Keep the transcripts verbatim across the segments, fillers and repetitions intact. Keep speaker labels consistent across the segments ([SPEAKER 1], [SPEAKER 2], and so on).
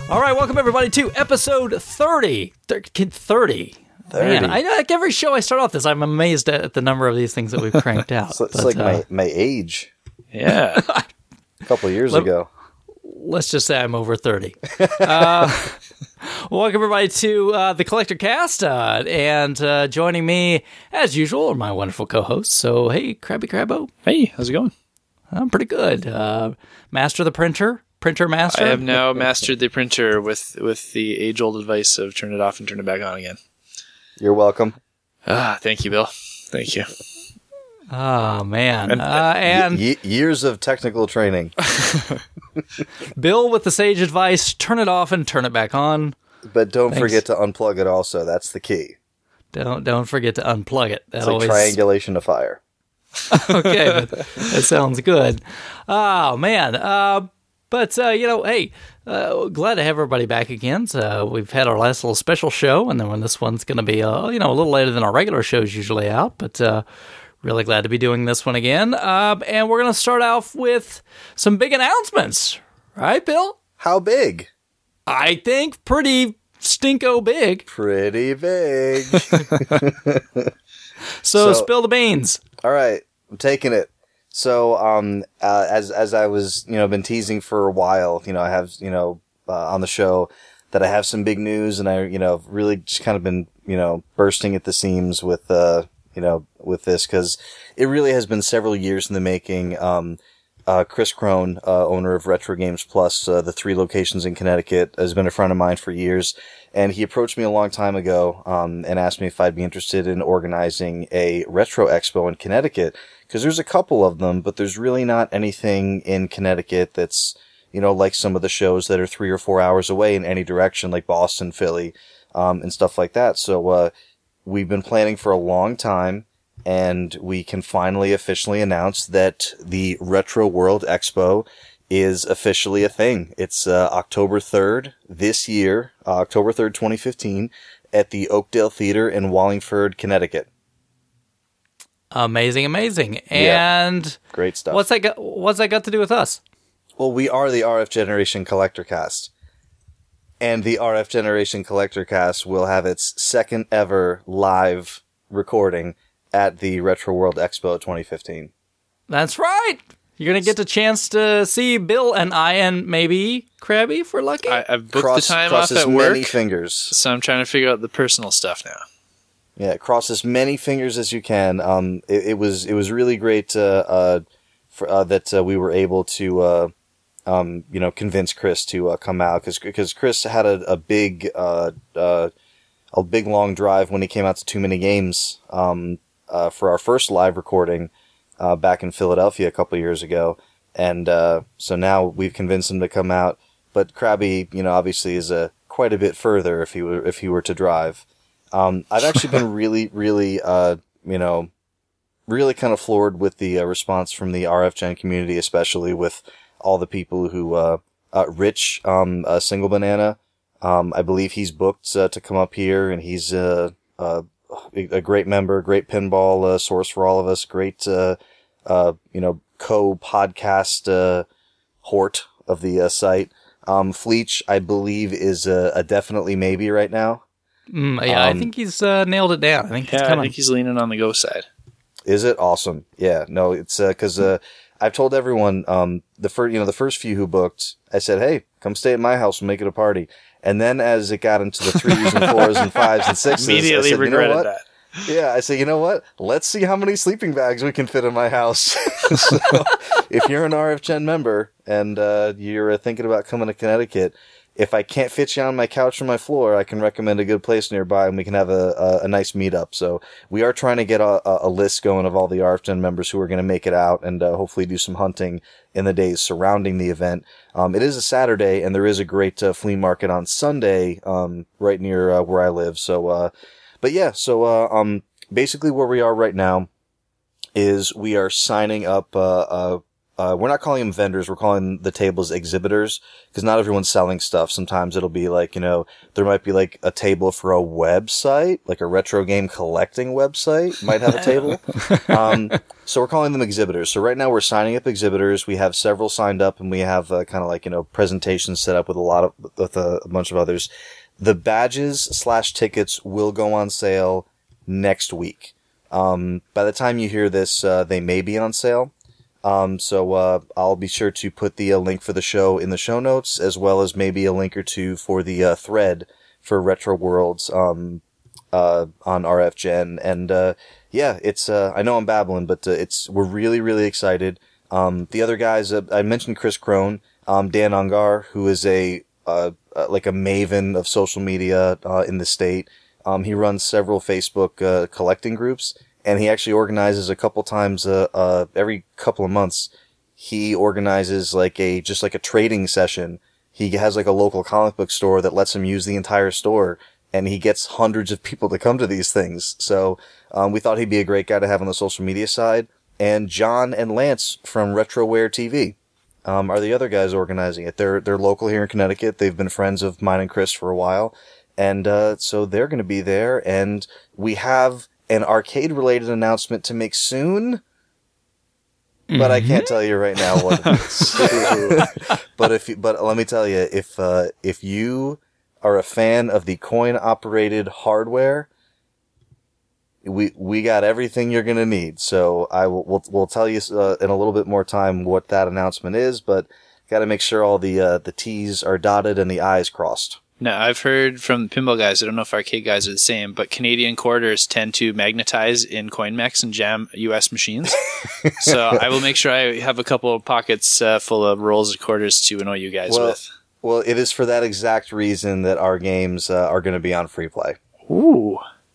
[SPEAKER 1] All right, welcome everybody to episode thirty. thirty. thirty. Man, I know, like every show I start off this, I'm amazed at the number of these things that we've cranked out.
[SPEAKER 2] So it's
[SPEAKER 1] but,
[SPEAKER 2] like
[SPEAKER 1] uh,
[SPEAKER 2] my, my age.
[SPEAKER 3] Yeah.
[SPEAKER 2] A couple of years
[SPEAKER 1] Let,
[SPEAKER 2] ago.
[SPEAKER 1] Let's just say I'm over thirty. uh, welcome everybody to uh, the Collector Cast, uh, and uh, joining me, as usual, are my wonderful co-hosts. So, hey, Krabby Crabbo.
[SPEAKER 3] Hey, how's it going?
[SPEAKER 1] I'm pretty good. Uh, master the printer. Printer master.
[SPEAKER 3] I have now mastered the printer with, with the age-old advice of turn it off and turn it back on again.
[SPEAKER 2] You're welcome.
[SPEAKER 3] Ah, thank you, Bill. Thank you.
[SPEAKER 1] Oh, man.
[SPEAKER 3] And-
[SPEAKER 1] Uh, and
[SPEAKER 2] Y- years of technical training.
[SPEAKER 1] Bill with the sage advice, turn it off and turn it back on.
[SPEAKER 2] But don't
[SPEAKER 1] Thanks.
[SPEAKER 2] forget to unplug it also. That's the key.
[SPEAKER 1] Don't don't forget to unplug it. That
[SPEAKER 2] It's like
[SPEAKER 1] always...
[SPEAKER 2] triangulation of fire.
[SPEAKER 1] Okay, that, that sounds good. Oh, man. Uh, but, uh, you know, hey, uh, glad to have everybody back again. So we've had our last little special show, and then when this one's going to be, uh, you know, a little later than our regular show's usually out, but uh, really glad to be doing this one again. Uh, and we're going to start off with some big announcements. Right, Bill?
[SPEAKER 2] How big?
[SPEAKER 1] I think pretty stinko big.
[SPEAKER 2] Pretty big.
[SPEAKER 1] So,
[SPEAKER 2] So-
[SPEAKER 1] spill the beans.
[SPEAKER 2] All right, I'm taking it. So, um, uh, as as I was, you know, been teasing for a while, you know, I have, you know, uh, on the show that I have some big news, and I, you know, really just kind of been, you know, bursting at the seams with, uh, you know, with this because it really has been several years in the making. Um, uh, Chris Crone, uh, owner of Retro Games Plus, uh, the three locations in Connecticut, has been a friend of mine for years. And he approached me a long time ago, um, and asked me if I'd be interested in organizing a retro expo in Connecticut. Cause there's a couple of them, but there's really not anything in Connecticut that's, you know, like some of the shows that are three or four hours away in any direction, like Boston, Philly, um, and stuff like that. So, uh, we've been planning for a long time, and we can finally officially announce that the Retro World Expo is officially a thing. It's uh, October third this year, uh, October third, twenty fifteen, at the Oakdale Theater in Wallingford, Connecticut.
[SPEAKER 1] Amazing, amazing.
[SPEAKER 2] Yeah.
[SPEAKER 1] And
[SPEAKER 2] Great stuff.
[SPEAKER 1] what's that got, what's that got to do with us?
[SPEAKER 2] Well, we are the R F Generation Collector Cast. And the R F Generation Collector Cast will have its second ever live recording at the Retro World Expo twenty fifteen.
[SPEAKER 1] That's right. You're going to get the chance to see Bill and I and maybe Krabby if we're lucky.
[SPEAKER 3] I, I've booked
[SPEAKER 2] Cross,
[SPEAKER 3] the time
[SPEAKER 2] cross
[SPEAKER 3] off
[SPEAKER 2] as
[SPEAKER 3] at work,
[SPEAKER 2] many fingers.
[SPEAKER 3] so I'm trying to figure out the personal stuff now.
[SPEAKER 2] Yeah, cross as many fingers as you can. Um, it, it was it was really great uh, uh, for, uh, that uh, we were able to, uh, um, you know, convince Chris to uh, come out because because Chris had a, a big uh, uh, a big long drive when he came out to Too Many Games um, uh, for our first live recording uh, back in Philadelphia a couple years ago, and uh, so now we've convinced him to come out. But Krabby, you know, obviously is a quite a bit further if he were if he were to drive. Um, I've actually been really, really, uh, you know, really kind of floored with the uh, response from the R F Gen community, especially with all the people who, uh, uh, Rich, um, uh, Single Banana, um, I believe he's booked, uh, to come up here, and he's, uh, uh, a great member, great pinball, uh, source for all of us, great, uh, uh, you know, co-podcast, uh, hort of the, uh, site. Um, Fleech, I believe, is a, a definitely maybe right now.
[SPEAKER 1] Mm, yeah,
[SPEAKER 2] Um,
[SPEAKER 1] I think he's uh, nailed it down. I think he's
[SPEAKER 3] Yeah, I
[SPEAKER 1] coming.
[SPEAKER 3] think he's leaning on the go side.
[SPEAKER 2] Is it awesome? Yeah, no, it's uh 'cause uh, I've told everyone um the first you know the first few who booked, I said, hey, come stay at my house and make it a party. And then as it got into the threes and fours and fives and sixes,
[SPEAKER 3] Immediately
[SPEAKER 2] I said,
[SPEAKER 3] regretted
[SPEAKER 2] you know what?
[SPEAKER 3] that.
[SPEAKER 2] Yeah, I said, you know what? Let's see how many sleeping bags we can fit in my house. So, if you're an R F Gen member and uh, you're uh, thinking about coming to Connecticut, if I can't fit you on my couch or my floor, I can recommend a good place nearby, and we can have a, a, a nice meetup. So we are trying to get a, a list going of all the R F Gen members who are going to make it out, and uh, hopefully do some hunting in the days surrounding the event. Um, it is a Saturday, and there is a great uh, flea market on Sunday um, right near uh, where I live. So, uh, but yeah, so uh, um, basically where we are right now is we are signing up uh, uh, uh, we're not calling them vendors. We're calling the tables exhibitors because not everyone's selling stuff. Sometimes it'll be like, you know, there might be like a table for a website, like a retro game collecting website might have a table. um, so we're calling them exhibitors. So right now we're signing up exhibitors. We have several signed up and we have uh, kind of like, you know, presentations set up with a lot of, with a, a bunch of others. The badges slash tickets will go on sale next week. Um, by the time you hear this, uh, they may be on sale. Um, so, uh, I'll be sure to put the uh, link for the show in the show notes, as well as maybe a link or two for the, uh, thread for Retro Worlds, um, uh, on R F Gen. And, uh, yeah, it's, uh, I know I'm babbling, but, uh, it's, we're really, really excited. Um, the other guys, uh, I mentioned Chris Crone, um, Dan Ungar, who is a, uh, uh, like a maven of social media, uh, in the state. Um, he runs several Facebook, uh, collecting groups. And he actually organizes a couple times, uh, uh, every couple of months, he organizes like a, just like a trading session. He has like a local comic book store that lets him use the entire store, and he gets hundreds of people to come to these things. So, um, we thought he'd be a great guy to have on the social media side. And John and Lance from RetroWare T V, um, are the other guys organizing it. They're, they're local here in Connecticut. They've been friends of mine and Chris for a while. And, uh, so they're going to be there, and we have an arcade-related announcement to make soon, but mm-hmm. I can't tell you right now what it is. but if you, but let me tell you, if uh, if you are a fan of the coin-operated hardware, we we got everything you're gonna need. So I will we'll, we'll tell you uh, in a little bit more time what that announcement is, but got to make sure all the uh, the T's are dotted and the I's crossed.
[SPEAKER 3] Now, I've heard from the pinball guys, I don't know if arcade guys are the same, but Canadian quarters tend to magnetize in CoinMex and jam U S machines. So I will make sure I have a couple of pockets uh, full of rolls of quarters to annoy you guys
[SPEAKER 2] well,
[SPEAKER 3] with.
[SPEAKER 2] Well, it is for that exact reason that our games uh, are going to be on free play.
[SPEAKER 3] Ooh.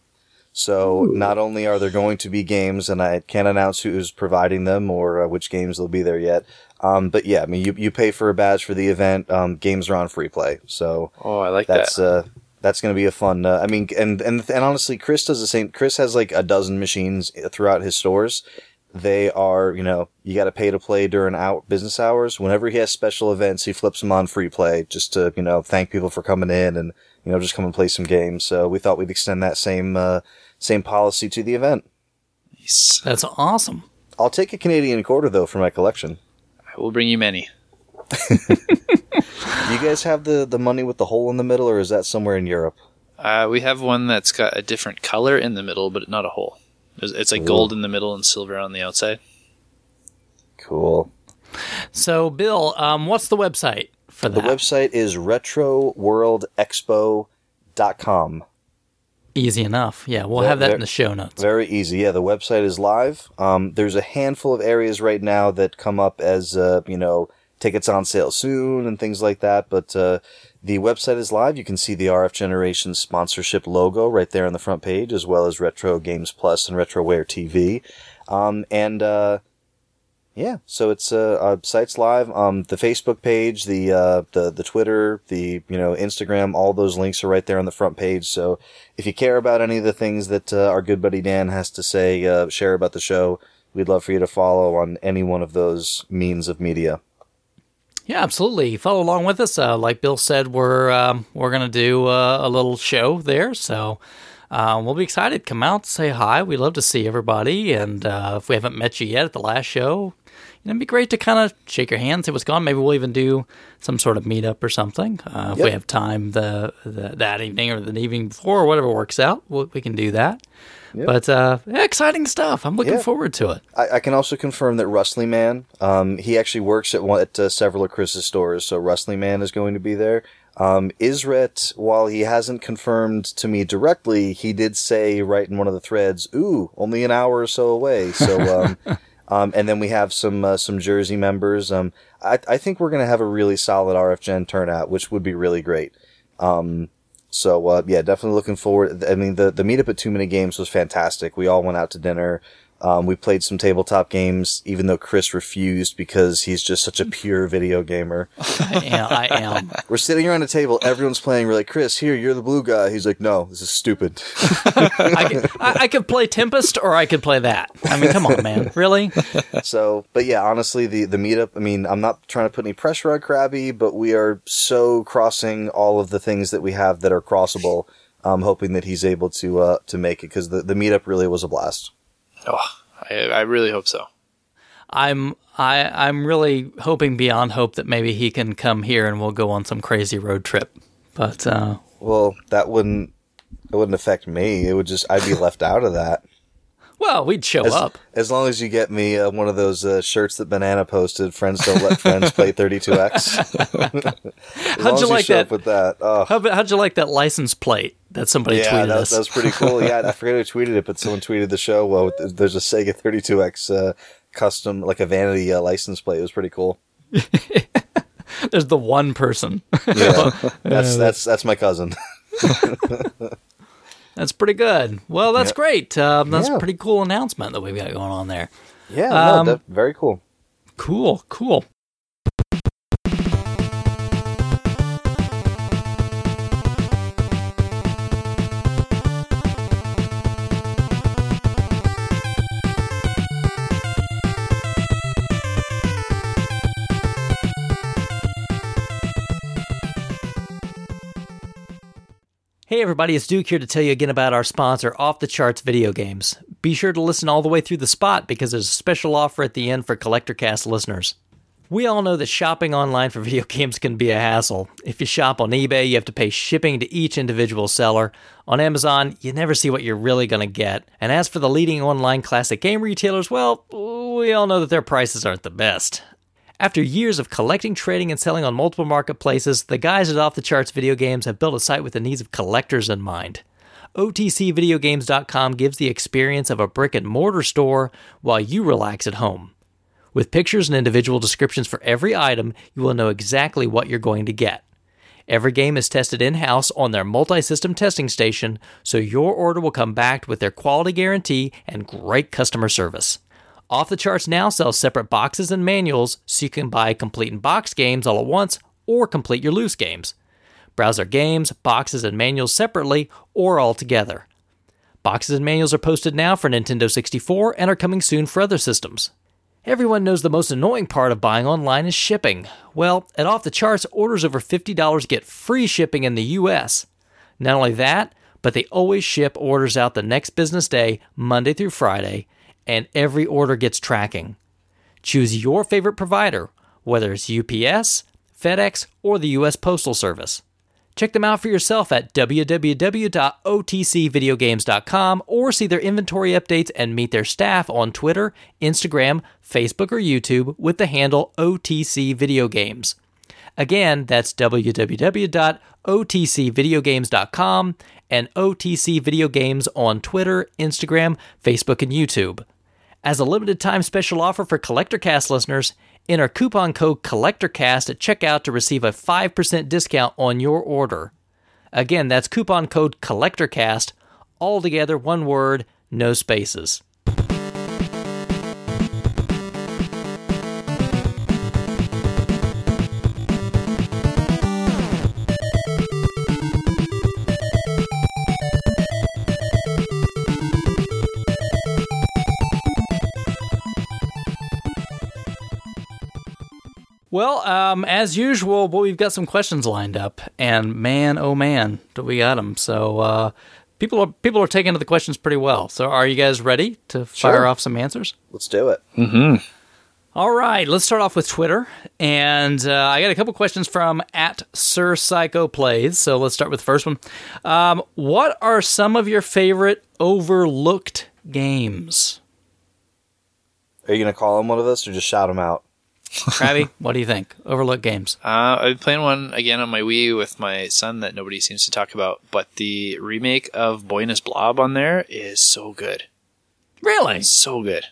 [SPEAKER 2] So
[SPEAKER 3] Ooh.
[SPEAKER 2] Not only are there going to be games, and I can't announce who's providing them or uh, which games will be there yet, Um, but yeah, I mean, you, you pay for a badge for the event. Um, games are on free play. So
[SPEAKER 3] oh, I like
[SPEAKER 2] that's,
[SPEAKER 3] that.
[SPEAKER 2] uh, that's going to be a fun, uh, I mean, and, and, and honestly, Chris does the same. Chris has like a dozen machines throughout his stores. They are, you know, you got to pay to play during out business hours. Whenever he has special events, he flips them on free play just to, you know, thank people for coming in and, you know, just come and play some games. So we thought we'd extend that same, uh, same policy to the event.
[SPEAKER 3] Nice.
[SPEAKER 1] That's awesome.
[SPEAKER 2] I'll take a Canadian quarter though for my collection.
[SPEAKER 3] I will bring you many.
[SPEAKER 2] You guys have the, the money with the hole in the middle, or is that somewhere in Europe?
[SPEAKER 3] Uh, we have one that's got a different color in the middle, but not a hole. It's, it's like Ooh. Gold in the middle and silver on the outside.
[SPEAKER 2] Cool.
[SPEAKER 1] So, Bill, um, what's the website for that?
[SPEAKER 2] The website is retro world expo dot com.
[SPEAKER 1] Easy enough. Yeah, we'll have that in the show notes.
[SPEAKER 2] Very easy. Yeah, the website is live. Um, there's a handful of areas right now that come up as, uh, you know, tickets on sale soon and things like that. But uh, the website is live. You can see the R F Generation sponsorship logo right there on the front page, as well as Retro Games Plus and RetroWare T V. Um, and uh, yeah, so it's uh, uh, site's live. Um, the Facebook page, the uh, the the Twitter, the you know Instagram, all those links are right there on the front page. So if you care about any of the things that uh, our good buddy Dan has to say, uh, share about the show, we'd love for you to follow on any one of those means of media.
[SPEAKER 1] Yeah, absolutely. Follow along with us. Uh, like Bill said, we're um, we're gonna do uh, a little show there, so uh, we'll be excited. Come out, say hi. We love to see everybody, and uh, if we haven't met you yet at the last show, you know, it'd be great to kind of shake your hand, see what's going on. Maybe we'll even do some sort of meetup or something uh, if yep. we have time the, the that evening or the evening before, or whatever works out. We'll, we can do that. Yep. But uh, yeah, exciting stuff. I'm looking yeah. forward to it.
[SPEAKER 2] I, I can also confirm that Rustly Man, um, he actually works at, one, at uh, several of Chris's stores, so Rustly Man is going to be there. Um, Isret, while he hasn't confirmed to me directly, he did say right in one of the threads, ooh, only an hour or so away. So, um, um, and then we have some uh, some Jersey members. Um, I, I think we're going to have a really solid R F Gen turnout, which would be really great. Um, So, uh, yeah, definitely looking forward. I mean, the, the meetup at Too Many Games was fantastic. We all went out to dinner. Um, we played some tabletop games, even though Chris refused because he's just such a pure video gamer.
[SPEAKER 1] I am. I am.
[SPEAKER 2] We're sitting around a table, everyone's playing. We're like, Chris, here, you're the blue guy. He's like, no, this is stupid.
[SPEAKER 1] I, could, I, I could play Tempest, or I could play that. I mean, come on, man, really?
[SPEAKER 2] So, but yeah, honestly, the the meetup. I mean, I'm not trying to put any pressure on Krabby, but we are so crossing all of the things that we have that are crossable. I'm hoping that he's able to uh, to make it because the the meetup really was a blast.
[SPEAKER 3] Oh, I, I really hope so.
[SPEAKER 1] I'm I I'm really hoping beyond hope that maybe he can come here and we'll go on some crazy road trip. But uh,
[SPEAKER 2] well, that wouldn't it wouldn't affect me. It would just I'd be left out of that.
[SPEAKER 1] Well, we'd show
[SPEAKER 2] as,
[SPEAKER 1] up
[SPEAKER 2] as long as you get me uh, one of those uh, shirts that Banana posted. Friends don't let friends play thirty-two X.
[SPEAKER 1] How'd you like
[SPEAKER 2] you
[SPEAKER 1] that?
[SPEAKER 2] With that? Oh.
[SPEAKER 1] How, how'd you like that license plate that somebody
[SPEAKER 2] yeah,
[SPEAKER 1] tweeted
[SPEAKER 2] that,
[SPEAKER 1] us?
[SPEAKER 2] that was pretty cool. Yeah, I forget who tweeted it, but someone tweeted the show. Well, there's a Sega thirty-two X uh, custom, like a vanity uh, license plate. It was pretty cool.
[SPEAKER 1] There's the one person.
[SPEAKER 2] Yeah, that's that's that's my cousin.
[SPEAKER 1] That's pretty good. Well, that's
[SPEAKER 2] yep.
[SPEAKER 1] great. Um, that's
[SPEAKER 2] yeah.
[SPEAKER 1] a pretty cool announcement that we've got going on there.
[SPEAKER 2] Yeah,
[SPEAKER 1] um,
[SPEAKER 2] no, that, very cool.
[SPEAKER 1] Cool, cool. Hey everybody, it's Duke here to tell you again about our sponsor, Off the Charts Video Games. Be sure to listen all the way through the spot because there's a special offer at the end for CollectorCast listeners. We all know that shopping online for video games can be a hassle. If you shop on eBay, you have to pay shipping to each individual seller. On Amazon, you never see what you're really going to get. And as for the leading online classic game retailers, well, we all know that their prices aren't the best. After years of collecting, trading, and selling on multiple marketplaces, the guys at Off the Charts Video Games have built a site with the needs of collectors in mind. O T C video games dot com gives the experience of a brick-and-mortar store while you relax at home. With pictures and individual descriptions for every item, you will know exactly what you're going to get. Every game is tested in-house on their multi-system testing station, so your order will come back with their quality guarantee and great customer service. Off the Charts now sells separate boxes and manuals so you can buy complete and box games all at once or complete your loose games. Browse their games, boxes, and manuals separately or all together. Boxes and manuals are posted now for Nintendo sixty-four and are coming soon for other systems. Everyone knows the most annoying part of buying online is shipping. Well, at Off the Charts, orders over fifty dollars get free shipping in the U S. Not only that, but they always ship orders out the next business day, Monday through Friday, and every order gets tracking. Choose your favorite provider, whether it's U P S, FedEx, or the U S Postal Service. Check them out for yourself at w w w dot o t c video games dot com or see their inventory updates and meet their staff on Twitter, Instagram, Facebook, or YouTube with the handle O T C Video Games. Again, that's w w w dot o t c video games dot com and O T C Video Games on Twitter, Instagram, Facebook, and YouTube. As a limited time special offer for CollectorCast listeners, enter coupon code CollectorCast at checkout to receive a five percent discount on your order. Again, that's coupon code CollectorCast, all together, one word, no spaces. Well, um, as usual, well, we've got some questions lined up, and man, oh man, do we got them. So uh, people are people are taking to the questions pretty well. So are you guys ready to fire
[SPEAKER 2] Sure.
[SPEAKER 1] off some answers?
[SPEAKER 2] Let's do it.
[SPEAKER 3] Mm-hmm.
[SPEAKER 1] All right, let's start off with Twitter, and uh, I got a couple questions from at Sir Psycho Plays. So let's start with the first one. Um, what are some of your favorite overlooked games?
[SPEAKER 2] Are you going to call him one of us or just shout him out?
[SPEAKER 1] Krabby, what do you think? Overlooked games.
[SPEAKER 3] Uh, I've been playing one again on my Wii with my son that nobody seems to talk about, but the remake of Buenos Blob on there is so good.
[SPEAKER 1] Really?
[SPEAKER 3] So good.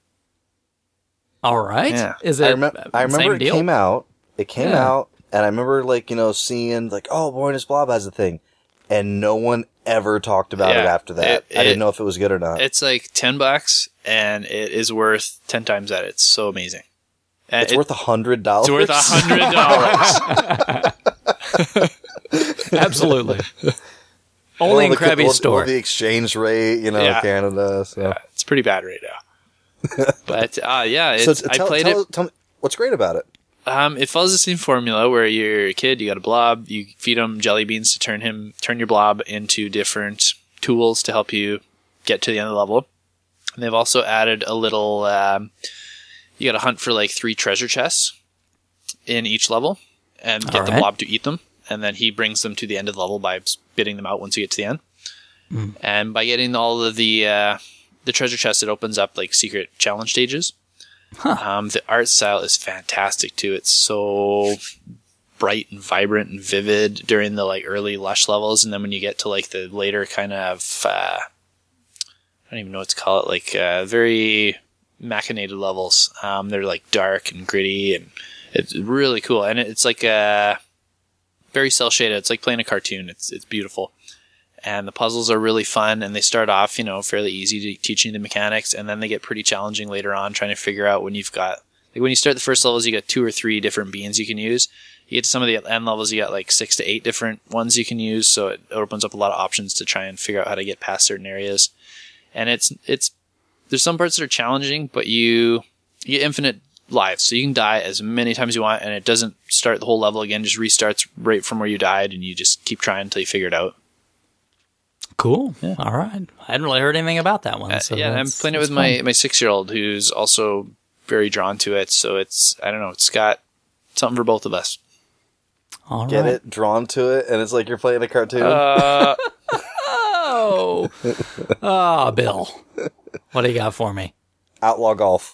[SPEAKER 1] All right.
[SPEAKER 3] Yeah.
[SPEAKER 1] Is
[SPEAKER 2] I,
[SPEAKER 1] it
[SPEAKER 2] remem- I
[SPEAKER 1] same
[SPEAKER 2] remember it
[SPEAKER 1] deal?
[SPEAKER 2] came out. It came
[SPEAKER 1] Yeah.
[SPEAKER 2] out, and I remember, like, you know, seeing, like, oh, Buenos Blob has a thing. and no one ever talked about
[SPEAKER 3] Yeah,
[SPEAKER 2] it after that.
[SPEAKER 3] it-
[SPEAKER 2] I didn't
[SPEAKER 3] it-
[SPEAKER 2] know if it was good or not.
[SPEAKER 3] It's like ten bucks, and it is worth ten times that. It's so amazing. And
[SPEAKER 2] it's
[SPEAKER 3] it-
[SPEAKER 2] worth a hundred dollars.
[SPEAKER 3] It's worth a hundred dollars.
[SPEAKER 1] Absolutely. Only in Krabby's store.
[SPEAKER 2] The exchange rate, you know,
[SPEAKER 3] Yeah.
[SPEAKER 2] Canada. So,
[SPEAKER 3] Yeah, it's pretty bad right now. But uh, yeah, it's,
[SPEAKER 2] so t- tell,
[SPEAKER 3] I played
[SPEAKER 2] tell,
[SPEAKER 3] it.
[SPEAKER 2] tell me what's great about it.
[SPEAKER 3] Um, it follows the same formula where you're a kid, you got a blob, you feed him jelly beans to turn him, turn your blob into different tools to help you get to the end of the level. And they've also added a little. Um, you got to hunt for like three treasure chests in each level, and get
[SPEAKER 1] All
[SPEAKER 3] the
[SPEAKER 1] right.
[SPEAKER 3] blob to eat them. And then he brings them to the end of the level by spitting them out once you get to the end.
[SPEAKER 1] Mm.
[SPEAKER 3] And by getting all of the uh, the treasure chests, it opens up like secret challenge stages.
[SPEAKER 1] Huh.
[SPEAKER 3] Um, the art style is fantastic too. It's so bright and vibrant and vivid during the like early lush levels, and then when you get to like the later kind of uh, I don't even know what to call it, like uh, very machinated levels. Um, they're like dark and gritty, and it's really cool. And it's like uh, very cel shaded. It's like playing a cartoon. It's it's beautiful. And the puzzles are really fun, and they start off, you know, fairly easy to teaching the mechanics, and then they get pretty challenging later on, trying to figure out when you've got, like when you start the first levels, you got two or three different beans you can use. You get to some of the end levels, you got like six to eight different ones you can use, so it opens up a lot of options to try and figure out how to get past certain areas. And it's, it's, there's some parts that are challenging, but you, you get infinite lives, so you can die as many times as you want, and it doesn't start the whole level again, just restarts right from where you died, and you just keep trying until you figure it out.
[SPEAKER 1] Cool. All right. I hadn't really heard anything about that one.
[SPEAKER 3] Uh,
[SPEAKER 1] So
[SPEAKER 3] yeah, I'm
[SPEAKER 1] that's-
[SPEAKER 3] playing it
[SPEAKER 1] that's
[SPEAKER 3] with my,
[SPEAKER 1] fun.
[SPEAKER 3] my six year old who's also very drawn to it. So it's, I don't know, it's got something for both of us.
[SPEAKER 1] All
[SPEAKER 2] Get
[SPEAKER 1] right.
[SPEAKER 2] it, drawn to it, and it's like you're playing a cartoon.
[SPEAKER 3] Uh,
[SPEAKER 1] Oh, oh, Bill. What do you got for me?
[SPEAKER 2] Outlaw Golf.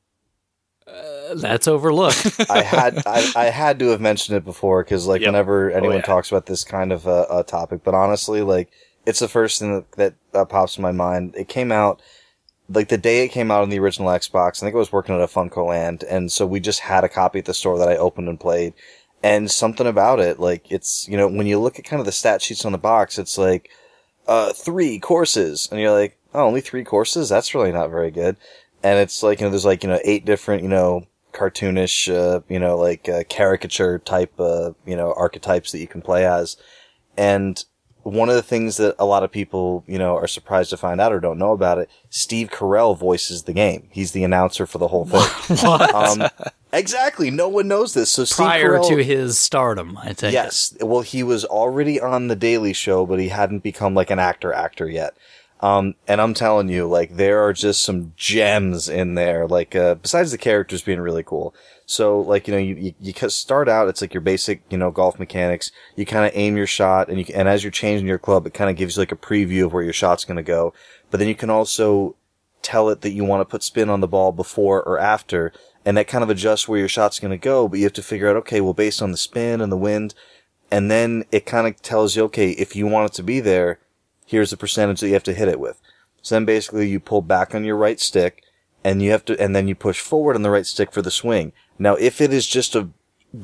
[SPEAKER 1] That's overlooked.
[SPEAKER 2] I had I, I had to have mentioned it before because like
[SPEAKER 3] Yep.
[SPEAKER 2] whenever anyone
[SPEAKER 3] yeah.
[SPEAKER 2] talks about this kind of uh, uh, topic, but honestly, like it's the first thing that, that uh, pops in my mind. It came out like the day it came out on the original Xbox. I think I was working at a Funko Land, and so we just had a copy at the store that I opened and played. And something about it, like it's you know when you look at kind of the stat sheets on the box, it's like uh three courses, and you're like, oh, only three courses? That's really not very good. And it's like you know there's like you know eight different you know. cartoonish, uh, you know, like uh, caricature type, uh, you know, archetypes that you can play as. And one of the things that a lot of people, you know, are surprised to find out or don't know about it, Steve Carell voices the game. He's the announcer for the whole thing.
[SPEAKER 1] What?
[SPEAKER 2] Um, exactly. No one knows this. So Steve
[SPEAKER 1] Prior
[SPEAKER 2] Carell,
[SPEAKER 1] to his stardom, I take it.
[SPEAKER 2] yes. Well, he was already on The Daily Show, but he hadn't become like an actor actor yet. Um, and I'm telling you, like, there are just some gems in there, like, uh, besides the characters being really cool. So, like, you know, you, you, you start out, it's like your basic, you know, golf mechanics. You kind of aim your shot, and you, and as you're changing your club, it kind of gives you like a preview of where your shot's gonna go. But then you can also tell it that you want to put spin on the ball before or after, and that kind of adjusts where your shot's gonna go, but you have to figure out, okay, well, based on the spin and the wind, and then it kind of tells you, okay, if you want it to be there, here's the percentage that you have to hit it with. So then basically you pull back on your right stick and you have to, and then you push forward on the right stick for the swing. Now, if it is just a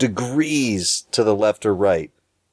[SPEAKER 2] degrees to the left or right,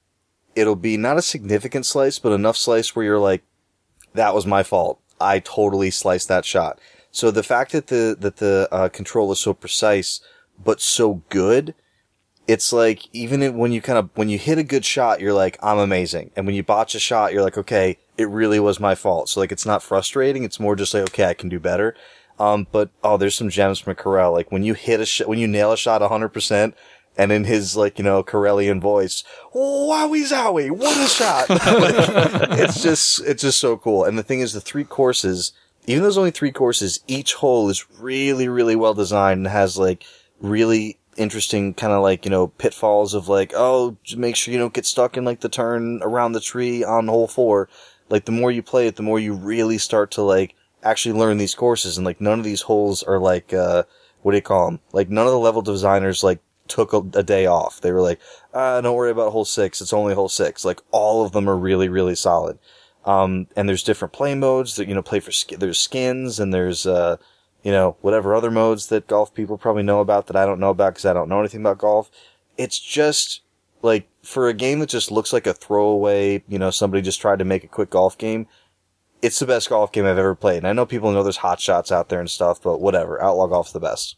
[SPEAKER 2] it'll be not a significant slice, but enough slice where you're like, that was my fault. I totally sliced that shot. So the fact that the, that the, uh, control is so precise, but so good, it's like, even if, when you kind of, when you hit a good shot, you're like, I'm amazing. And when you botch a shot, you're like, okay, it really was my fault. So like, it's not frustrating. It's more just like, okay, I can do better. Um, but, oh, there's some gems from Carell. Like, when you hit a shot, when you nail a shot one hundred percent, and in his, like, you know, Carellian voice, wowie zowie, what a shot! Like, it's just, it's just so cool. And the thing is, the three courses, even though there's only three courses, each hole is really, really well designed and has, like, really interesting kind of like, you know, pitfalls of like, oh, just make sure you don't get stuck in like the turn around the tree on hole four. Like the more you play it, the more you really start to like actually learn these courses. And like none of these holes are like, uh, what do you call them? Like none of the level designers like took a, a day off. They were like, ah, don't worry about hole six. It's only hole six. Like all of them are really, really solid. Um, and there's different play modes that, you know, play for, sk- there's skins and there's, uh, you know, whatever other modes that golf people probably know about that I don't know about because I don't know anything about golf. It's just like for a game that just looks like a throwaway, you know, somebody just tried to make a quick golf game. It's the best golf game I've ever played. And I know people know there's hot shots out there and stuff, but whatever. Outlaw Golf's the best.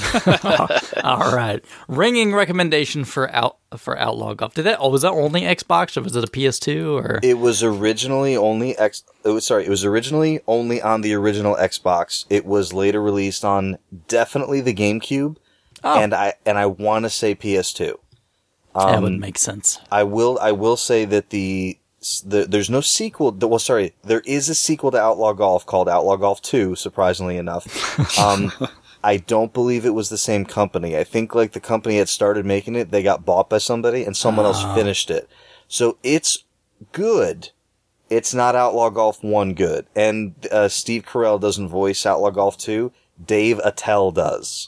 [SPEAKER 1] All right. Ringing recommendation for out for Outlaw Golf. Did that? Oh, was that only Xbox or was it a P S two or?
[SPEAKER 2] It was originally only X. It was sorry. It was originally only on the original Xbox. It was later released on definitely the GameCube,
[SPEAKER 1] Oh.
[SPEAKER 2] and I and I want to say P S two.
[SPEAKER 1] That
[SPEAKER 2] Um,
[SPEAKER 1] would make sense.
[SPEAKER 2] I will. I will say that the, the there's no sequel. Well, sorry, there is a sequel to Outlaw Golf called Outlaw Golf two. Surprisingly enough, um, I don't believe it was the same company. I think like the company that started making it, they got bought by somebody, and someone else finished it. So it's good. It's not Outlaw Golf one good. And uh, Steve Carell doesn't voice Outlaw Golf two. Dave Attell does.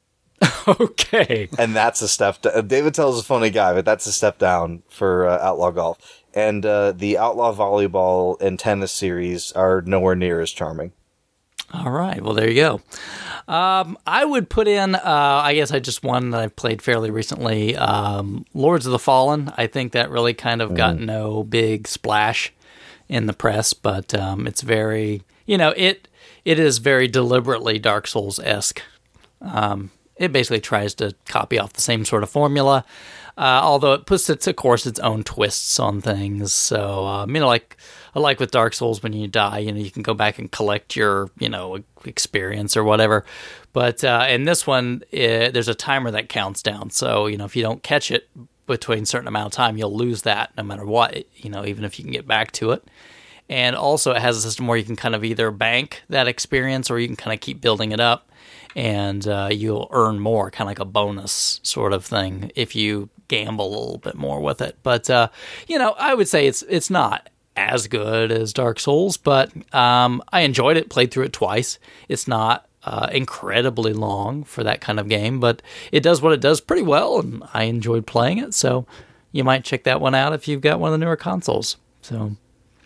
[SPEAKER 1] Okay.
[SPEAKER 2] And that's a step down. Dave Attell's a funny guy, but that's a step down for uh, Outlaw Golf. And uh, the Outlaw Volleyball and Tennis series are nowhere near as charming.
[SPEAKER 1] All right. Well, there you go. Um, I would put in, uh, I guess I just one that I've played fairly recently, um, Lords of the Fallen. I think that really kind of got no big splash in the press, but um, it's very, you know, it it is very deliberately Dark Souls-esque. Um, it basically tries to copy off the same sort of formula, uh, although it puts, its, of course, its own twists on things. So, um, you know, like like with Dark Souls, when you die, you know, you can go back and collect your, you know, experience or whatever. But uh, in this one, it, there's a timer that counts down. So, you know, if you don't catch it between a certain amount of time, you'll lose that no matter what, you know, even if you can get back to it. And also it has a system where you can kind of either bank that experience or you can kind of keep building it up. And uh, you'll earn more, kind of like a bonus sort of thing, if you gamble a little bit more with it. But, uh, you know, I would say it's it's not as good as Dark Souls, but um, I enjoyed it, played through it twice. It's not uh, incredibly long for that kind of game, but it does what it does pretty well, and I enjoyed playing it. So you might check that one out if you've got one of the newer consoles. So...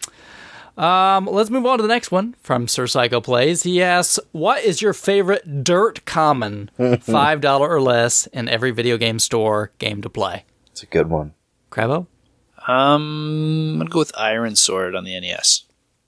[SPEAKER 1] Um, let's move on to the next one from Sir Psycho Plays. He asks, what is your favorite dirt common five dollars or less in every video game store game to play?
[SPEAKER 2] It's a good one.
[SPEAKER 1] Crabo?
[SPEAKER 3] Um, I'm going to go with Iron Sword on the N E S.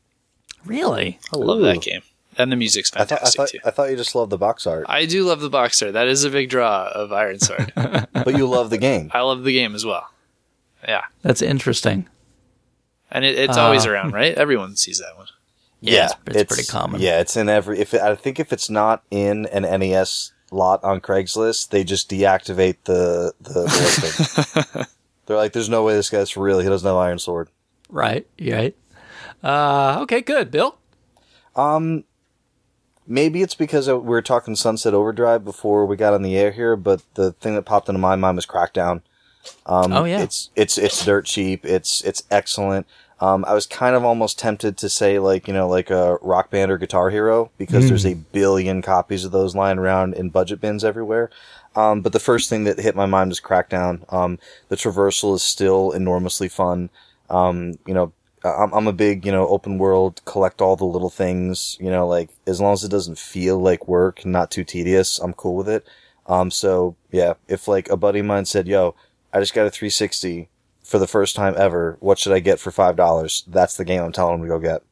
[SPEAKER 1] Really?
[SPEAKER 3] I love
[SPEAKER 2] Ooh.
[SPEAKER 3] that game. And the music's
[SPEAKER 2] I thought, I,
[SPEAKER 3] fantastic,
[SPEAKER 2] thought,
[SPEAKER 3] too.
[SPEAKER 2] I thought you just loved the box art,
[SPEAKER 3] I do love the box art. That is a big draw of Iron Sword.
[SPEAKER 2] but you love the game.
[SPEAKER 3] I love the game as well. Yeah.
[SPEAKER 1] That's interesting.
[SPEAKER 3] And it, it's
[SPEAKER 1] Uh,
[SPEAKER 3] always around, right? Everyone sees that one.
[SPEAKER 1] Yeah, it's, it's pretty common.
[SPEAKER 2] Yeah, it's in every. If it, I think if it's not in an N E S lot on Craigslist, they just deactivate the the, the listing. They're like, "There's no way this guy's for real. He doesn't have Iron Sword."
[SPEAKER 1] Right, right. Uh, okay, good. Bill?
[SPEAKER 2] Um, maybe it's because we were talking Sunset Overdrive before we got on the air here, but the thing that popped into my mind was Crackdown. Um,
[SPEAKER 1] oh yeah,
[SPEAKER 2] it's it's it's dirt cheap. It's it's excellent. Um, I was kind of almost tempted to say like you know like a Rock Band or Guitar Hero because mm. there's a billion copies of those lying around in budget bins everywhere. Um, but the first thing that hit my mind was Crackdown. Um, the traversal is still enormously fun. Um, you know, I'm, I'm a big you know open world, collect all the little things. You know, like as long as it doesn't feel like work, not too tedious, I'm cool with it. Um, so yeah, if like a buddy of mine said, "Yo, I just got a three sixty for the first time ever. What should I get for five dollars? That's the game I'm telling him to go get."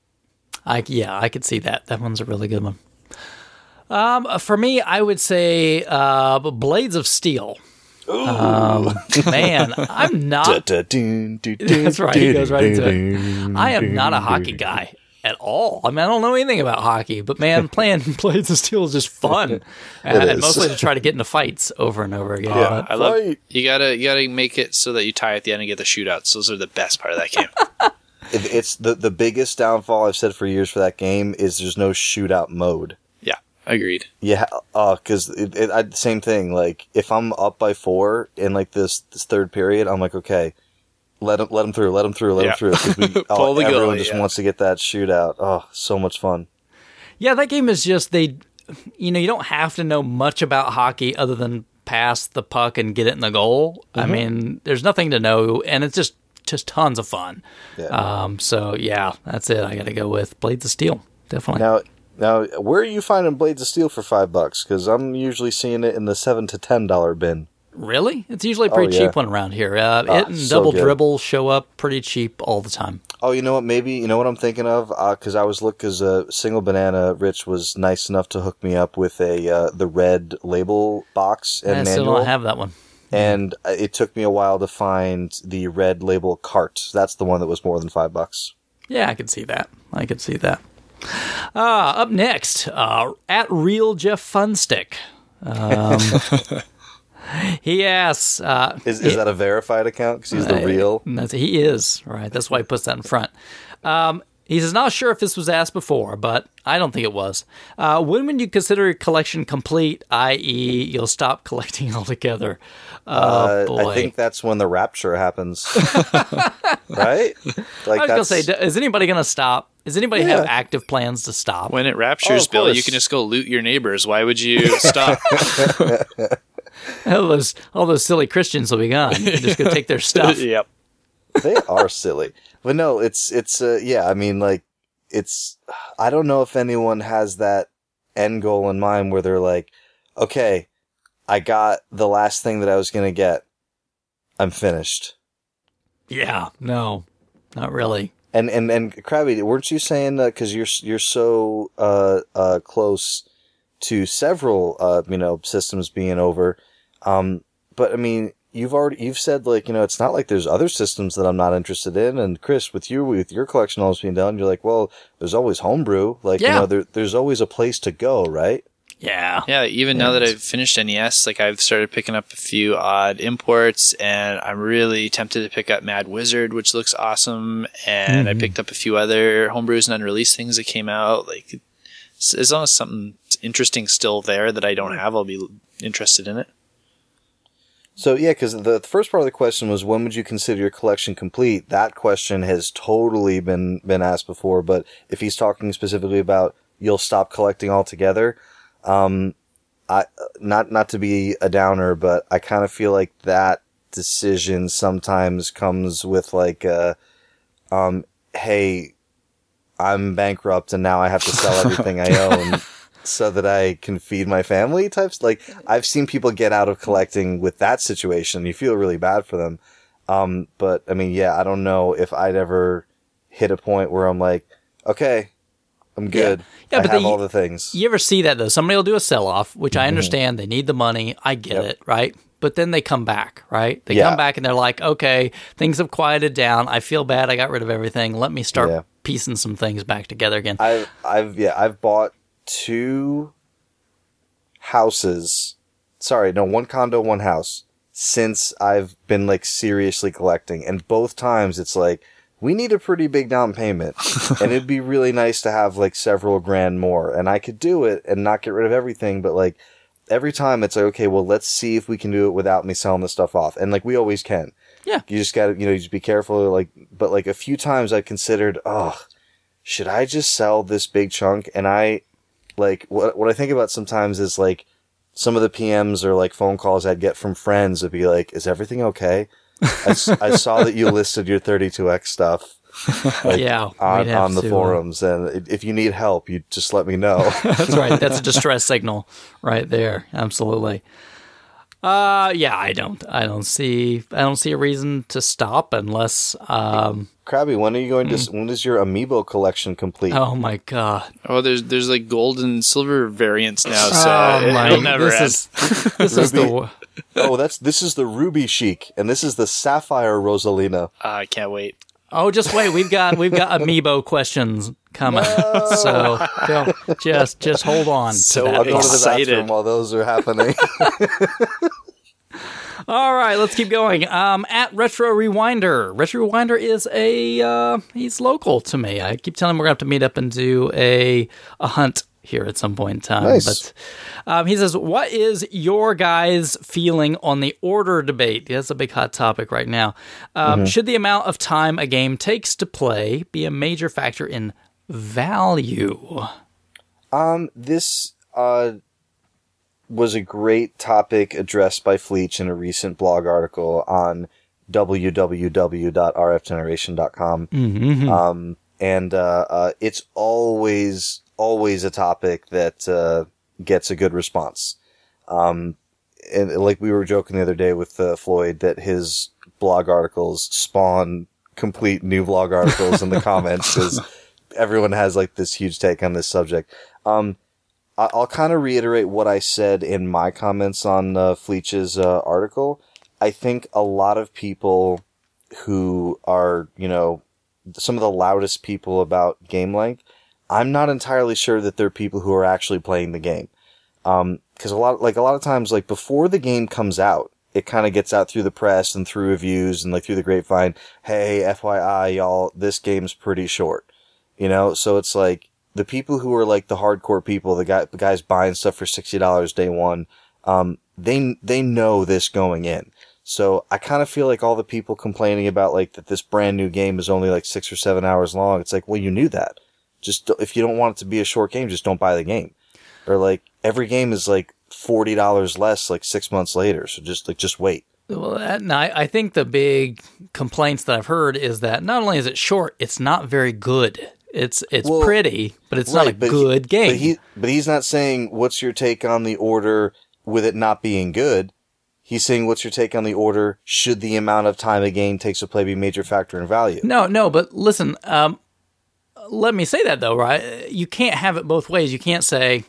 [SPEAKER 1] I, yeah, I could see that. That one's a really good one. Um, for me, I would say uh, Blades of Steel. Um, man, I'm not... That's right, he goes right into it. I am not a hockey guy at all. I mean, I don't know anything about hockey, but man, playing Blades of Steel is just fun. and, and mostly to try to get into fights over and over again.
[SPEAKER 3] Yeah,
[SPEAKER 1] but,
[SPEAKER 3] I love you gotta you gotta make it so that you tie at the end and get the shootouts. Those are the best part of that game.
[SPEAKER 2] it, it's the the biggest downfall I've said for years for that game is there's no shootout mode.
[SPEAKER 3] Yeah, agreed.
[SPEAKER 2] Yeah, uh, because it, it, I, same thing. Like if I'm up by four in like this this third period, I'm like, okay. Let him, let him through, let him through, let
[SPEAKER 3] yeah.
[SPEAKER 2] him through. Because we, oh, everyone goalie, just yeah. wants to get that shootout. Oh, so much fun.
[SPEAKER 1] Yeah, that game is just, they, you know, you don't have to know much about hockey other than pass the puck and get it in the goal. Mm-hmm. I mean, there's nothing to know, and it's just, just tons of fun. Yeah. Um, so, yeah, that's it. I got to go with Blades of Steel, definitely.
[SPEAKER 2] Now, now, where are you finding Blades of Steel for five bucks? Because I'm usually seeing it in the seven to ten dollar bin.
[SPEAKER 1] Really? It's usually a pretty
[SPEAKER 2] Oh, yeah.
[SPEAKER 1] cheap one around here. Uh,
[SPEAKER 2] Ah,
[SPEAKER 1] it and
[SPEAKER 2] so
[SPEAKER 1] Double
[SPEAKER 2] good.
[SPEAKER 1] Dribble show up pretty cheap all the time.
[SPEAKER 2] Oh, you know what? Maybe you know what I'm thinking of because I was look because uh, Single Banana Rich was nice enough to hook me up with a uh, the red label box and
[SPEAKER 1] I still
[SPEAKER 2] manual,
[SPEAKER 1] don't have that one.
[SPEAKER 2] and uh, it took me a while to find the red label cart. That's the one that was more than five bucks.
[SPEAKER 1] Yeah, I can see that. I can see that. Uh, up next, uh, at Real Jeff Funstick. Um, he asks... Uh,
[SPEAKER 2] Is is that a verified account? Because he's the real.
[SPEAKER 1] That's, he is, right. That's why he puts that in front. Um, he says, not sure if this was asked before, but I don't think it was. Uh, when would you consider your collection complete, that is you'll stop collecting altogether? Oh,
[SPEAKER 2] Uh,
[SPEAKER 1] boy.
[SPEAKER 2] I think that's when the rapture happens, right? Like
[SPEAKER 1] I was going to
[SPEAKER 2] that's
[SPEAKER 1] say, d- is anybody going to stop? Does anybody have
[SPEAKER 2] Yeah.
[SPEAKER 1] active plans to stop?
[SPEAKER 3] When it
[SPEAKER 2] Oh,
[SPEAKER 3] raptures,
[SPEAKER 2] of
[SPEAKER 3] Bill, you
[SPEAKER 2] course.
[SPEAKER 3] can just go loot your neighbors. Why would you stop?
[SPEAKER 1] all, those, all those silly Christians will be gone. You just go take their stuff.
[SPEAKER 3] Yep.
[SPEAKER 2] they are silly, but no, it's it's uh, yeah. I mean, like it's. I don't know if anyone has that end goal in mind where they're like, okay, I got the last thing that I was gonna get. I'm finished.
[SPEAKER 1] Yeah, no, not really.
[SPEAKER 2] And and and Krabby, weren't you saying that because you're you're so uh uh close to several uh you know systems being over, um. But I mean, you've already you've said like you know it's not like there's other systems that I'm not interested in. And Chris, with you with your collection almost being done, you're like, well, there's always homebrew. Like
[SPEAKER 1] Yeah.
[SPEAKER 2] you know, there there's always a place to go, right?
[SPEAKER 1] Yeah.
[SPEAKER 3] Yeah, even now that I've finished N E S, like I've started picking up a few odd imports, and I'm really tempted to pick up Mad Wizard, which looks awesome. And I picked up a few other homebrews and unreleased things that came out. Like, as as long as something interesting still there that I don't have, I'll be interested in it.
[SPEAKER 2] So yeah, because the, the first part of the question was when would you consider your collection complete? That question has totally been been asked before, but if he's talking specifically about you'll stop collecting altogether, um, I not not to be a downer, but I kind of feel like that decision sometimes comes with like, uh, um, hey, I'm bankrupt and now I have to sell everything I own. So that I can feed my family types. Like I've seen people get out of collecting with that situation. You feel really bad for them. Um, but I mean, yeah, I don't know if I'd ever hit a point where I'm like, okay, I'm good.
[SPEAKER 1] Yeah,
[SPEAKER 2] I
[SPEAKER 1] but
[SPEAKER 2] have
[SPEAKER 1] they-
[SPEAKER 2] all the things.
[SPEAKER 1] You ever see that though? Somebody will do a sell off, which I understand. They need the money. I get
[SPEAKER 2] Yep.
[SPEAKER 1] it, right? But then they come back, right? They
[SPEAKER 2] Yeah.
[SPEAKER 1] come back and they're like, okay, things have quieted down. I feel bad. I got rid of everything. Let me start
[SPEAKER 2] Yeah.
[SPEAKER 1] piecing some things back together again.
[SPEAKER 2] I've, I've, yeah, I've bought two houses. Sorry, no, one condo, one house since I've been like seriously collecting. And both times it's like, we need a pretty big down payment and it'd be really nice to have like several grand more and I could do it and not get rid of everything. But like every time it's like, okay, well, let's see if we can do it without me selling this stuff off. And like, we always can.
[SPEAKER 1] Yeah.
[SPEAKER 2] You just gotta, you know, you just be careful. Like, but like a few times I considered, oh, should I just sell this big chunk? And I, like, what what I think about sometimes is, like, some of the P Ms or, like, phone calls I'd get from friends would be like, is everything okay? I, s- I saw that you listed your thirty-two X stuff like,
[SPEAKER 1] Yeah,
[SPEAKER 2] on,
[SPEAKER 1] we'd have
[SPEAKER 2] on the
[SPEAKER 1] to, uh,
[SPEAKER 2] forums, and if you need help, you just let me know.
[SPEAKER 1] That's right. That's a distress signal right there. Absolutely. Uh, yeah, I don't. I don't see. I don't see a reason to stop unless. Um,
[SPEAKER 2] Krabby, when are you going to, when is your amiibo collection complete?
[SPEAKER 1] oh my god.
[SPEAKER 3] Oh, there's there's like gold and silver variants now, so
[SPEAKER 1] Oh
[SPEAKER 3] it,
[SPEAKER 1] my.
[SPEAKER 3] it'll never
[SPEAKER 1] This
[SPEAKER 3] end.
[SPEAKER 1] is. This is the.
[SPEAKER 2] Oh, that's, this is the Ruby Chic, and this is the Sapphire Rosalina.
[SPEAKER 3] Ah, I can't wait.
[SPEAKER 1] Oh, just wait. We've got we've got amiibo questions coming. So don't, just just hold on.
[SPEAKER 3] So
[SPEAKER 1] to that
[SPEAKER 2] I'll go to the
[SPEAKER 3] Excited.
[SPEAKER 2] bathroom while those are happening.
[SPEAKER 1] All right, let's keep going. Um, at Retro Rewinder. Retro Rewinder is a uh, he's local to me. I keep telling him we're gonna have to meet up and do a a hunt here at some point in time.
[SPEAKER 2] Nice.
[SPEAKER 1] But um, he says, "What is your guys' feeling on the order debate?" That's a big hot topic right now. Um, Should the amount of time a game takes to play be a major factor in value?
[SPEAKER 2] Um, this uh was a great topic addressed by Fleech in a recent blog article on w w w dot r f generation dot com.
[SPEAKER 1] Mm-hmm.
[SPEAKER 2] Um, and uh, uh, it's always always a topic that uh, gets a good response. Um, and like we were joking the other day with uh, Floyd that his blog articles spawn complete new blog articles in the comments because everyone has like this huge take on this subject. Um, I- I'll kind of reiterate what I said in my comments on uh, Fleech's uh, article. I think a lot of people who are, you know, some of the loudest people about game length, I'm not entirely sure that they're people who are actually playing the game. Um, cause a lot, like a lot of times, like before the game comes out, it kind of gets out through the press and through reviews and like through the grapevine. Hey, F Y I, y'all, this game's pretty short, you know? So it's like the people who are like the hardcore people, the guy, the guys buying stuff for sixty dollars day one, um, they, they know this going in. So I kind of feel like all the people complaining about like that this brand new game is only like six or seven hours long. It's like, well, you knew that. Just, if you don't want it to be a short game, just don't buy the game. Or like every game is like forty dollars less like six months later. So just like, just wait.
[SPEAKER 1] Well, that, and I, I think the big complaints that I've heard is that not only is it short, it's not very good. It's it's
[SPEAKER 2] Well,
[SPEAKER 1] pretty, but it's not a
[SPEAKER 2] but
[SPEAKER 1] good
[SPEAKER 2] he,
[SPEAKER 1] game.
[SPEAKER 2] But, he, but he's not saying, what's your take on the Order with it not being good? He's saying, what's your take on the Order? Should the amount of time a game takes to play be a major factor in value?
[SPEAKER 1] No, no, but listen, um, let me say that though, right? You can't have it both ways. You can't say,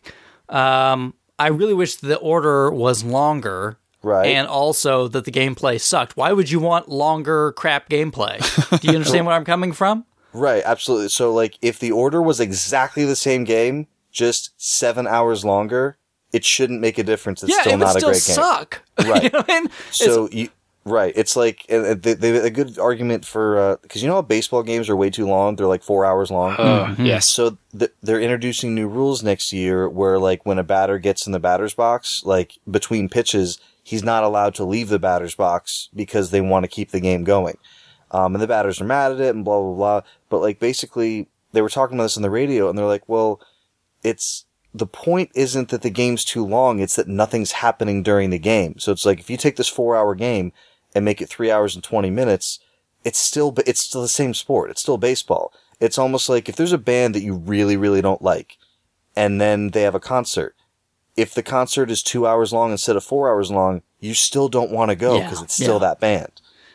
[SPEAKER 1] um, I really wish the Order was longer,
[SPEAKER 2] Right.
[SPEAKER 1] and also that the gameplay sucked. Why would you want longer crap gameplay? Do you understand where I'm coming from?
[SPEAKER 2] Right, absolutely. So, like, if the Order was exactly the same game, just seven hours longer, it shouldn't make a difference. It's
[SPEAKER 1] yeah,
[SPEAKER 2] still
[SPEAKER 1] it would
[SPEAKER 2] not
[SPEAKER 1] still
[SPEAKER 2] a great game.
[SPEAKER 1] suck.
[SPEAKER 2] Right.
[SPEAKER 1] You know what I mean?
[SPEAKER 2] So, you, right, it's like uh, they, they, a good argument for, because you know how baseball games are way too long? They're like four hours long.
[SPEAKER 3] Oh, yes.
[SPEAKER 2] So th- they're introducing new rules next year where, like, when a batter gets in the batter's box, like, between pitches, he's not allowed to leave the batter's box because they want to keep the game going. Um, and the batters are mad at it and blah, blah, blah. But, like, basically, they were talking about this on the radio and they're like, well, it's, the point isn't that the game's too long, it's that nothing's happening during the game. So it's like, if you take this four hour game and make it three hours and twenty minutes, it's still, it's still the same sport. It's still baseball. It's almost like if there's a band that you really, really don't like and then they have a concert, if the concert is two hours long instead of four hours long, you still don't want to go because
[SPEAKER 1] Yeah,
[SPEAKER 2] it's still
[SPEAKER 1] yeah.
[SPEAKER 2] that band.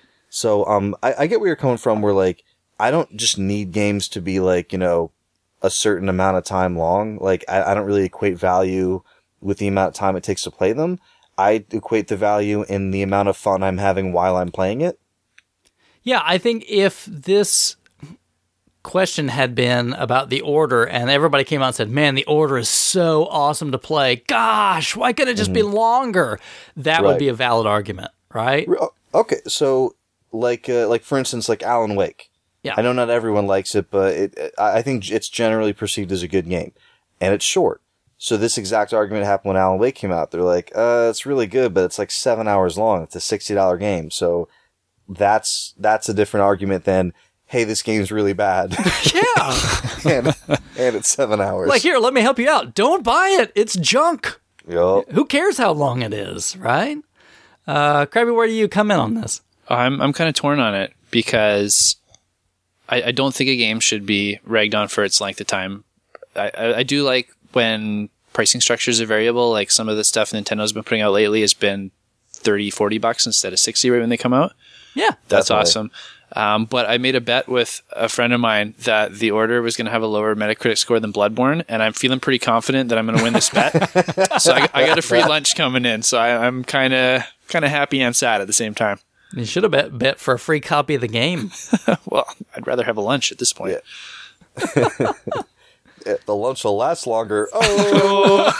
[SPEAKER 2] So, um, I, I get where you're coming from where like, I don't just need games to be like, you know, a certain amount of time long. Like, I, I don't really equate value with the amount of time it takes to play them. I equate the value in the amount of fun I'm having while I'm playing it.
[SPEAKER 1] Yeah, I think if this question had been about the Order and everybody came out and said, man, the Order is so awesome to play. Gosh, why couldn't it just be longer? That would
[SPEAKER 2] Right.
[SPEAKER 1] be a valid argument, right?
[SPEAKER 2] Okay, so like, uh, like for instance, like Alan Wake.
[SPEAKER 1] Yeah.
[SPEAKER 2] I know not everyone likes it, but it, I I think it's generally perceived as a good game, and it's short. So this exact argument happened when Alan Wake came out. They're like, uh, it's really good, but it's like seven hours long. It's a sixty dollar game. So that's, that's a different argument than, hey, this game's really bad.
[SPEAKER 1] Yeah.
[SPEAKER 2] and, and it's seven hours.
[SPEAKER 1] Like, here, let me help you out. Don't buy it. It's junk.
[SPEAKER 2] Yup.
[SPEAKER 1] Who cares how long it is, right? Uh, Krabby, where do you come in on this?
[SPEAKER 3] I'm I'm kind of torn on it because I, I don't think a game should be ragged on for its length of time. I, I, I do like when pricing structures are variable, like some of the stuff Nintendo's been putting out lately has been thirty, forty bucks instead of sixty right when they come out.
[SPEAKER 1] Yeah.
[SPEAKER 3] That's
[SPEAKER 2] Definitely.
[SPEAKER 3] awesome. Um, but I made a bet with a friend of mine that the Order was going to have a lower Metacritic score than Bloodborne, and I'm feeling pretty confident that I'm going to win this bet. So I, I got a free lunch coming in, so I, I'm kind of kind of happy and sad at the same time.
[SPEAKER 1] You should have bet, bet for a free copy of the game.
[SPEAKER 3] Well, I'd rather have a lunch at this point.
[SPEAKER 2] Yeah. Yeah, the lunch will last longer. Oh,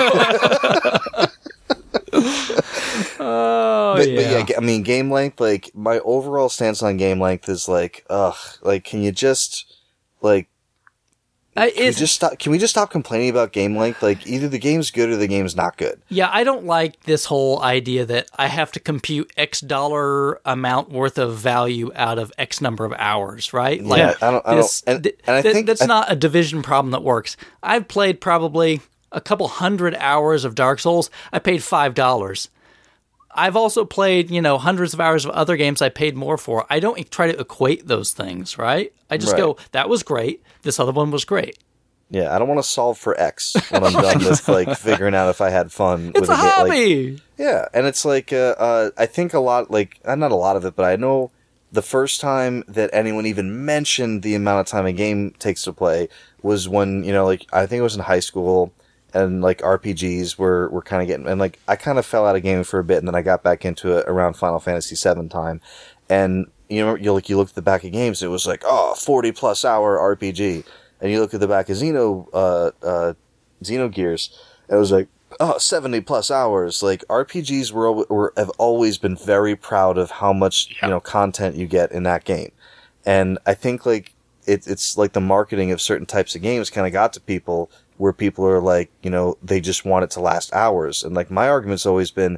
[SPEAKER 1] Oh,
[SPEAKER 2] but,
[SPEAKER 1] yeah.
[SPEAKER 2] but yeah, I mean, game length, like, my overall stance on game length is like, ugh, like, can you just, like,
[SPEAKER 1] I,
[SPEAKER 2] can we
[SPEAKER 1] it's,
[SPEAKER 2] just stop, can we just stop complaining about game length? Like, either the game's good or the game's not good.
[SPEAKER 1] yeah, I don't like this whole idea that I have to compute X dollar amount worth of value out of X number of hours, right? Like,
[SPEAKER 2] Yeah, I don't- I don't-
[SPEAKER 1] this,
[SPEAKER 2] and-
[SPEAKER 1] th-
[SPEAKER 2] and I
[SPEAKER 1] th-
[SPEAKER 2] think-
[SPEAKER 1] that's
[SPEAKER 2] I-
[SPEAKER 1] not a division problem that works. I've played probably a couple hundred hours of Dark Souls. I paid five dollars. I've also played, you know, hundreds of hours of other games I paid more for. I don't try to equate those things, right? I just
[SPEAKER 2] Right.
[SPEAKER 1] go, that was great. This other one was great.
[SPEAKER 2] Yeah, I don't want to solve for X when I'm done with like figuring out if I had fun.
[SPEAKER 1] It's
[SPEAKER 2] with
[SPEAKER 1] a
[SPEAKER 2] a game.
[SPEAKER 1] hobby.
[SPEAKER 2] Like, yeah, and it's like uh, uh, I think a lot, like uh, not a lot of it, but I know the first time that anyone even mentioned the amount of time a game takes to play was when, you know, like I think it was in high school, and like R P Gs were were kind of getting, and like I kind of fell out of gaming for a bit, and then I got back into it around Final Fantasy seven time, and you know, you like you look at the back of games, it was like oh forty plus hour R P G. And you look at the back of Xeno, uh, uh, Xenogears, and it was like, oh, seventy plus hours. Like, R P Gs were, were have always been very proud of how much, yeah. you know, content you get in that game. And I think, like, it, it's like the marketing of certain types of games kind of got to people where people are like, you know, they just want it to last hours. And, like, my argument's always been,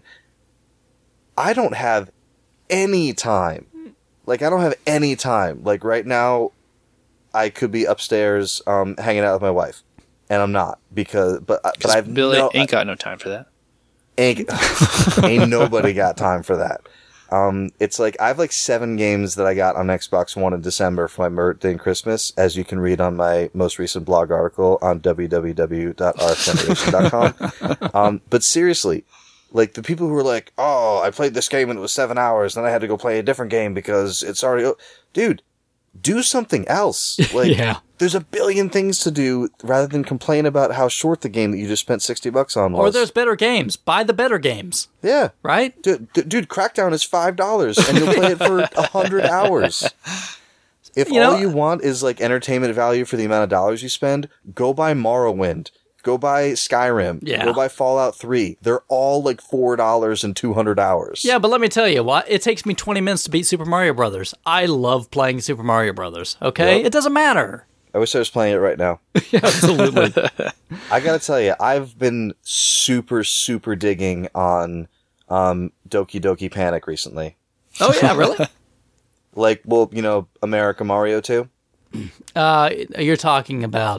[SPEAKER 2] I don't have any time. Like, I don't have any time. Like, right now, I could be upstairs um, hanging out with my wife, and I'm not because. But but I've
[SPEAKER 3] Bill
[SPEAKER 2] no,
[SPEAKER 3] ain't got no time for that.
[SPEAKER 2] Ain't, ain't nobody got time for that. Um, it's like I have like seven games that I got on Xbox One in December for my birthday and Christmas, as you can read on my most recent blog article on w w w dot r f generation dot com. um, but seriously, like the people who are like, "Oh, I played this game and it was seven hours, then I had to go play a different game because it's already," oh, dude. Do something else. Like,
[SPEAKER 1] yeah.
[SPEAKER 2] There's a billion things to do rather than complain about how short the game that you just spent sixty bucks on was.
[SPEAKER 1] Or there's better games. Buy the better games.
[SPEAKER 2] Yeah.
[SPEAKER 1] Right?
[SPEAKER 2] Dude, d- dude Crackdown is five dollars and you'll play it for one hundred hours. If
[SPEAKER 1] you
[SPEAKER 2] all
[SPEAKER 1] know,
[SPEAKER 2] you want is like entertainment value for the amount of dollars you spend, go buy Morrowind. Go buy Skyrim.
[SPEAKER 1] Yeah.
[SPEAKER 2] Go buy Fallout three. They're all like four dollars and two hundred hours.
[SPEAKER 1] Yeah, but let me tell you what. It takes me twenty minutes to beat Super Mario Brothers. I love playing Super Mario Brothers. Okay?
[SPEAKER 2] Yep.
[SPEAKER 1] It doesn't matter.
[SPEAKER 2] I wish I was playing it right now.
[SPEAKER 1] Yeah, absolutely.
[SPEAKER 2] I gotta tell you, I've been super, super digging on um, Doki Doki Panic recently.
[SPEAKER 1] Oh, yeah, really?
[SPEAKER 2] Like, well, you know, America Mario two?
[SPEAKER 1] Uh, you're talking about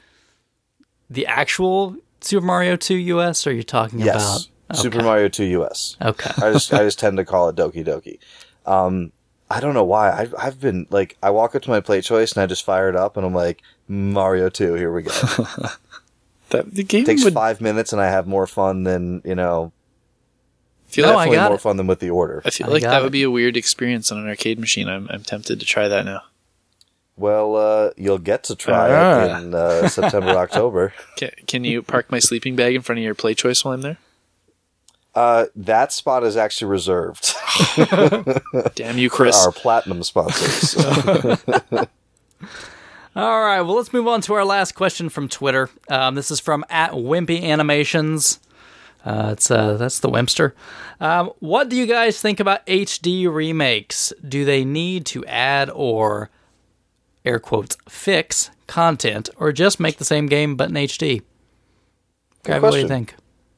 [SPEAKER 1] the actual Super Mario two U S, or you're talking
[SPEAKER 2] yes.
[SPEAKER 1] about... Okay.
[SPEAKER 2] Super Mario two U S.
[SPEAKER 1] Okay.
[SPEAKER 2] I just I just tend to call it Doki Doki. Um, I don't know why. I've, I've been, like, I walk up to my play choice and I just fire it up and I'm like, Mario two, here we go.
[SPEAKER 3] that, the game
[SPEAKER 2] It takes
[SPEAKER 3] would...
[SPEAKER 2] five minutes and I have more fun than, you know...
[SPEAKER 3] feel
[SPEAKER 1] no,
[SPEAKER 2] definitely
[SPEAKER 1] I got
[SPEAKER 2] more
[SPEAKER 1] it.
[SPEAKER 2] fun than with the order.
[SPEAKER 3] I feel
[SPEAKER 1] I
[SPEAKER 3] like
[SPEAKER 1] got
[SPEAKER 3] that
[SPEAKER 1] it.
[SPEAKER 3] would be a weird experience on an arcade machine. I'm I'm tempted to try that now.
[SPEAKER 2] Well, uh, you'll get to try
[SPEAKER 3] Ah.
[SPEAKER 2] it in uh, September, October.
[SPEAKER 3] Can, can you park my sleeping bag in front of your play choice while I'm there?
[SPEAKER 2] Uh, that spot is actually reserved
[SPEAKER 3] Damn you,
[SPEAKER 2] for
[SPEAKER 3] Chris.
[SPEAKER 2] our platinum sponsors.
[SPEAKER 1] All right, well, let's move on to our last question from Twitter. Um, this is from at Wimpy Animations. Uh, it's uh, that's the Wimpster. Um, what do you guys think about H D remakes? Do they need to add or, air quotes, fix content, or just make the same game but in H D? Gabby, what do you
[SPEAKER 2] question.
[SPEAKER 1] think?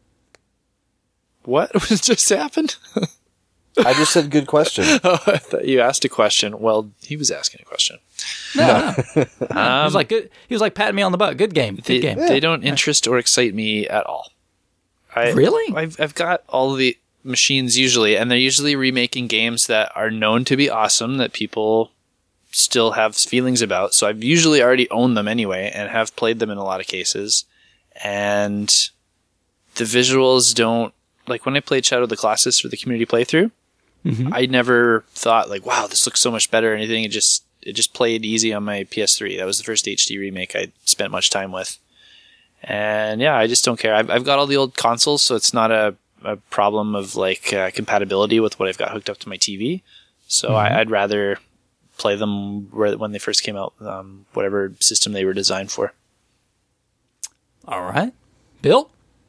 [SPEAKER 3] What just happened?
[SPEAKER 2] I just said good question.
[SPEAKER 3] Oh, I thought you asked a question. Well, he was asking a question.
[SPEAKER 1] No, no. he
[SPEAKER 3] Um,
[SPEAKER 1] was like good. He was like patting me on the butt. Good game. Good
[SPEAKER 3] they,
[SPEAKER 1] game.
[SPEAKER 3] they don't interest or excite me at all. I,
[SPEAKER 1] Really?
[SPEAKER 3] I've, I've got all the machines usually, and they're usually remaking games that are known to be awesome that people still have feelings about. So I've usually already owned them anyway and have played them in a lot of cases. And the visuals don't, like when I played Shadow of the Colossus for the community playthrough,
[SPEAKER 1] Mm-hmm.
[SPEAKER 3] I never thought like, wow, this looks so much better or anything. It just, it just played easy on my P S three. That was the first H D remake I spent much time with. And yeah, I just don't care. I've, I've got all the old consoles, so it's not a, a problem of like uh, compatibility with what I've got hooked up to my T V. So
[SPEAKER 1] Mm-hmm.
[SPEAKER 3] I, I'd rather play them where, when they first came out, um, whatever system they were designed for.
[SPEAKER 1] All right, Bill.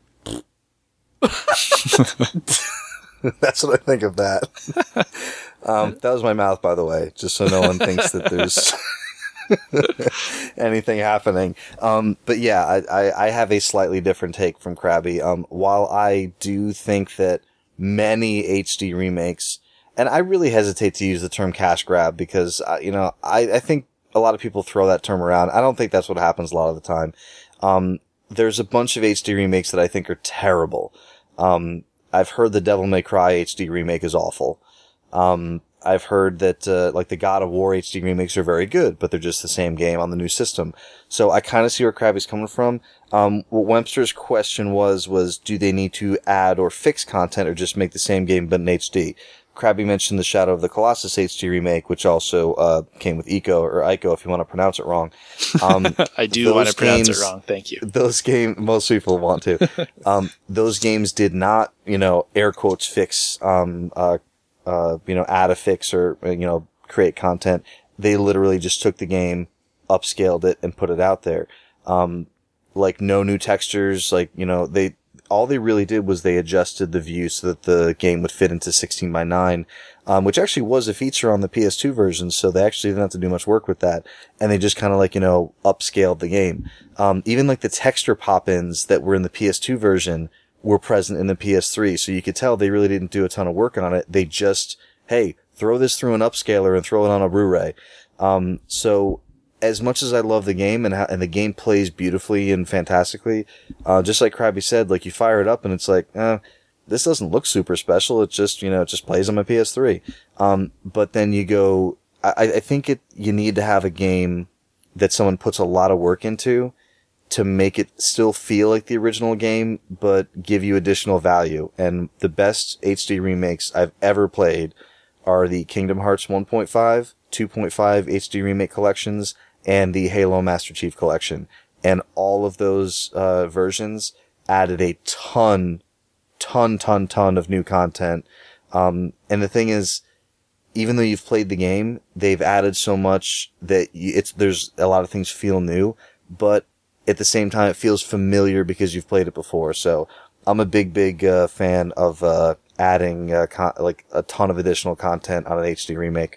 [SPEAKER 2] That's what I think of that. Um, that was my mouth, by the way, just so no one thinks that there's anything happening. Um, but yeah, I, I, I have a slightly different take from Krabby. Um, while I do think that many H D remakes, and I really hesitate to use the term cash grab because, uh, you know, I, I think a lot of people throw that term around. I don't think that's what happens a lot of the time. Um, there's a bunch of H D remakes that I think are terrible. Um, I've heard the Devil May Cry H D remake is awful. Um, I've heard that uh, like the God of War H D remakes are very good, but they're just the same game on the new system. So I kind of see where Krabby's coming from. Um, what Webster's question was was do they need to add or fix content or just make the same game but in H D? Krabby mentioned the Shadow of the Colossus H D remake, which also uh, came with Ico or Ico if you want to pronounce it wrong. Um,
[SPEAKER 3] I do want to pronounce
[SPEAKER 2] games,
[SPEAKER 3] it wrong. Thank you.
[SPEAKER 2] Those games, most people want to. um, those games did not, you know, air quotes fix, um, uh, uh, you know, add a fix or, you know, create content. They literally just took the game, upscaled it, and put it out there. Um, like no new textures, like, you know, they, all they really did was they adjusted the view so that the game would fit into sixteen by nine, um, which actually was a feature on the P S two version, so they actually didn't have to do much work with that. And they just kind of like, you know, upscaled the game. Um, even like the texture pop-ins that were in the P S two version were present in the P S three, so you could tell they really didn't do a ton of work on it. They just, hey, throw this through an upscaler and throw it on a Blu-ray. Um, so, as much as I love the game and how, and the game plays beautifully and fantastically, uh, just like Krabby said, like you fire it up and it's like, eh, this doesn't look super special. It just, you know, it just plays on my P S three. Um, but then you go, I, I think it, you need to have a game that someone puts a lot of work into to make it still feel like the original game, but give you additional value. And the best H D remakes I've ever played are the Kingdom Hearts one point five, two point five H D remake collections, and the Halo Master Chief Collection. And all of those uh, versions added a ton, ton, ton, ton of new content. Um, and the thing is, even though you've played the game, they've added so much that you, it's there's a lot of things feel new, but at the same time, it feels familiar because you've played it before. So I'm a big, big uh, fan of uh, adding uh, con- like a ton of additional content on an H D remake.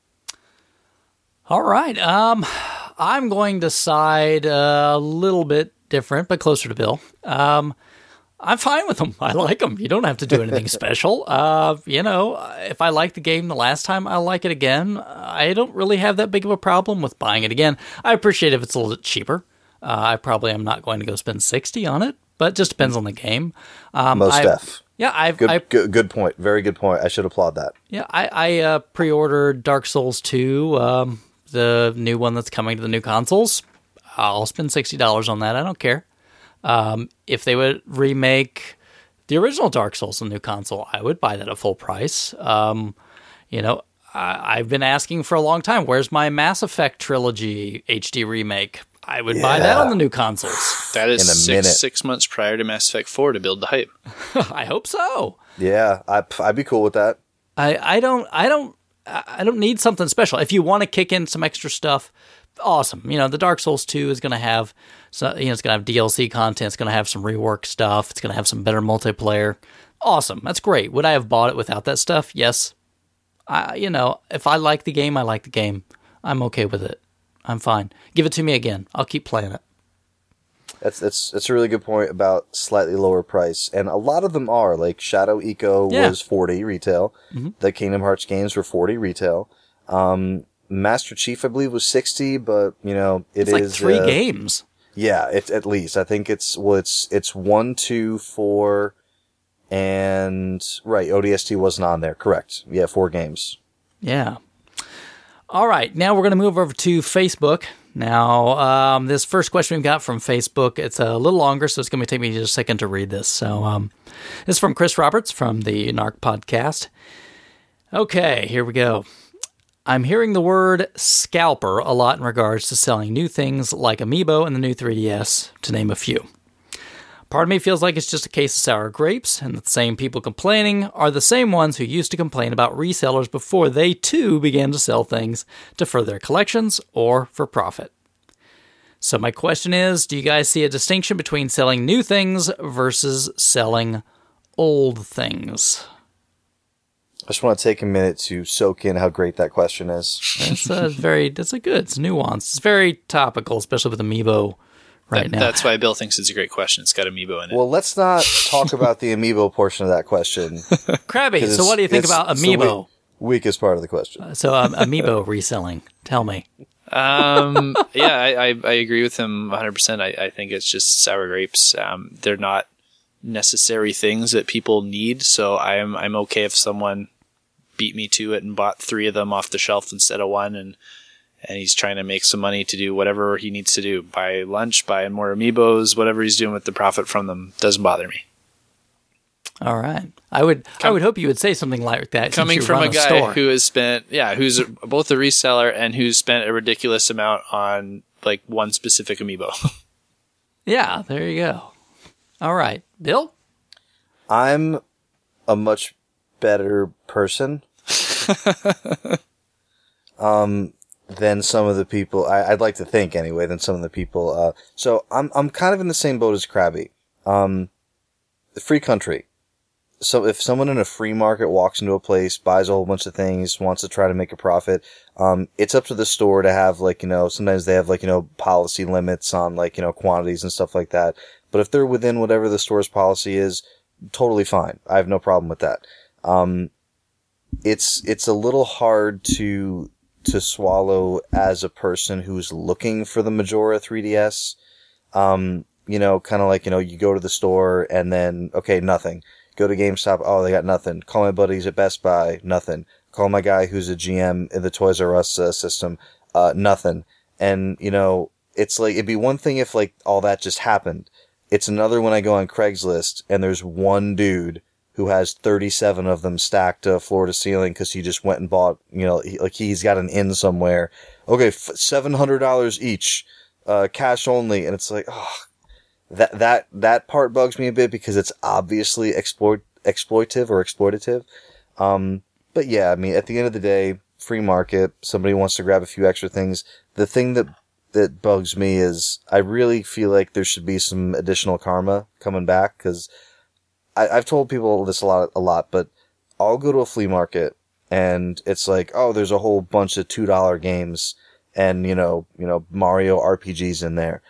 [SPEAKER 1] All right. Um, I'm going to side a little bit different, but closer to Bill. Um, I'm fine with them. I like them. You don't have to do anything special. Uh, you know, if I liked the game the last time, I'll like it again. I don't really have that big of a problem with buying it again. I appreciate if it's a little bit cheaper. Uh, I probably am not going to go spend sixty on it, but it just depends on the game. Um,
[SPEAKER 2] Most
[SPEAKER 1] I've,
[SPEAKER 2] def.
[SPEAKER 1] Yeah, I've
[SPEAKER 2] good,
[SPEAKER 1] I,
[SPEAKER 2] good. Good point. Very good point. I should applaud that.
[SPEAKER 1] Yeah, I, I uh, pre-ordered Dark Souls two, um, the new one that's coming to the new consoles. I'll spend sixty dollars on that. I don't care. Um, if they would remake the original Dark Souls on the new console, I would buy that at full price. Um, you know, I, I've been asking for a long time, where's my Mass Effect trilogy H D remake? I would yeah. buy that on the new consoles.
[SPEAKER 3] That is
[SPEAKER 2] In a
[SPEAKER 3] six,
[SPEAKER 2] minute.
[SPEAKER 3] six months prior to Mass Effect four to build the hype.
[SPEAKER 1] I hope so.
[SPEAKER 2] Yeah, I, I'd be cool with that.
[SPEAKER 1] I, I don't, I don't, I don't need something special. If you want to kick in some extra stuff, awesome. You know, the Dark Souls two is going to have, so, you know, it's going to have D L C content. It's going to have some rework stuff. It's going to have some better multiplayer. Awesome. That's great. Would I have bought it without that stuff? Yes. I, you know, if I like the game, I like the game. I'm okay with it. I'm fine. Give it to me again. I'll keep playing it.
[SPEAKER 2] That's that's that's a really good point about slightly lower price, and a lot of them are. Like Shadow Eco
[SPEAKER 1] yeah.
[SPEAKER 2] was forty retail. Mm-hmm. The Kingdom Hearts games were forty retail. Um, Master Chief, I believe, was sixty, but you know it
[SPEAKER 1] it's
[SPEAKER 2] is
[SPEAKER 1] like three
[SPEAKER 2] uh,
[SPEAKER 1] games.
[SPEAKER 2] Yeah, it's at least. I think it's well, it's it's one, two, four, and right. O D S T wasn't on there. Correct. Yeah, four games.
[SPEAKER 1] Yeah. All right, now we're going to move over to Facebook. Now, um, this first question we've got from Facebook, it's a little longer, so it's going to take me just a second to read this. So, um, this is from Chris Roberts from the Narc podcast. Okay, here we go. I'm hearing the word scalper a lot in regards to selling new things like Amiibo and the new three D S, to name a few. Part of me feels like it's just a case of sour grapes, and the same people complaining are the same ones who used to complain about resellers before they too began to sell things to further their collections or for profit. So my question is, do you guys see a distinction between selling new things versus selling old things?
[SPEAKER 2] I just want to take a minute to soak in how great that question is.
[SPEAKER 1] It's a very, it's a good, it's nuanced. It's very topical, especially with Amiibo. Right
[SPEAKER 3] that,
[SPEAKER 1] now.
[SPEAKER 3] That's why Bill thinks it's a great question. It's got Amiibo in it.
[SPEAKER 2] Well, let's not talk about the Amiibo portion of that question.
[SPEAKER 1] Krabby, so what do you think about Amiibo?
[SPEAKER 2] Weak, weakest part of the question.
[SPEAKER 1] Uh, so um, Amiibo reselling. Tell me.
[SPEAKER 3] Um, yeah, I, I, I agree with him one hundred percent. I, I think it's just sour grapes. Um, they're not necessary things that people need, so I'm I'm okay if someone beat me to it and bought three of them off the shelf instead of one, and and he's trying to make some money to do whatever he needs to do. Buy lunch, buy more amiibos, whatever he's doing with the profit from them doesn't bother me.
[SPEAKER 1] All right. I would I would hope you would say something like that.
[SPEAKER 3] Coming
[SPEAKER 1] since you
[SPEAKER 3] from
[SPEAKER 1] run
[SPEAKER 3] a guy
[SPEAKER 1] store.
[SPEAKER 3] who has spent, yeah, who's both a reseller and who's spent a ridiculous amount on like one specific amiibo.
[SPEAKER 1] Yeah, there you go. All right. Bill?
[SPEAKER 2] I'm a much better person um, than some of the people. I, I'd like to think anyway. Than some of the people. Uh, so I'm I'm kind of in the same boat as Krabby. Um, the free country. So if someone in a free market walks into a place, buys a whole bunch of things, wants to try to make a profit, um, it's up to the store to have like, you know, sometimes they have like, you know, policy limits on like, you know, quantities and stuff like that. But if they're within whatever the store's policy is, totally fine. I have no problem with that. Um, it's, it's a little hard to, to swallow as a person who's looking for the Majora three D S. Um, you know, kind of like, you know, you go to the store and then, okay, nothing. Go to GameStop, oh, they got nothing. Call my buddies at Best Buy, nothing. Call my guy who's a G M in the Toys R Us uh, system, uh, nothing. And, you know, it's like, it'd be one thing if, like, all that just happened. It's another when I go on Craigslist and there's one dude who has thirty-seven of them stacked uh, floor to ceiling because he just went and bought, you know, he, like he's got an inn somewhere. Okay, f- seven hundred dollars each, uh, cash only. And it's like, oh, That, that, that part bugs me a bit because it's obviously exploit, exploitive or exploitative. Um, but yeah, I mean, at the end of the day, free market, somebody wants to grab a few extra things. The thing that, that bugs me is I really feel like there should be some additional karma coming back because I've told people this a lot, a lot, but I'll go to a flea market and it's like, oh, there's a whole bunch of two dollar games and, you know, you know, Mario R P Gs in there.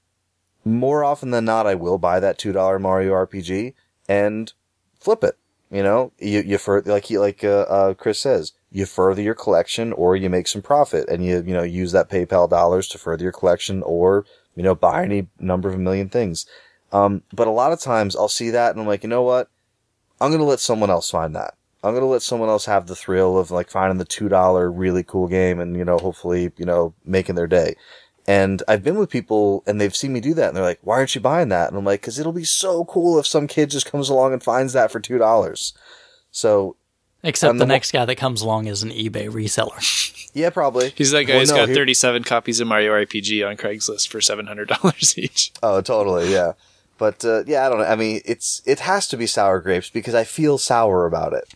[SPEAKER 2] More often than not, I will buy that two dollar Mario R P G and flip it. You know, you, you further, like he, like, uh, uh, Chris says, you further your collection or you make some profit and you, you know, use that PayPal dollars to further your collection or, you know, buy any number of a million things. Um, but a lot of times I'll see that and I'm like, you know what? I'm going to let someone else find that. I'm going to let someone else have the thrill of like finding the two dollar really cool game and, you know, hopefully, you know, making their day. And I've been with people and they've seen me do that and they're like, why aren't you buying that? And I'm like, cause it'll be so cool if some kid just comes along and finds that for two dollars. So.
[SPEAKER 1] Except the,
[SPEAKER 2] the
[SPEAKER 1] next guy that comes along is an eBay reseller.
[SPEAKER 2] Yeah, probably.
[SPEAKER 3] He's that guy
[SPEAKER 2] well,
[SPEAKER 3] who's
[SPEAKER 2] no,
[SPEAKER 3] got
[SPEAKER 2] here-
[SPEAKER 3] thirty-seven copies of Mario R P G on Craigslist for seven hundred dollars each.
[SPEAKER 2] Oh, totally. Yeah. But, uh, yeah, I don't know. I mean, it's, it has to be sour grapes because I feel sour about it.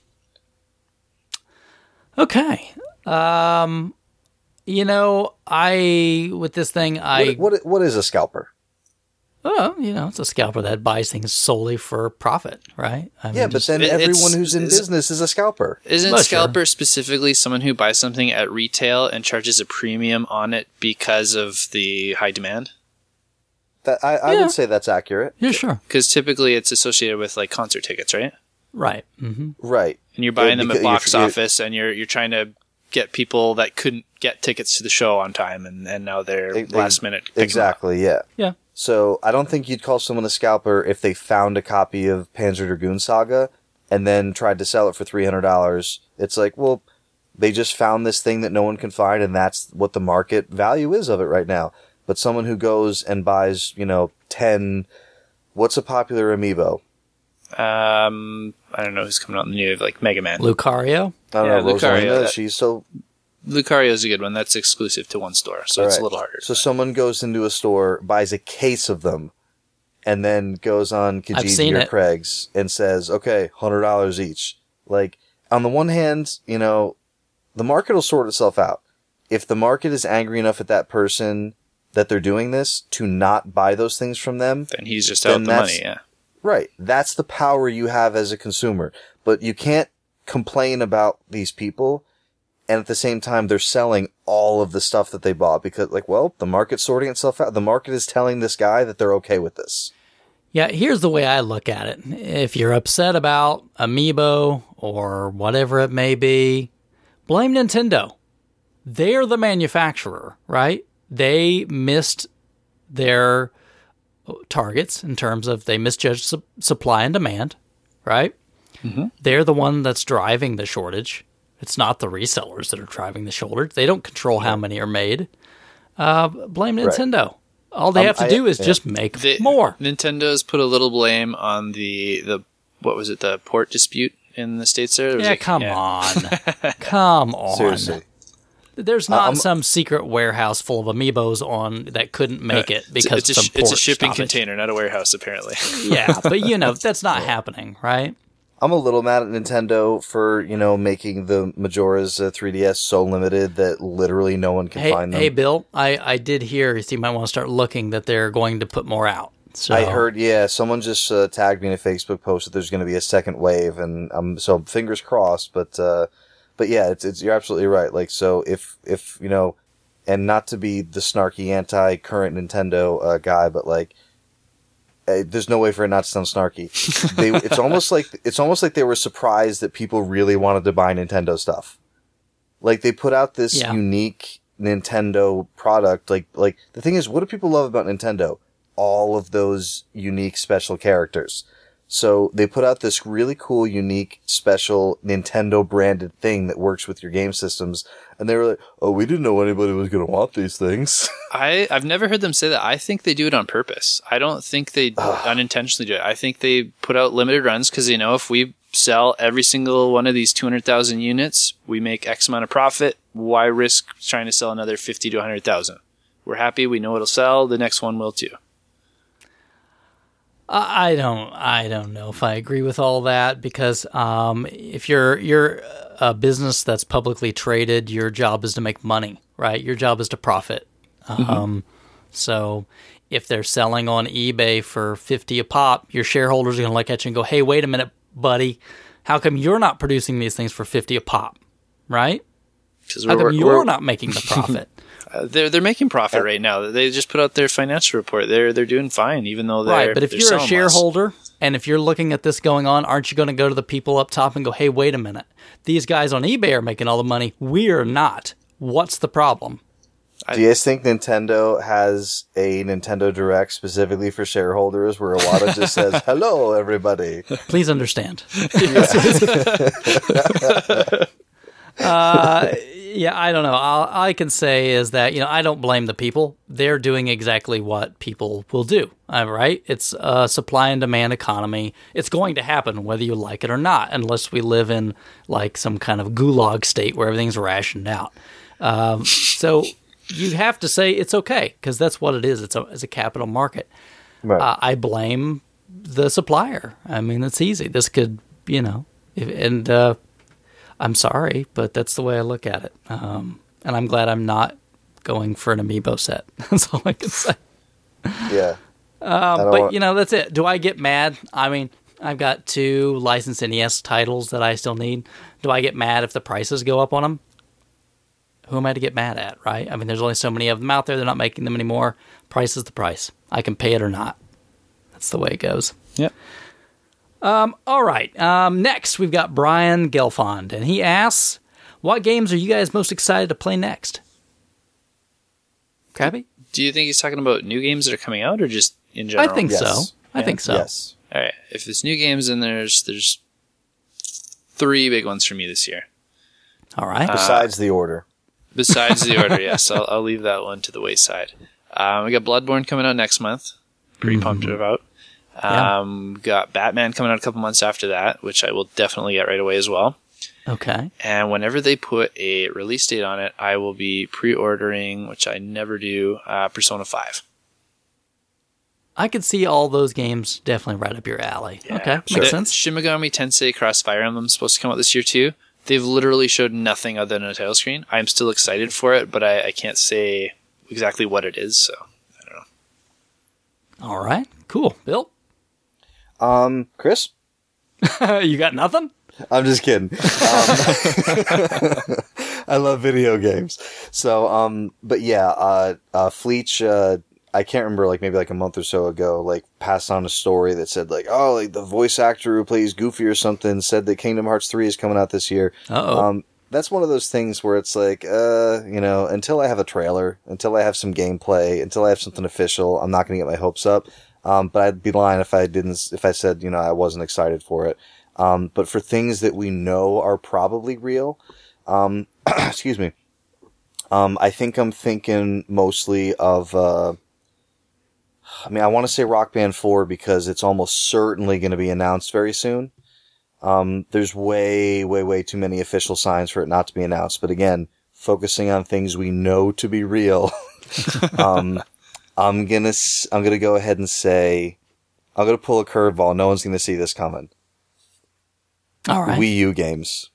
[SPEAKER 1] Okay. Um, you know, I, with this thing, I,
[SPEAKER 2] What, what, what is a scalper?
[SPEAKER 1] oh, you know, it's a scalper that buys things solely for profit, right? I mean,
[SPEAKER 2] Yeah, but
[SPEAKER 1] just-
[SPEAKER 2] then
[SPEAKER 3] it-
[SPEAKER 2] everyone
[SPEAKER 3] it's-
[SPEAKER 2] who's in
[SPEAKER 3] it's-
[SPEAKER 2] business is a scalper.
[SPEAKER 3] Isn't
[SPEAKER 1] Well, sure.
[SPEAKER 3] scalper specifically someone who buys something at retail and charges a premium on it because of the high demand?
[SPEAKER 2] That I, I
[SPEAKER 1] Yeah.
[SPEAKER 2] would say that's accurate.
[SPEAKER 1] yeah, sure.
[SPEAKER 3] Because typically it's associated with like concert tickets, right?
[SPEAKER 1] Right. hmm
[SPEAKER 2] Right.
[SPEAKER 3] And you're buying
[SPEAKER 2] Yeah,
[SPEAKER 3] them at
[SPEAKER 2] because
[SPEAKER 3] box
[SPEAKER 2] you're- you're-
[SPEAKER 3] office, and you're you're trying to get people that couldn't get tickets to the show on time, and, and now they're
[SPEAKER 2] Ex-
[SPEAKER 3] last minute. picking them up.
[SPEAKER 2] Exactly, yeah.
[SPEAKER 1] Yeah.
[SPEAKER 2] So I don't think you'd call someone a scalper if they found a copy of Panzer Dragoon Saga and then tried to sell it for three hundred dollars. It's like, well, they just found this thing that no one can find, and that's what the market value is of it right now. But someone who goes and buys, you know, ten, what's a popular amiibo?
[SPEAKER 3] Um, I don't know who's coming out in the new, like Mega Man.
[SPEAKER 1] Lucario.
[SPEAKER 2] I don't
[SPEAKER 3] Yeah,
[SPEAKER 2] know,
[SPEAKER 3] Lucario,
[SPEAKER 2] Rosalina.
[SPEAKER 3] that-
[SPEAKER 2] She's so
[SPEAKER 3] Lucario's a good one. That's exclusive to one store, so it's
[SPEAKER 2] Alright.
[SPEAKER 3] a little harder.
[SPEAKER 2] So someone goes into a store, buys a case of them, and then goes on
[SPEAKER 1] I've
[SPEAKER 2] Kijiji
[SPEAKER 1] seen
[SPEAKER 2] or
[SPEAKER 1] it.
[SPEAKER 2] Craig's and says, okay, one hundred dollars each. Like, on the one hand, you know, the market will sort itself out. If the market is angry enough at that person that they're doing this to not buy those things from them,
[SPEAKER 3] Then he's just
[SPEAKER 2] Then
[SPEAKER 3] out the
[SPEAKER 2] that's-
[SPEAKER 3] money, yeah.
[SPEAKER 2] right, that's the power you have as a consumer. But you can't complain about these people and at the same time they're selling all of the stuff that they bought because, like, well, the market's sorting itself out. The market is telling this guy that they're okay with this.
[SPEAKER 1] Yeah, here's the way I look at it. If you're upset about Amiibo or whatever it may be, blame Nintendo. They're the manufacturer, right? They missed their targets in terms of they misjudged su- supply and demand, right? Mm-hmm. They're the one that's driving the shortage. It's not the resellers that are driving the shoulder. They don't control how many are made. Uh, blame Nintendo. Right. All they um, have to I, do is yeah. just make the, more.
[SPEAKER 3] Nintendo's put a little blame on the, the what was it, the port dispute in the States there?
[SPEAKER 1] Yeah,
[SPEAKER 3] like,
[SPEAKER 1] come yeah. on. Come on.
[SPEAKER 2] Seriously.
[SPEAKER 1] There's not um, some secret warehouse full of amiibos on that couldn't make it because
[SPEAKER 3] it's, it's,
[SPEAKER 1] of some
[SPEAKER 3] a, it's a
[SPEAKER 1] port
[SPEAKER 3] shipping
[SPEAKER 1] stoppage.
[SPEAKER 3] container, not a warehouse, apparently.
[SPEAKER 1] Yeah, but you know, that's not happening, right?
[SPEAKER 2] I'm a little mad at Nintendo for, you know, making the Majora's uh, three D S so limited that literally no one can
[SPEAKER 1] hey,
[SPEAKER 2] find them.
[SPEAKER 1] Hey, Bill, I, I did hear, so you might want to start looking, that they're going to put more out. So.
[SPEAKER 2] I heard, yeah, someone just uh, tagged me in a Facebook post that there's going to be a second wave, and um, so fingers crossed, but... Uh, But yeah, it's, it's, you're absolutely right. Like, so if, if, you know, and not to be the snarky anti-current Nintendo, uh, guy, but like, uh, there's no way for it not to sound snarky. They, it's almost like, it's almost like they were surprised that people really wanted to buy Nintendo stuff. Like, they put out this yeah. unique Nintendo product. Like, like, the thing is, what do people love about Nintendo? All of those unique special characters. So they put out this really cool, unique, special Nintendo-branded thing that works with your game systems, and they were like, oh, we didn't know anybody was going to want these things.
[SPEAKER 3] I, I've never heard them say that. I think they do it on purpose. I don't think they unintentionally do it. I think they put out limited runs because they know if we sell every single one of these two hundred thousand units, we make X amount of profit. Why risk trying to sell another fifty to one hundred thousand? We're happy. We know it'll sell. The next one will too.
[SPEAKER 1] I don't. I don't know if I agree with all that because um, if you're you're a business that's publicly traded, your job is to make money, right? Your job is to profit. Mm-hmm. Um, so if they're selling on eBay for fifty a pop, your shareholders are going to look at you and go, "Hey, wait a minute, buddy, how come you're not producing these things for fifty a pop, right? How come you're not making the profit?"
[SPEAKER 3] Uh, they're they're making profit right now. They just put out their financial report. They're they're doing fine, even though they're
[SPEAKER 1] right. But if you're a shareholder less. And if you're looking at this going on, aren't you going to go to the people up top and go, "Hey, wait a minute, these guys on eBay are making all the money. We're not. What's the problem?"
[SPEAKER 2] Do you guys think Nintendo has a Nintendo Direct specifically for shareholders where Iwata just says, "Hello, everybody"?
[SPEAKER 1] Please understand. uh, yeah, I don't know. All I can say is that, you know, I don't blame the people. They're doing exactly what people will do, uh, right? It's a supply and demand economy. It's going to happen whether you like it or not, unless we live in like some kind of gulag state where everything's rationed out. Um, so you have to say it's okay because that's what it is. It's a, it's a capital market. Right. Uh, I blame the supplier. I mean, it's easy. This could, you know, if, and uh, I'm sorry, but that's the way I look at it. Um, and I'm glad I'm not going for an amiibo set. That's all I can say.
[SPEAKER 2] Yeah.
[SPEAKER 1] Um, but, want... you know, that's it. Do I get mad? I mean, I've got two licensed N E S titles that I still need. Do I get mad if the prices go up on them? Who am I to get mad at, right? I mean, there's only so many of them out there. They're not making them anymore. Price is the price. I can pay it or not. That's the way it goes.
[SPEAKER 3] Yep.
[SPEAKER 1] Um, all right. Um, next, we've got Brian Gelfond, and he asks, what games are you guys most excited to play next? Krabby?
[SPEAKER 3] Do you think he's talking about new games that are coming out or just in general?
[SPEAKER 1] I think
[SPEAKER 2] yes.
[SPEAKER 1] so. I
[SPEAKER 3] yeah.
[SPEAKER 1] think so.
[SPEAKER 2] Yes.
[SPEAKER 3] All right. If it's new games, then there's there's three big ones for me this year.
[SPEAKER 1] All right.
[SPEAKER 2] Besides uh, the order.
[SPEAKER 3] Besides the order, yes. I'll, I'll leave that one to the wayside. Um, we got Bloodborne coming out next month. Pretty mm-hmm. pumped about. Um, yeah. Got Batman coming out a couple months after that, which I will definitely get right away as well.
[SPEAKER 1] Okay.
[SPEAKER 3] And whenever they put a release date on it, I will be pre-ordering, which I never do, uh, Persona five.
[SPEAKER 1] I could see all those games definitely right up your alley.
[SPEAKER 3] Yeah.
[SPEAKER 1] Okay,
[SPEAKER 3] sure.
[SPEAKER 1] makes sense.
[SPEAKER 3] Shin Megami Tensei Cross Fire Emblem is supposed to come out this year too. They've literally showed nothing other than a title screen. I'm still excited for it, but I, I can't say exactly what it is, so I don't know.
[SPEAKER 1] All right, cool. Bill?
[SPEAKER 2] Um, Chris?
[SPEAKER 1] You got nothing?
[SPEAKER 2] I'm just kidding. Um, I love video games. So, um, but yeah, uh, uh, Fleech, uh, I can't remember, like, maybe like a month or so ago, like, passed on a story that said, like, oh, like, the voice actor who plays Goofy or something said that Kingdom Hearts three is coming out this year.
[SPEAKER 1] Uh-oh.
[SPEAKER 2] Um, that's one of those things where it's like, uh, you know, until I have a trailer, until I have some gameplay, until I have something official, I'm not going to get my hopes up. Um, but I'd be lying if I didn't, if I said, you know, I wasn't excited for it. Um, but for things that we know are probably real, Um, excuse me. Um, I think I'm thinking mostly of, uh, I mean, I want to say Rock Band four because it's almost certainly going to be announced very soon. Um, there's way, way, way too many official signs for it not to be announced. But again, focusing on things we know to be real. um, I'm gonna, I'm gonna go ahead and say, I'm gonna pull a curveball. No one's gonna see this coming.
[SPEAKER 1] All right.
[SPEAKER 2] Wii U games.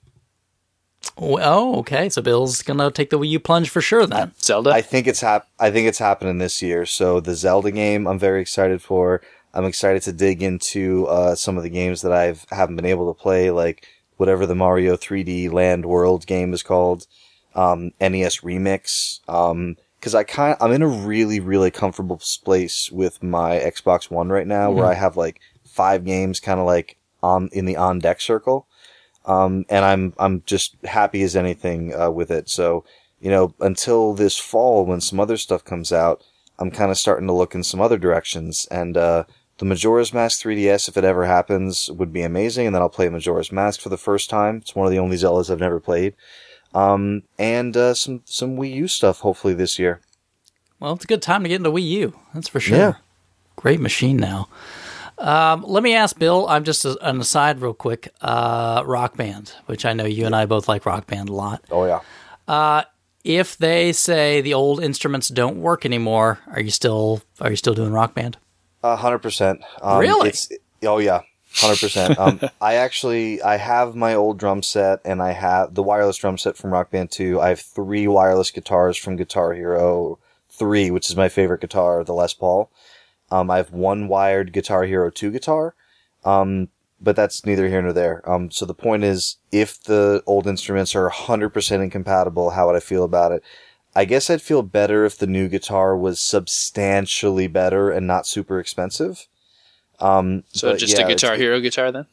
[SPEAKER 1] Oh, okay. So Bill's gonna take the Wii U plunge for sure then.
[SPEAKER 3] Zelda?
[SPEAKER 2] I think it's hap- I think it's happening this year. So the Zelda game, I'm very excited for. I'm excited to dig into uh, some of the games that I've haven't been able to play, like whatever the Mario three D Land World game is called, um, N E S Remix. Um, because I kind I'm in a really really comfortable place with my Xbox One right now, mm-hmm. where I have like five games kind of like on in the on deck circle. Um, and I'm, I'm just happy as anything, uh, with it. So, you know, until this fall when some other stuff comes out, I'm kind of starting to look in some other directions. And, uh, the Majora's Mask three D S, if it ever happens, would be amazing. And then I'll play Majora's Mask for the first time. It's one of the only Zeldas I've never played. Um, and, uh, some, some Wii U stuff hopefully this year.
[SPEAKER 1] Well, it's a good time to get into Wii U. That's for sure.
[SPEAKER 2] Yeah.
[SPEAKER 1] Great machine now. Um, let me ask Bill, I'm just a, an aside real quick, uh, Rock Band, which I know you and I both like Rock Band a lot.
[SPEAKER 2] Oh, yeah.
[SPEAKER 1] Uh, if they say the old instruments don't work anymore, are you still are you still doing Rock Band?
[SPEAKER 2] A hundred percent. Um,
[SPEAKER 1] really?
[SPEAKER 2] It's, oh, yeah. Hundred percent. Um, I actually, I have my old drum set and I have the wireless drum set from Rock Band two. I have three wireless guitars from Guitar Hero three, which is my favorite guitar, the Les Paul. Um, I have one wired Guitar Hero two guitar, um, but that's neither here nor there. Um, so the point is, if the old instruments are one hundred percent incompatible, how would I feel about it? I guess I'd feel better if the new guitar was substantially better and not super expensive. Um,
[SPEAKER 3] so just yeah, a Guitar Hero guitar then?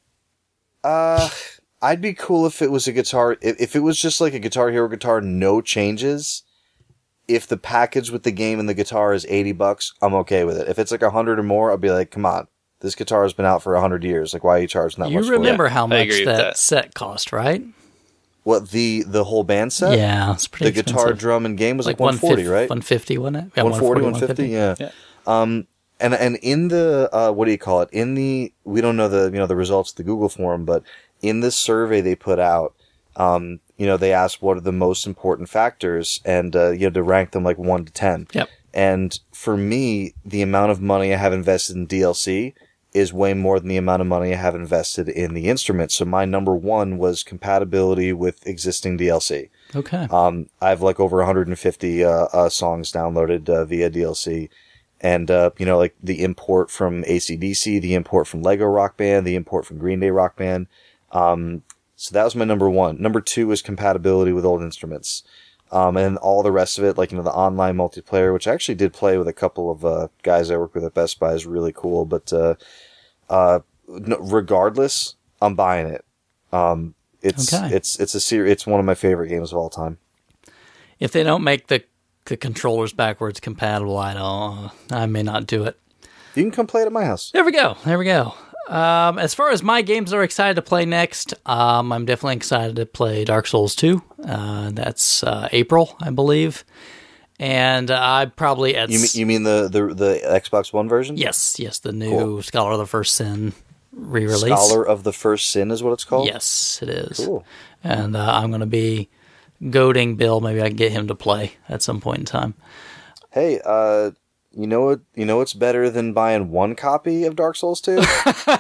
[SPEAKER 2] Uh, I'd be cool if it was a guitar, if, if it was just like a Guitar Hero guitar, no changes. If the package with the game and the guitar is eighty bucks, I'm okay with it. If it's like a hundred or more, I'll be like, come on, this guitar has been out for a hundred years. Like, why are you charging that
[SPEAKER 1] you
[SPEAKER 2] much for it?
[SPEAKER 1] You remember how much that,
[SPEAKER 3] that
[SPEAKER 1] set cost, right?
[SPEAKER 2] What, the, the whole band set?
[SPEAKER 1] Yeah, it's pretty
[SPEAKER 2] The
[SPEAKER 1] expensive.
[SPEAKER 2] guitar, drum, and game was like, like one forty, right?
[SPEAKER 1] one fifty, wasn't it? Yeah,
[SPEAKER 2] one forty, one fifty, yeah. yeah. Um, and, and in the, uh, what do you call it? In the, we don't know the, you know, the results of the Google form, but in this survey they put out, um, you know, they asked what are the most important factors, and uh, you had to rank them like one to ten.
[SPEAKER 1] Yep.
[SPEAKER 2] And for me, the amount of money I have invested in D L C is way more than the amount of money I have invested in the instrument. So my number one was compatibility with existing D L C.
[SPEAKER 1] Okay.
[SPEAKER 2] Um, I have like over one hundred fifty uh, uh, songs downloaded uh, via D L C. And, uh, you know, like the import from A C D C, the import from Lego Rock Band, the import from Green Day Rock Band. Um, So that was my number one. Number two is compatibility with old instruments. Um, and all the rest of it, like, you know, the online multiplayer, which I actually did play with a couple of, uh, guys I work with at Best Buy, is really cool. But, uh, uh, no, regardless, I'm buying it. Um, it's,
[SPEAKER 1] okay.
[SPEAKER 2] it's, it's a ser- it's one of my favorite games of all time.
[SPEAKER 1] If they don't make the, the controllers backwards compatible, I don't, I may not do it.
[SPEAKER 2] You can come play it at my house.
[SPEAKER 1] There we go. There we go. Um, as far as my games are excited to play next, um, I'm definitely excited to play Dark Souls two. Uh, that's uh, April, I believe. And uh, I probably at
[SPEAKER 2] you mean, you mean the, the the Xbox One version?
[SPEAKER 1] Yes, yes, the new
[SPEAKER 2] cool.
[SPEAKER 1] Scholar of the First Sin re-release.
[SPEAKER 2] Scholar of the First Sin is what it's called?
[SPEAKER 1] Yes, it is.
[SPEAKER 2] Cool.
[SPEAKER 1] And uh, I'm going to be goading Bill. Maybe I can get him to play at some point in time.
[SPEAKER 2] Hey, uh... You know what? You know what's better than buying one copy of Dark Souls two? Buying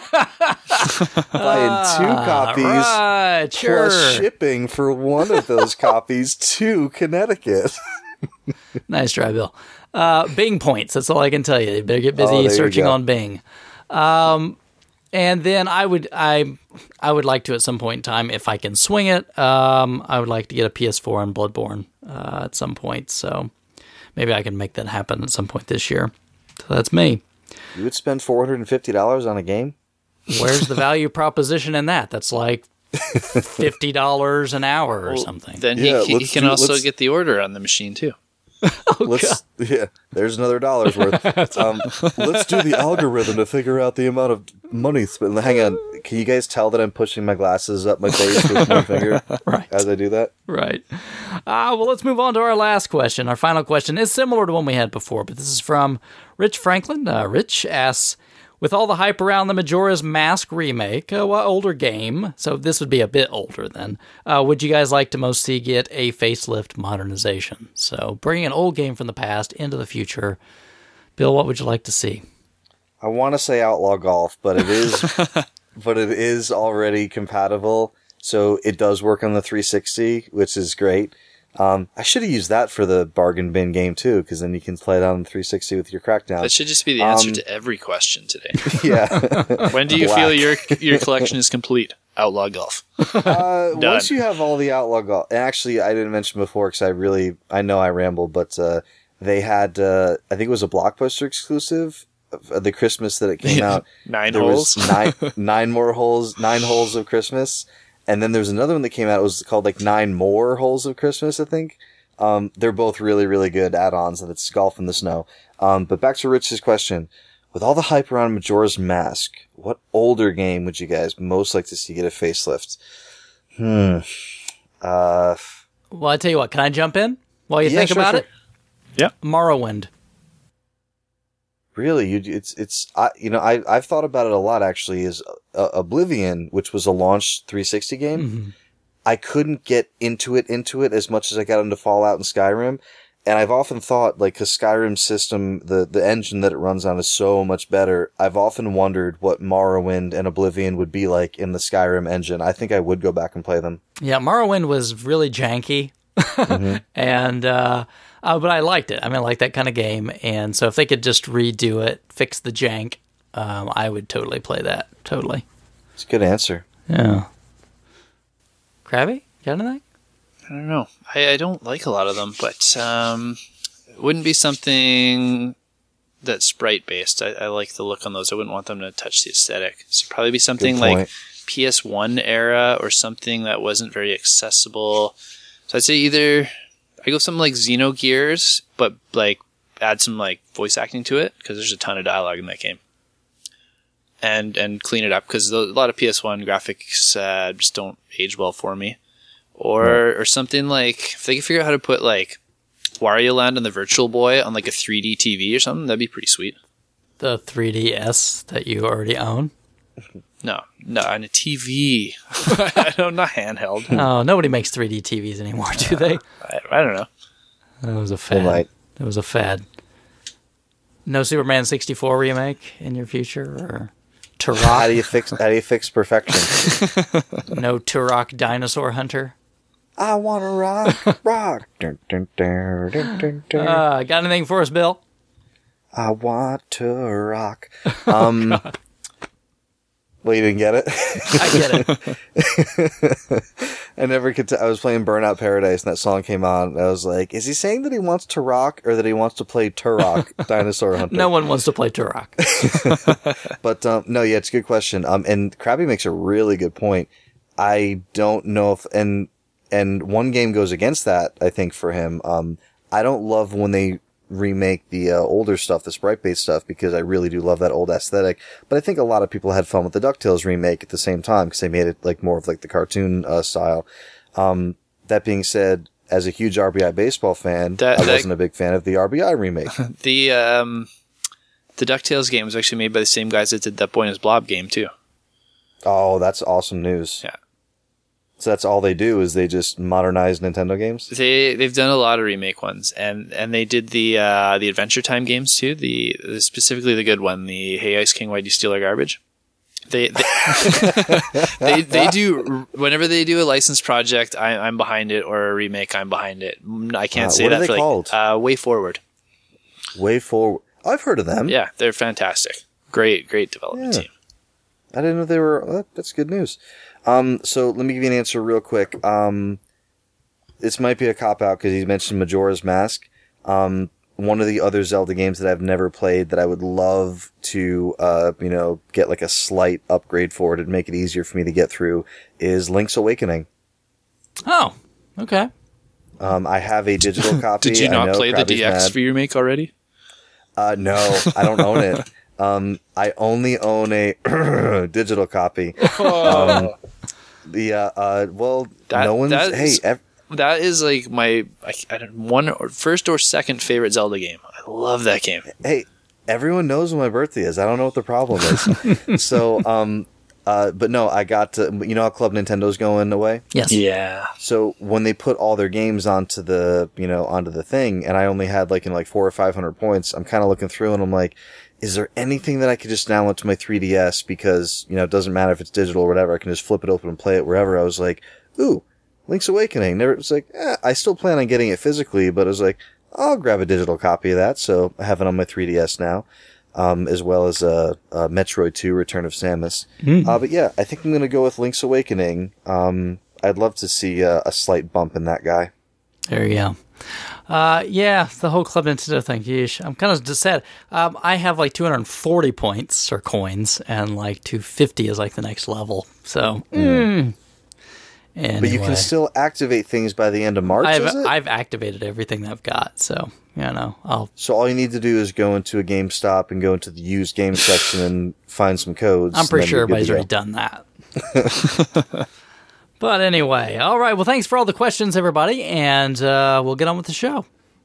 [SPEAKER 2] two copies
[SPEAKER 1] right, sure.
[SPEAKER 2] plus shipping for one of those copies to Connecticut.
[SPEAKER 1] Nice try, Bill. Uh, Bing points. That's all I can tell you. You better get busy
[SPEAKER 2] oh,
[SPEAKER 1] searching on Bing. Um, and then I would I I would like to at some point in time, if I can swing it, um, I would like to get a P S four and Bloodborne uh, at some point. So. Maybe I can make that happen at some point this year. So that's me.
[SPEAKER 2] You would spend four hundred fifty dollars on a game?
[SPEAKER 1] Where's the value proposition in that? That's like fifty dollars an hour or
[SPEAKER 3] well,
[SPEAKER 1] something.
[SPEAKER 3] Then
[SPEAKER 2] yeah,
[SPEAKER 3] he, he can
[SPEAKER 2] do,
[SPEAKER 3] also
[SPEAKER 2] let's...
[SPEAKER 3] get the order on the machine too.
[SPEAKER 1] Oh,
[SPEAKER 2] let's
[SPEAKER 1] God.
[SPEAKER 2] yeah. There's another dollar's worth. Um, let's do the algorithm to figure out the amount of money spent. Hang on, can you guys tell that I'm pushing my glasses up my face with one finger
[SPEAKER 1] Right.
[SPEAKER 2] as I do that?
[SPEAKER 1] Right. Uh, well, let's move on to our last question. Our final question is similar to one we had before, but this is from Rich Franklin. Uh, Rich asks, with all the hype around the Majora's Mask remake, uh, what older game, so this would be a bit older then, uh, would you guys like to most see get a facelift modernization? So bringing an old game from the past into the future. Bill, what would you like to see?
[SPEAKER 2] I want to say Outlaw Golf, but it is, but it is already compatible, so it does work on the three sixty, which is great. Um, I should have used that for the bargain bin game too, because then you can play it on three sixty with your Crackdown.
[SPEAKER 3] That should just be the answer
[SPEAKER 2] Um,
[SPEAKER 3] to every question today.
[SPEAKER 2] Yeah.
[SPEAKER 3] When do you
[SPEAKER 2] Black.
[SPEAKER 3] feel your your collection is complete? Outlaw Golf.
[SPEAKER 2] Uh,
[SPEAKER 3] Done.
[SPEAKER 2] once you have all the Outlaw Golf, and actually, I didn't mention before because I really, I know I rambled, but uh, they had, uh, I think it was a Blockbuster exclusive. Of the Christmas that it came out,
[SPEAKER 3] Nine
[SPEAKER 2] there
[SPEAKER 3] holes.
[SPEAKER 2] was nine, nine more holes, nine holes of Christmas, and then there's another one that came out. It was called like Nine More Holes of Christmas, I think. Um, they're both really, really good add-ons, and it's Golf in the Snow. Um, but back to Rich's question. With all the hype around Majora's Mask, what older game would you guys most like to see get a facelift? Hmm. Uh,
[SPEAKER 1] Well, I tell you what, can I jump in while you
[SPEAKER 2] Yeah,
[SPEAKER 1] think
[SPEAKER 2] sure,
[SPEAKER 1] about
[SPEAKER 2] sure.
[SPEAKER 1] it?
[SPEAKER 3] Yeah.
[SPEAKER 1] Morrowind.
[SPEAKER 2] really, you, it's, it's, I, you know, I, I've thought about it a lot actually, is uh, Oblivion, which was a launch three sixty game.
[SPEAKER 1] Mm-hmm.
[SPEAKER 2] I couldn't get into it, into it as much as I got into Fallout and Skyrim. And I've often thought, like, cause Skyrim's system, the, the engine that it runs on is so much better. I've often wondered what Morrowind and Oblivion would be like in the Skyrim engine. I think I would go back and play them.
[SPEAKER 1] Yeah, Morrowind was really janky.
[SPEAKER 2] Mm-hmm.
[SPEAKER 1] and uh, uh, but I liked it. I mean, I like that kind of game. And so if they could just redo it, fix the jank, um, I would totally play that. Totally.
[SPEAKER 2] It's a good answer.
[SPEAKER 1] Yeah. Krabby, got anything?
[SPEAKER 3] I don't know. I, I don't like a lot of them, but um, it wouldn't be something that's sprite based. I, I like the look on those. I wouldn't want them to touch the aesthetic. So probably be something
[SPEAKER 2] Good
[SPEAKER 3] like
[SPEAKER 2] point.
[SPEAKER 3] P S one era or something that wasn't very accessible. So I'd say either I go something like Xenogears, but like add some like voice acting to it because there's a ton of dialogue in that game, and and clean it up because a lot of P S one graphics uh, just don't age well for me. Or or something like, if they could figure out how to put like Wario Land on the Virtual Boy on like a three D T V or something, that'd be pretty sweet.
[SPEAKER 1] The three D S that you already own?
[SPEAKER 3] No, no, on a T V. I don't, not handheld.
[SPEAKER 1] Oh, nobody makes three D T Vs anymore, do they?
[SPEAKER 3] I, I don't know.
[SPEAKER 1] That was a fad.
[SPEAKER 2] might.
[SPEAKER 1] That was a fad. No Superman sixty-four remake in your future? Or
[SPEAKER 2] How do
[SPEAKER 1] Turok?
[SPEAKER 2] you fix, how do you fix perfection?
[SPEAKER 1] No Turok Dinosaur Hunter?
[SPEAKER 2] I want to rock, rock. Dun, dun, dun, dun, dun, dun.
[SPEAKER 1] Uh, got anything for us, Bill?
[SPEAKER 2] I want to rock. Um, well, you didn't get it?
[SPEAKER 1] I get it.
[SPEAKER 2] I never could. T- I was playing Burnout Paradise, and that song came on. And I was like, "Is he saying that he wants to rock, or that he wants to play Turok, Dinosaur Hunter?"
[SPEAKER 1] No one wants to play Turok.
[SPEAKER 2] But um, no, yeah, it's a good question. Um, and Krabby makes a really good point. I don't know if and and one game goes against that. I think for him, um, I don't love when they remake the uh, older stuff, the sprite-based stuff, because I really do love that old aesthetic. But I think a lot of people had fun with the DuckTales remake at the same time because they made it like more of like the cartoon uh, style. Um, that being said, as a huge R B I baseball fan,
[SPEAKER 3] That-
[SPEAKER 2] I
[SPEAKER 3] that-
[SPEAKER 2] wasn't a big fan of the R B I remake.
[SPEAKER 3] The um, the DuckTales game was actually made by the same guys that did that Boy and His Blob game too.
[SPEAKER 2] Oh, that's awesome news.
[SPEAKER 3] Yeah.
[SPEAKER 2] So that's all they do is they just modernize Nintendo games?
[SPEAKER 3] They they've done a lot of remake ones, and, and they did the uh, the Adventure Time games too. The, the specifically the good one, the Hey Ice King, Why'd You Steal Our Garbage? They they, they they do whenever they do a licensed project, I, I'm behind it, or a remake, I'm behind it. I can't
[SPEAKER 2] Uh,
[SPEAKER 3] say
[SPEAKER 2] what are
[SPEAKER 3] that
[SPEAKER 2] they
[SPEAKER 3] for
[SPEAKER 2] called?
[SPEAKER 3] like uh, Way Forward.
[SPEAKER 2] Way forward. I've heard of them.
[SPEAKER 3] Yeah, they're fantastic. Great, great development
[SPEAKER 2] Yeah.
[SPEAKER 3] team.
[SPEAKER 2] I didn't know they were. Well, that's good news. Um, so let me give you an answer real quick. Um, this might be a cop out because he mentioned Majora's Mask. Um, one of the other Zelda games that I've never played that I would love to, uh, you know, get like a slight upgrade for it and make it easier for me to get through is Link's Awakening.
[SPEAKER 1] Oh, okay.
[SPEAKER 2] Um, I have a digital copy.
[SPEAKER 3] Did you
[SPEAKER 2] I
[SPEAKER 3] not
[SPEAKER 2] know
[SPEAKER 3] play the
[SPEAKER 2] Krabby's
[SPEAKER 3] D X
[SPEAKER 2] mad.
[SPEAKER 3] V remake already?
[SPEAKER 2] Uh, no, I don't own it. Um, I only own a digital copy. Um, the uh, uh, well,
[SPEAKER 3] That-
[SPEAKER 2] no one's.
[SPEAKER 3] that
[SPEAKER 2] Hey,
[SPEAKER 3] is-
[SPEAKER 2] ev-
[SPEAKER 3] That is like my I, I don't one or first or second favorite Zelda game. I love that game.
[SPEAKER 2] hey, everyone knows when my birthday is. I don't know what the problem is. so, um, uh, but no, I got to. You know how Club Nintendo's going away.
[SPEAKER 1] Yes.
[SPEAKER 3] Yeah.
[SPEAKER 2] So when they put all their games onto the, you know, onto the thing, and I only had like in like four or five hundred points, I'm kind of looking through, and I'm like, is there anything that I could just download to my three D S because, you know, it doesn't matter if it's digital or whatever, I can just flip it open and play it wherever. I was like, ooh, Link's Awakening. Never, it was like, eh, I still plan on getting it physically, but I was like, I'll grab a digital copy of that. So I have it on my three D S now, um, as well as uh, uh, Metroid two: Return of Samus.
[SPEAKER 1] Mm.
[SPEAKER 2] Uh, but yeah, I think I'm going to go with Link's Awakening. Um, I'd love to see uh, a slight bump in that guy.
[SPEAKER 1] There you go. Uh, yeah, the whole Club Nintendo thing. Yeesh. I'm kind of just sad. Um, I have like two hundred forty points or coins, and like two hundred fifty is like the next level. So, mm. Anyway.
[SPEAKER 2] But you can still activate things by the end of March,
[SPEAKER 1] I've
[SPEAKER 2] is it?
[SPEAKER 1] I've activated everything that I've got. So you know, I'll.
[SPEAKER 2] So all you need to do is go into a GameStop and go into the used game section and find some codes.
[SPEAKER 1] I'm pretty
[SPEAKER 2] and then
[SPEAKER 1] sure
[SPEAKER 2] you're good
[SPEAKER 1] everybody's
[SPEAKER 2] to
[SPEAKER 1] already
[SPEAKER 2] go.
[SPEAKER 1] done that. But anyway, all right. Well, thanks for all the questions, everybody, and uh, we'll get on with the show.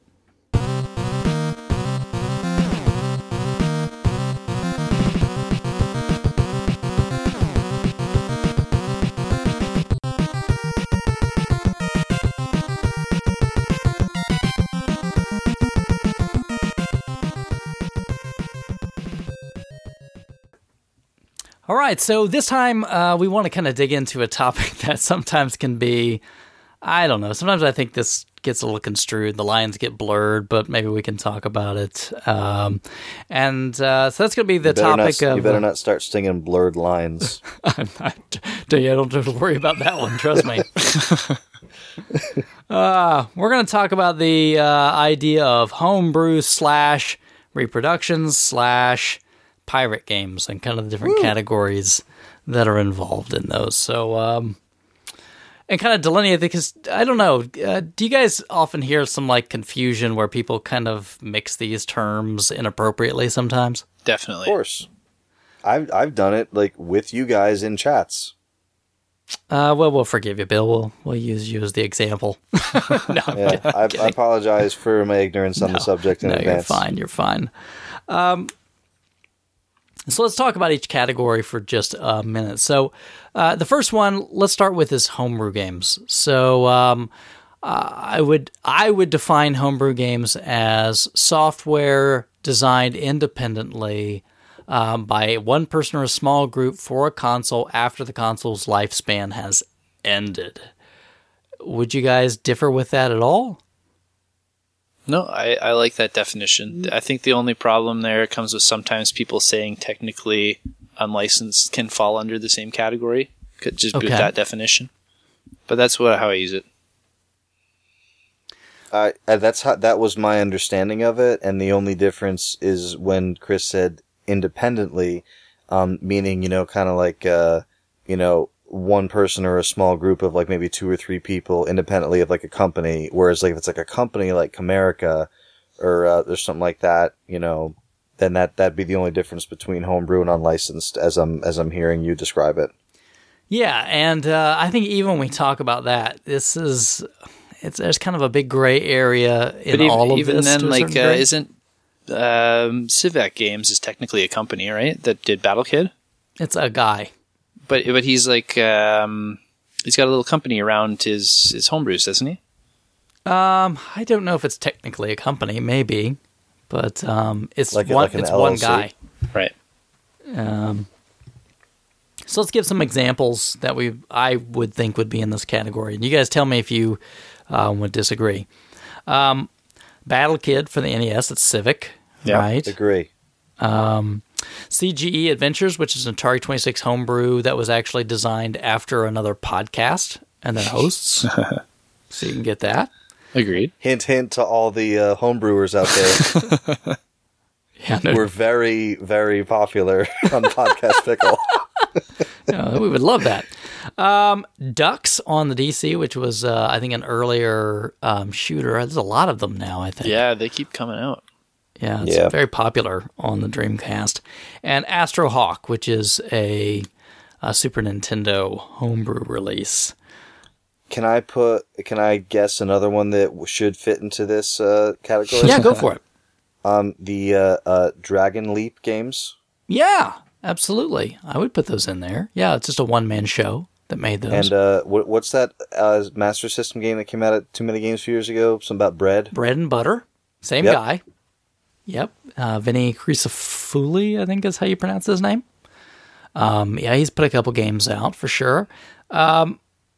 [SPEAKER 1] All right, so this time uh, we want to kind of dig into a topic that sometimes can be, I don't know, sometimes I think this gets a little construed, the lines get blurred, but maybe we can talk about it. Um, and uh, so that's going to be the
[SPEAKER 2] You better
[SPEAKER 1] topic
[SPEAKER 2] not,
[SPEAKER 1] of...
[SPEAKER 2] You better not start singing blurred lines.
[SPEAKER 1] I'm not, don't, you, don't have to worry about that one, trust me. uh, we're going to talk about the uh, idea of homebrew slash reproductions slash pirate games and kind of the different Woo. categories that are involved in those. So, um, and kind of delineate, because I don't know, uh, do you guys often hear some like confusion where people kind of mix these terms inappropriately sometimes?
[SPEAKER 3] Definitely.
[SPEAKER 2] Of course. I've, I've done it like with you guys in chats.
[SPEAKER 1] Uh, well, we'll forgive you, Bill. We'll, we'll use you as the example. no, I'm
[SPEAKER 2] yeah,
[SPEAKER 1] kidding, I'm
[SPEAKER 2] I,
[SPEAKER 1] kidding.
[SPEAKER 2] I apologize for my ignorance on
[SPEAKER 1] no,
[SPEAKER 2] the subject in
[SPEAKER 1] no,
[SPEAKER 2] advance.
[SPEAKER 1] You're fine. You're fine. Um, So let's talk about each category for just a minute. So uh, the first one, let's start with, is homebrew games. So um, uh, I would I would define homebrew games as software designed independently um, by one person or a small group for a console after the console's lifespan has ended. Would you guys differ with that at all?
[SPEAKER 3] No, I, I like that definition. I think the only problem there comes with sometimes people saying technically unlicensed can fall under the same category, could just
[SPEAKER 1] Okay.
[SPEAKER 3] be with that definition. But that's what how I use it.
[SPEAKER 2] I, I that's how that was my understanding of it, and the only difference is when Chris said independently, um, meaning, you know, kind of like uh, you know, one person or a small group of like maybe two or three people independently of like a company. Whereas like if it's like a company like Comerica or uh, there's something like that, you know, then that that'd be the only difference between homebrew and unlicensed, as I'm as I'm hearing you describe it.
[SPEAKER 1] Yeah, and uh, I think even when we talk about that, this is it's there's kind of a big gray area in
[SPEAKER 3] But even,
[SPEAKER 1] all of
[SPEAKER 3] even
[SPEAKER 1] this.
[SPEAKER 3] then,
[SPEAKER 1] to a
[SPEAKER 3] like,
[SPEAKER 1] certain
[SPEAKER 3] uh,
[SPEAKER 1] degree.
[SPEAKER 3] isn't um, Civac Games is technically a company, right? That did Battle Kid,
[SPEAKER 1] It's a guy.
[SPEAKER 3] but but he's like um, he's got a little company around his his homebrews, doesn't he?
[SPEAKER 1] Um, I don't know if it's technically a company, maybe, but um, it's
[SPEAKER 2] Like a-
[SPEAKER 1] one.
[SPEAKER 2] like an
[SPEAKER 1] it's
[SPEAKER 2] L L
[SPEAKER 1] one
[SPEAKER 2] C?
[SPEAKER 1] guy.
[SPEAKER 3] Right.
[SPEAKER 1] Um, so let's give some examples that we I would think would be in this category, and you guys tell me if you um, would disagree. Um, Battle Kid for the N E S, it's Civic,
[SPEAKER 3] Yeah,
[SPEAKER 1] right?
[SPEAKER 2] Agree.
[SPEAKER 1] Um, C G E Adventures, which is an Atari twenty-six homebrew that was actually designed after another podcast and then hosts, so you can get that.
[SPEAKER 3] Agreed.
[SPEAKER 2] Hint, hint to all the uh, homebrewers out there.
[SPEAKER 1] Yeah, no,
[SPEAKER 2] We're very, very popular on Podcast Pickle.
[SPEAKER 1] Yeah, we would love that. Um, Ducks on the D C, which was uh, I think an earlier um, shooter. There's a lot of them now, I think.
[SPEAKER 3] Yeah, they keep coming out.
[SPEAKER 1] Yeah, it's
[SPEAKER 2] Yeah.
[SPEAKER 1] very popular on the Dreamcast. And Astro Hawk, which is a, a Super Nintendo homebrew release.
[SPEAKER 2] Can I put? Can I guess another one that w- should fit into this uh, category?
[SPEAKER 1] Yeah, go for it.
[SPEAKER 2] Um, the uh, uh, Dragon Leap games.
[SPEAKER 1] Yeah, absolutely. I would put those in there. Yeah, it's just a one-man show that made those.
[SPEAKER 2] And uh, what, what's that uh, Master System game that came out at Too Many Games a few years ago? Something about bread.
[SPEAKER 1] Bread and Butter. Same
[SPEAKER 2] Yep.
[SPEAKER 1] guy. Yep. Uh, Vinny Crisafulli, I think is how you pronounce his name. Um, yeah, he's put a couple games out for sure. Um,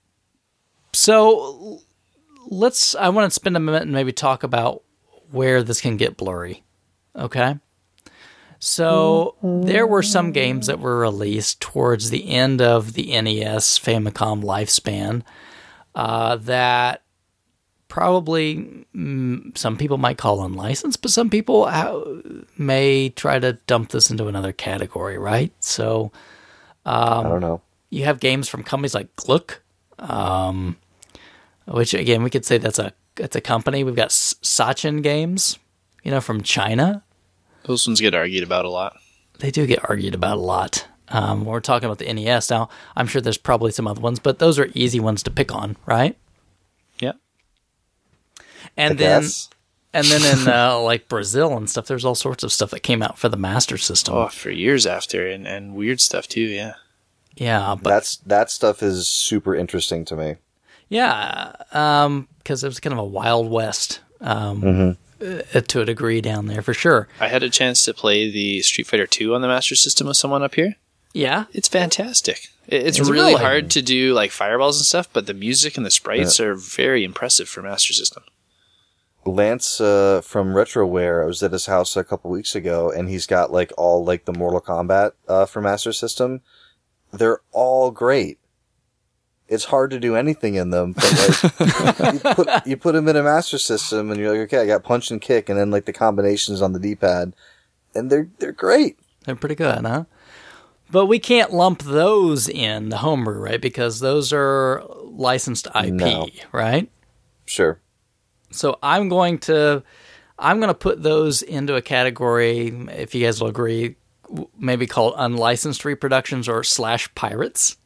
[SPEAKER 1] so let's, I want to spend a minute and maybe talk about where this can get blurry. Okay. So there were some games that were released towards the end of the N E S Famicom lifespan uh, that probably mm, some people might call unlicensed, but some people uh, may try to dump this into another category, right? So
[SPEAKER 2] I don't know.
[SPEAKER 1] you have games from companies like Gluck, um, which again we could say that's a that's a company. We've got S- Sachin Games, you know, from China.
[SPEAKER 3] Those ones get argued about a lot.
[SPEAKER 1] They do get argued about a lot. Um, when we're talking about the N E S now, I'm sure there's probably some other ones, but those are easy ones to pick on, right?
[SPEAKER 3] Yeah.
[SPEAKER 1] And
[SPEAKER 2] I
[SPEAKER 1] then,
[SPEAKER 2] guess.
[SPEAKER 1] and then in uh, like Brazil and stuff, there's all sorts of stuff that came out for the Master System.
[SPEAKER 3] Oh, for years after, and, and weird stuff too, yeah.
[SPEAKER 1] Yeah, but
[SPEAKER 2] That's that stuff is super interesting to me.
[SPEAKER 1] yeah, um, because it was kind of a Wild West um, uh, to a degree down there for sure.
[SPEAKER 3] I had a chance to play the Street Fighter two on the Master System with someone up here.
[SPEAKER 1] Yeah,
[SPEAKER 3] It's fantastic. It- It's
[SPEAKER 1] Is it
[SPEAKER 3] really
[SPEAKER 1] really?
[SPEAKER 3] hard to do like fireballs and stuff, but the music and the sprites are very impressive for Master System.
[SPEAKER 2] Lance uh, from RetroWare, I was at his house a couple weeks ago, and he's got like all like the Mortal Kombat uh, for Master System. They're all great. It's hard to do anything in them, but like you put you put them in a Master System, and you're like, okay, I got punch and kick, and then like the combinations on the D-pad, and they're they're great.
[SPEAKER 1] they're pretty good, huh? But we can't lump those in the homebrew, right? Because those are licensed I P,
[SPEAKER 2] No.
[SPEAKER 1] right?
[SPEAKER 2] Sure.
[SPEAKER 1] So I'm going to I'm going to put those into a category, if you guys will agree, w- maybe called unlicensed reproductions or slash pirates.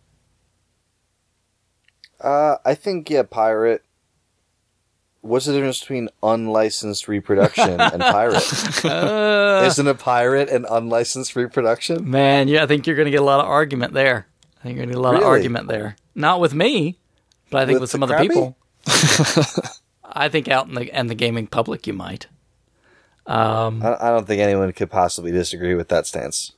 [SPEAKER 2] Uh, I think yeah, pirate. What's the difference between unlicensed reproduction and pirate? Isn't a pirate an unlicensed reproduction?
[SPEAKER 1] Man, yeah, I think you're going to get a lot of argument there. I think you're going to get a lot of
[SPEAKER 2] Really?
[SPEAKER 1] argument there. Not with me, but I think with,
[SPEAKER 2] With
[SPEAKER 1] some
[SPEAKER 2] the
[SPEAKER 1] other
[SPEAKER 2] Krabby?
[SPEAKER 1] people. I think out in the in the gaming public, you might.
[SPEAKER 2] I, I don't think anyone could possibly disagree with that stance.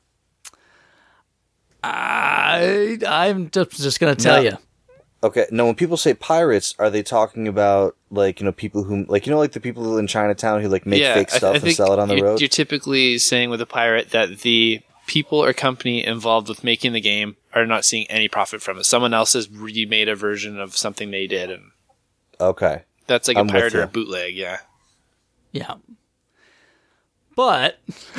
[SPEAKER 1] I I'm just just going to tell
[SPEAKER 2] No.
[SPEAKER 1] you.
[SPEAKER 2] Okay, no, when people say pirates, are they talking about, like, you know, people who, like, you know, like the people in Chinatown who, like, make fake
[SPEAKER 3] I-
[SPEAKER 2] stuff
[SPEAKER 3] I
[SPEAKER 2] and
[SPEAKER 3] think
[SPEAKER 2] sell it on the
[SPEAKER 3] you're,
[SPEAKER 2] road?
[SPEAKER 3] You're typically saying with a pirate that the people or company involved with making the game are not seeing any profit from it. Someone else has remade a version of something they did, and
[SPEAKER 2] Okay.
[SPEAKER 3] that's like
[SPEAKER 2] I'm
[SPEAKER 3] a
[SPEAKER 2] with
[SPEAKER 3] pirate or
[SPEAKER 2] you.
[SPEAKER 3] a bootleg, yeah.
[SPEAKER 1] Yeah. But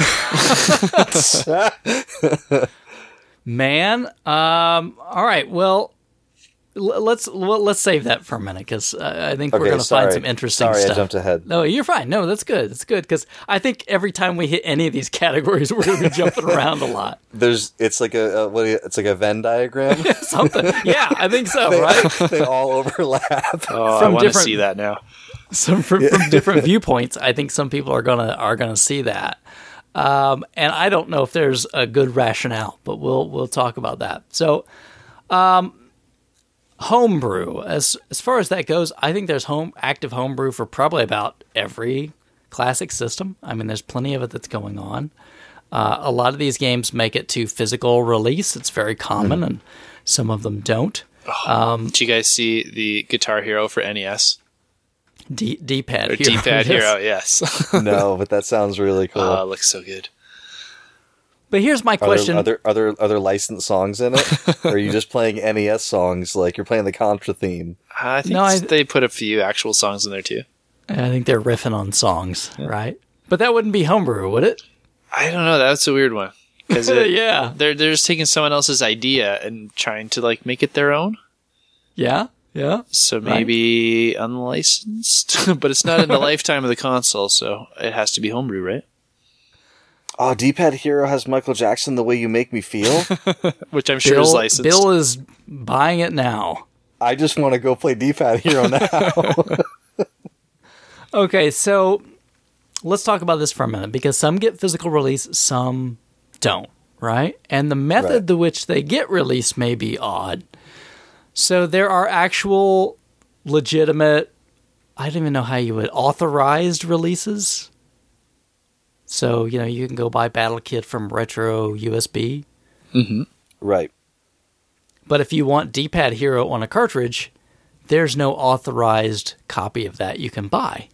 [SPEAKER 1] man, um, all right. Well, l- let's well, let's save that for a minute because uh, I think we're
[SPEAKER 2] Okay,
[SPEAKER 1] going to
[SPEAKER 2] sorry.
[SPEAKER 1] find some interesting
[SPEAKER 2] Sorry,
[SPEAKER 1] stuff.
[SPEAKER 2] I jumped ahead.
[SPEAKER 1] No, you're fine. No, that's good. That's good because I think every time we hit any of these categories, we're going to be jumping around a lot.
[SPEAKER 2] There's, it's like a, a what do you, it's like a Venn diagram.
[SPEAKER 1] Something. Yeah, I think so.
[SPEAKER 2] they,
[SPEAKER 1] Right.
[SPEAKER 2] they all overlap.
[SPEAKER 3] Oh, I
[SPEAKER 1] From
[SPEAKER 3] want to
[SPEAKER 1] different-
[SPEAKER 3] see that now.
[SPEAKER 1] Some from, from different viewpoints, I think some people are gonna are gonna see that, um, and I don't know if there's a good rationale, but we'll we'll talk about that. So, um, homebrew, as as far as that goes, I think there's home active homebrew for probably about every classic system. I mean, there's plenty of it that's going on. Uh, a lot of these games make it to physical release. It's very common, and some of them don't.
[SPEAKER 3] Did you guys see the Guitar Hero for N E S?
[SPEAKER 1] D D-pad
[SPEAKER 3] Or
[SPEAKER 1] hero.
[SPEAKER 3] D-pad
[SPEAKER 1] yes.
[SPEAKER 3] Hero, yes.
[SPEAKER 2] No, but that sounds really cool.
[SPEAKER 3] Oh, it looks so good.
[SPEAKER 1] But here's my
[SPEAKER 2] Are
[SPEAKER 1] question.
[SPEAKER 2] there other, other, other licensed songs in it? Or are you just playing N E S songs like you're playing the Contra theme?
[SPEAKER 3] I think
[SPEAKER 1] No, I-
[SPEAKER 3] they put a few actual songs in there too.
[SPEAKER 1] I think they're riffing on songs, right? But that wouldn't be homebrew, would it?
[SPEAKER 3] I don't know. That's a weird one. Because
[SPEAKER 1] yeah.
[SPEAKER 3] they're they're just taking someone else's idea and trying to like make it their own.
[SPEAKER 1] Yeah, yeah.
[SPEAKER 3] So maybe right. unlicensed, but it's not in the lifetime of the console, so it has to be homebrew, right?
[SPEAKER 2] Oh, D-Pad Hero has Michael Jackson, The Way You Make Me Feel?
[SPEAKER 3] Which I'm sure
[SPEAKER 1] Bill,
[SPEAKER 3] is licensed.
[SPEAKER 1] Bill is buying it now.
[SPEAKER 2] I just want to go play D-Pad Hero now.
[SPEAKER 1] Okay, so let's talk about this for a minute, because some get physical release, some don't, right? And the method
[SPEAKER 2] right.
[SPEAKER 1] to which they get released may be odd. So there are actual legitimate, I don't even know how you would, authorized releases. So, you know, you can go buy Battle Kit from Retro U S B.
[SPEAKER 3] Mm-hmm.
[SPEAKER 2] Right.
[SPEAKER 1] But if you want D-Pad Hero on a cartridge, there's no authorized copy of that you can buy.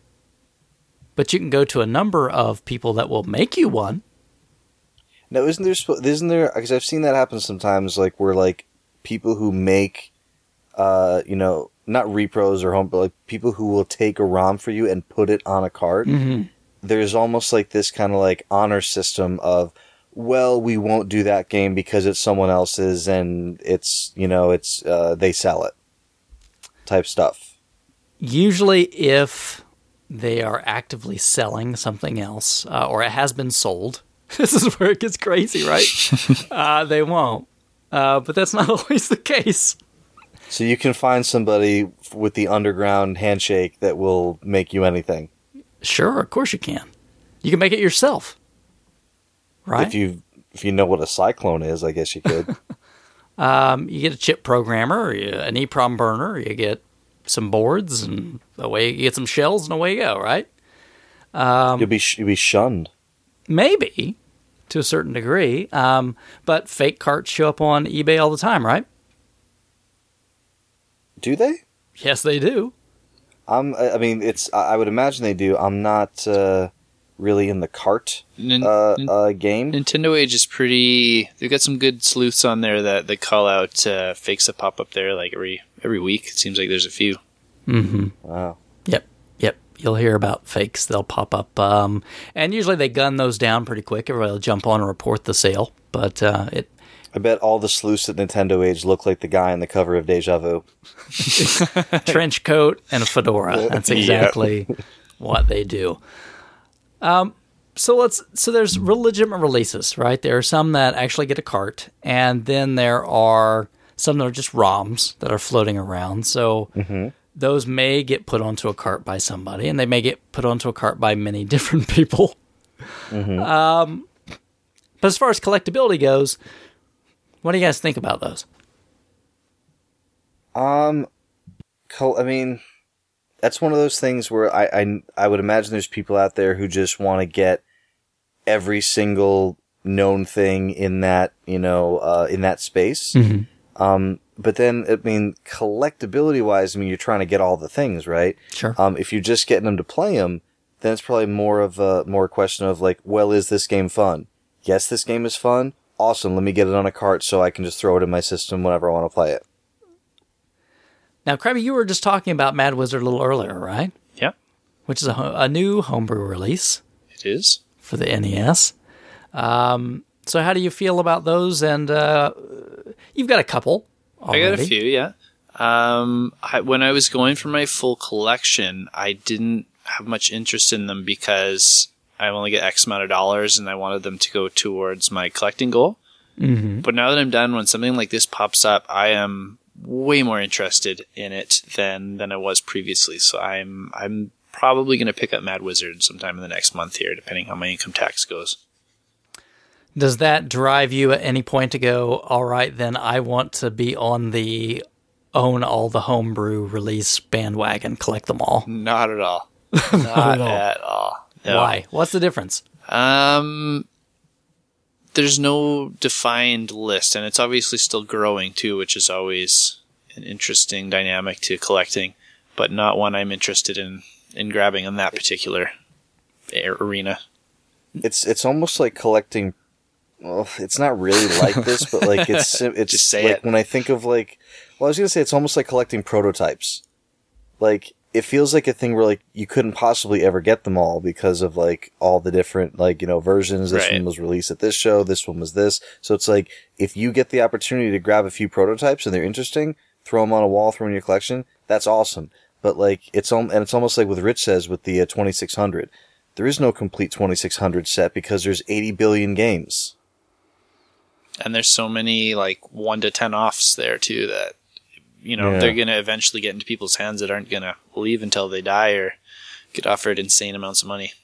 [SPEAKER 1] But you can go to a number of people that will make you one.
[SPEAKER 2] Now, isn't there, isn't there, because I've seen that happen sometimes, like, where, like, people who make, uh, you know, not repros or home, but, like, people who will take a ROM for you and put it on a card.
[SPEAKER 1] Mm-hmm.
[SPEAKER 2] There's almost like this kind of like honor system of, well, we won't do that game because it's someone else's and it's, you know, it's, uh, they sell it type stuff.
[SPEAKER 1] Usually if they are actively selling something else, uh, or it has been sold, this is where it gets crazy, right? uh, they won't. Uh, but that's not always the case.
[SPEAKER 2] So you can find somebody with the underground handshake that will make you anything.
[SPEAKER 1] Sure, of course you can. You can make it yourself, right?
[SPEAKER 2] If you if you know what a cyclone is, I guess you could.
[SPEAKER 1] um, you get a chip programmer, or you, an EEPROM burner. You get some boards, and away you get some shells, and away you go. Right? Um,
[SPEAKER 2] you'll be sh- you'll be shunned.
[SPEAKER 1] Maybe to a certain degree, um, but fake carts show up on eBay all the time, right?
[SPEAKER 2] Do they?
[SPEAKER 1] Yes, they do.
[SPEAKER 2] I'm, I mean, it's. I would imagine they do. I'm not uh, really in the cart
[SPEAKER 3] Nin-
[SPEAKER 2] uh,
[SPEAKER 3] nin-
[SPEAKER 2] uh, game.
[SPEAKER 3] Nintendo Age is pretty. They've got some good sleuths on there that they call out uh, fakes that pop up there like every every week. It seems like there's a few.
[SPEAKER 1] Mm-hmm.
[SPEAKER 2] Wow.
[SPEAKER 1] Yep, yep. You'll hear about fakes. They'll pop up, um, and usually they gun those down pretty quick. Everybody will jump on and report the sale, but uh, it.
[SPEAKER 2] I bet all the sleuths at Nintendo Age look like the guy on the cover of Deja Vu.
[SPEAKER 1] Trench coat and a fedora. That's exactly yep. what they do. Um, so let's. So there's legitimate releases, right? There are some that actually get a cart, and then there are some that are just ROMs that are floating around. So
[SPEAKER 2] mm-hmm.
[SPEAKER 1] those may get put onto a cart by somebody, and they may get put onto a cart by many different people.
[SPEAKER 2] Mm-hmm.
[SPEAKER 1] Um, but as far as collectability goes, what do you guys think about those?
[SPEAKER 2] Um, I mean, that's one of those things where I, I, I would imagine there's people out there who just want to get every single known thing in that, you know, uh, in that space.
[SPEAKER 1] Mm-hmm.
[SPEAKER 2] Um, but then, I mean, collectability wise, I mean, you're trying to get all the things, right?
[SPEAKER 1] Sure.
[SPEAKER 2] Um, if you're just getting them to play them, then it's probably more of a, more a question of like, well, is this game fun? Yes, this game is fun. Awesome, let me get it on a cart so I can just throw it in my system whenever I want to play it.
[SPEAKER 1] Now, Krabby, you were just talking about Mad Wizard a little earlier, right?
[SPEAKER 3] Yeah.
[SPEAKER 1] Which is a, a new homebrew release.
[SPEAKER 3] It is.
[SPEAKER 1] For the N E S. Um, so how do you feel about those? And uh, you've got a couple already.
[SPEAKER 3] I got a few, yeah. Um, I, when I was going for my full collection, I didn't have much interest in them because I only get X amount of dollars, and I wanted them to go towards my collecting goal.
[SPEAKER 1] Mm-hmm.
[SPEAKER 3] But now that I'm done, when something like this pops up, I am way more interested in it than than I was previously. So I'm I'm probably going to pick up Mad Wizard sometime in the next month here, depending how my income tax goes.
[SPEAKER 1] Does that drive you at any point to go, all right, then I want to be on the own all the homebrew release bandwagon, collect them all?
[SPEAKER 3] Not at all. Not at all. At all. No.
[SPEAKER 1] Why? What's the difference?
[SPEAKER 3] Um, there's no defined list, and it's obviously still growing too, which is always an interesting dynamic to collecting, but not one I'm interested in, in grabbing in that particular arena.
[SPEAKER 2] It's it's almost like collecting. Well, it's not really like this, but like it's it's
[SPEAKER 3] Just say
[SPEAKER 2] like
[SPEAKER 3] it.
[SPEAKER 2] When I think of like, well, I was gonna say it's almost like collecting prototypes. Like it feels like a thing where like you couldn't possibly ever get them all because of like all the different like, you know, versions. This
[SPEAKER 3] Right.
[SPEAKER 2] one was released at this show. This one was this. So it's like, if you get the opportunity to grab a few prototypes and they're interesting, throw them on a wall, throw them in your collection. That's awesome. But like, it's al- and it's almost like what Rich says with the uh, twenty-six hundred. There is no complete twenty-six hundred set because there's eighty billion games.
[SPEAKER 3] And there's so many like one to ten offs there too that, you know,
[SPEAKER 2] Yeah.
[SPEAKER 3] they're going to eventually get into people's hands that aren't going to leave until they die or get offered insane amounts of money.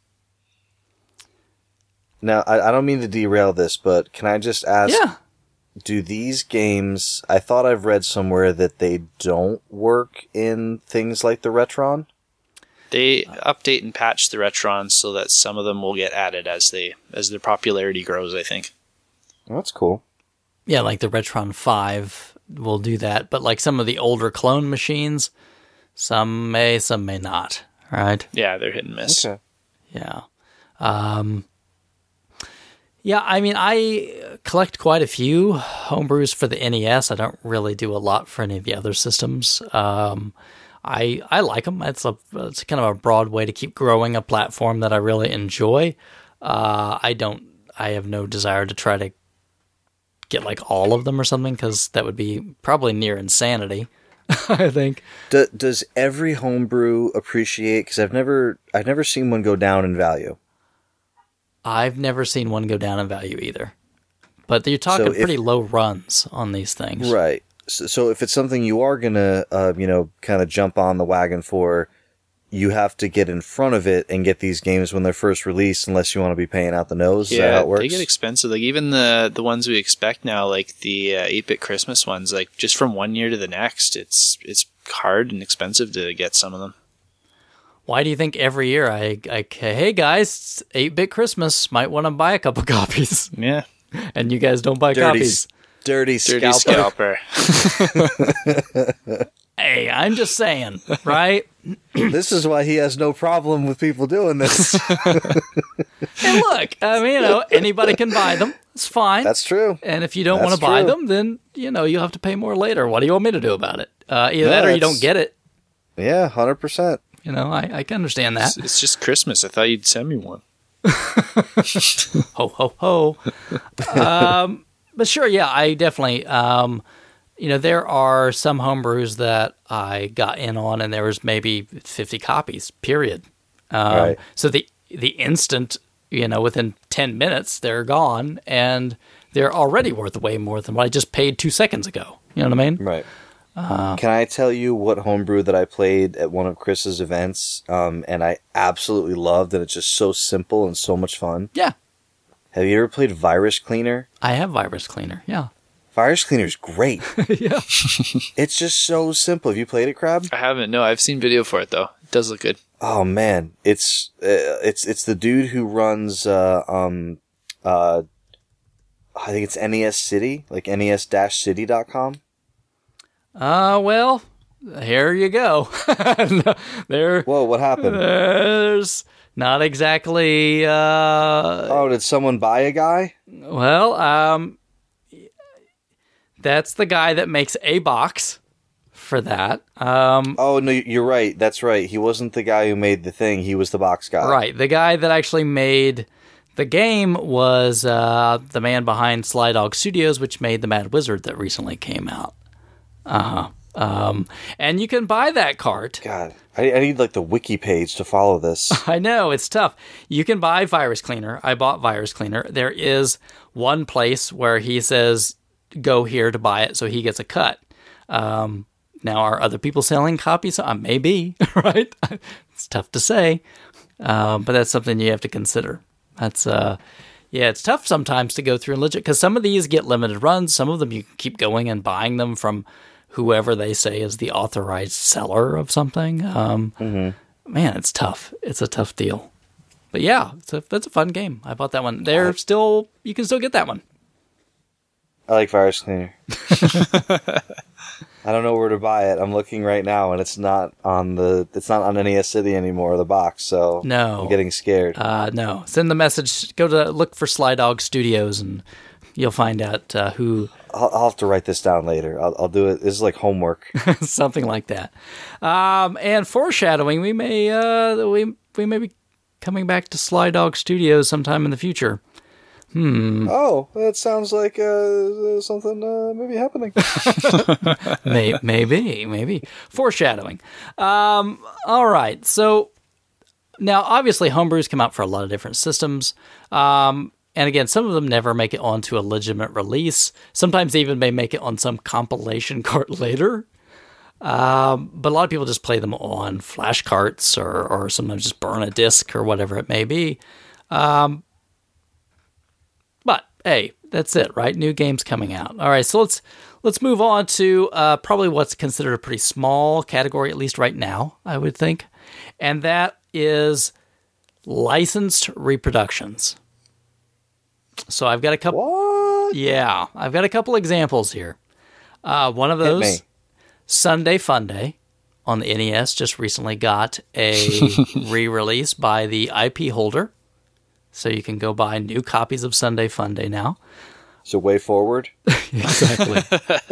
[SPEAKER 2] Now, I, I don't mean to derail this, but can I just ask,
[SPEAKER 1] Yeah.
[SPEAKER 2] do these games, I thought I've read somewhere that they don't work in things like the Retron?
[SPEAKER 3] They update and patch the Retrons so that some of them will get added as they as their popularity grows, I think.
[SPEAKER 2] Oh, that's cool.
[SPEAKER 1] Yeah, like the Retron five will do that, but like some of the older clone machines, some may, some may not, right?
[SPEAKER 3] Yeah, they're hit and miss.
[SPEAKER 2] Okay.
[SPEAKER 1] Yeah. Um, yeah, I mean, I collect quite a few homebrews for the N E S. I don't really do a lot for any of the other systems. Um, I I like them. It's a it's kind of a broad way to keep growing a platform that I really enjoy. Uh, I don't. I have no desire to try to get like all of them or something because that would be probably near insanity. I think.
[SPEAKER 2] Do, does every homebrew appreciate? Because I've never, I've never seen one go down in value.
[SPEAKER 1] I've never seen one go down in value either. But you're talking
[SPEAKER 2] So if-
[SPEAKER 1] pretty low runs on these things.
[SPEAKER 2] Right. So, so if it's something you are gonna, uh, you know, kind of jump on the wagon for, you have to get in front of it and get these games when they're first released, unless you want to be paying out the nose. Is that how
[SPEAKER 3] Yeah,
[SPEAKER 2] it works?
[SPEAKER 3] they get expensive. Like even the the ones we expect now, like the uh, eight-bit Christmas ones, like just from one year to the next, it's it's hard and expensive to get some of them.
[SPEAKER 1] Why do you think every year I, I hey guys, eight-bit Christmas, might want to buy a couple copies,
[SPEAKER 3] Yeah,
[SPEAKER 1] and you guys don't buy
[SPEAKER 2] dirty,
[SPEAKER 1] copies?
[SPEAKER 2] dirty,
[SPEAKER 3] dirty
[SPEAKER 2] scalper.
[SPEAKER 3] scalper.
[SPEAKER 1] Hey, I'm just saying, right?
[SPEAKER 2] This is why he has no problem with people doing this.
[SPEAKER 1] Hey, look, I mean, you know, anybody can buy them. It's fine.
[SPEAKER 2] That's true.
[SPEAKER 1] And if you don't
[SPEAKER 2] That's
[SPEAKER 1] want to buy
[SPEAKER 2] true.
[SPEAKER 1] them, then you know you'll have to pay more later. What do you want me to do about it? Uh, either that or you
[SPEAKER 2] that's-
[SPEAKER 1] don't get it.
[SPEAKER 2] Yeah, one hundred percent.
[SPEAKER 1] You know, I, I can understand that.
[SPEAKER 3] It's, it's just Christmas. I thought you'd send me one.
[SPEAKER 1] Ho ho ho. um, but sure, yeah, I definitely. Um, you know, there are some homebrews that I got in on, and there was maybe fifty copies. Period. Um,
[SPEAKER 2] Right.
[SPEAKER 1] So the the instant, you know, within ten minutes, they're gone, and they're already worth way more than what I just paid two seconds ago. You know what I mean?
[SPEAKER 2] Right. Can I tell you what homebrew that I played at one of Chris's events, um, and I absolutely loved, and it's just so simple and so much fun?
[SPEAKER 1] Yeah,
[SPEAKER 2] Have you ever played Virus Cleaner?
[SPEAKER 1] I have Virus Cleaner. Yeah,
[SPEAKER 2] Virus Cleaner's great.
[SPEAKER 1] yeah.
[SPEAKER 2] It's just so simple. Have you played it, Crab?
[SPEAKER 3] I haven't. No, I've seen video for it though. It does look good.
[SPEAKER 2] Oh man, it's uh, it's it's the dude who runs uh, um uh I think it's N E S City, like N E S city dot com.
[SPEAKER 1] Uh, well, here you go. there,
[SPEAKER 2] Whoa, what happened?
[SPEAKER 1] there's not exactly. Uh,
[SPEAKER 2] Oh, did someone buy a guy?
[SPEAKER 1] well, um, that's the guy that makes a box for that. Um,
[SPEAKER 2] Oh no, you're right. That's right. He wasn't the guy who made the thing. He was the box guy.
[SPEAKER 1] right, the guy that actually made the game was uh, the man behind Sly Dog Studios, which made the Mad Wizard that recently came out. Uh huh. Um, and you can buy that cart.
[SPEAKER 2] God, I, I need like the wiki page to follow this.
[SPEAKER 1] I know, it's tough. You can buy Virus Cleaner. I bought Virus Cleaner. There is one place where he says, go here to buy it, so he gets a cut. Um, now, are other people selling copies? Uh, maybe, right? It's tough to say, um, but that's something you have to consider. That's, uh, yeah, it's tough sometimes to go through and legit, because some of these get limited runs. Some of them you can keep going and buying them from whoever they say is the authorized seller of something. Um,
[SPEAKER 2] Mm-hmm.
[SPEAKER 1] Man, it's tough. It's a tough deal. But yeah, it's a, that's a fun game. I bought that one. They're still, you can still get that one.
[SPEAKER 2] I like Virus Cleaner. I don't know where to buy it. I'm looking right now, and it's not on the. It's not on N E S City anymore. The box. So
[SPEAKER 1] No.
[SPEAKER 2] I'm getting scared.
[SPEAKER 1] Uh, no, send the message. Go to look for Sly Dog Studios, and you'll find out uh, who
[SPEAKER 2] I'll, I'll have to write this down later. I'll, I'll do it. This is like homework.
[SPEAKER 1] Something like that. Um, and foreshadowing, we may uh, we we may be coming back to Sly Dog Studios sometime in the future. Hmm.
[SPEAKER 2] Oh, that sounds like uh, something uh, maybe happening.
[SPEAKER 1] May, maybe, maybe. Foreshadowing. Um, all right. So now, obviously, homebrews come out for a lot of different systems. Um, and again, some of them never make it onto a legitimate release. Sometimes they even may make it on some compilation cart later. Um, but a lot of people just play them on flash carts or, or sometimes just burn a disc or whatever it may be. Um, but hey, that's it, right? New games coming out. All right, so let's let's move on to uh, probably what's considered a pretty small category, at least right now, I would think, and that is licensed reproductions. So I've got a couple.
[SPEAKER 2] What?
[SPEAKER 1] Yeah, I've got a couple examples here. Uh, one of those, Sunday Funday on the N E S, just recently got a re-release by the I P holder. So you can go buy new copies of Sunday Funday now.
[SPEAKER 2] So way forward.
[SPEAKER 1] Exactly.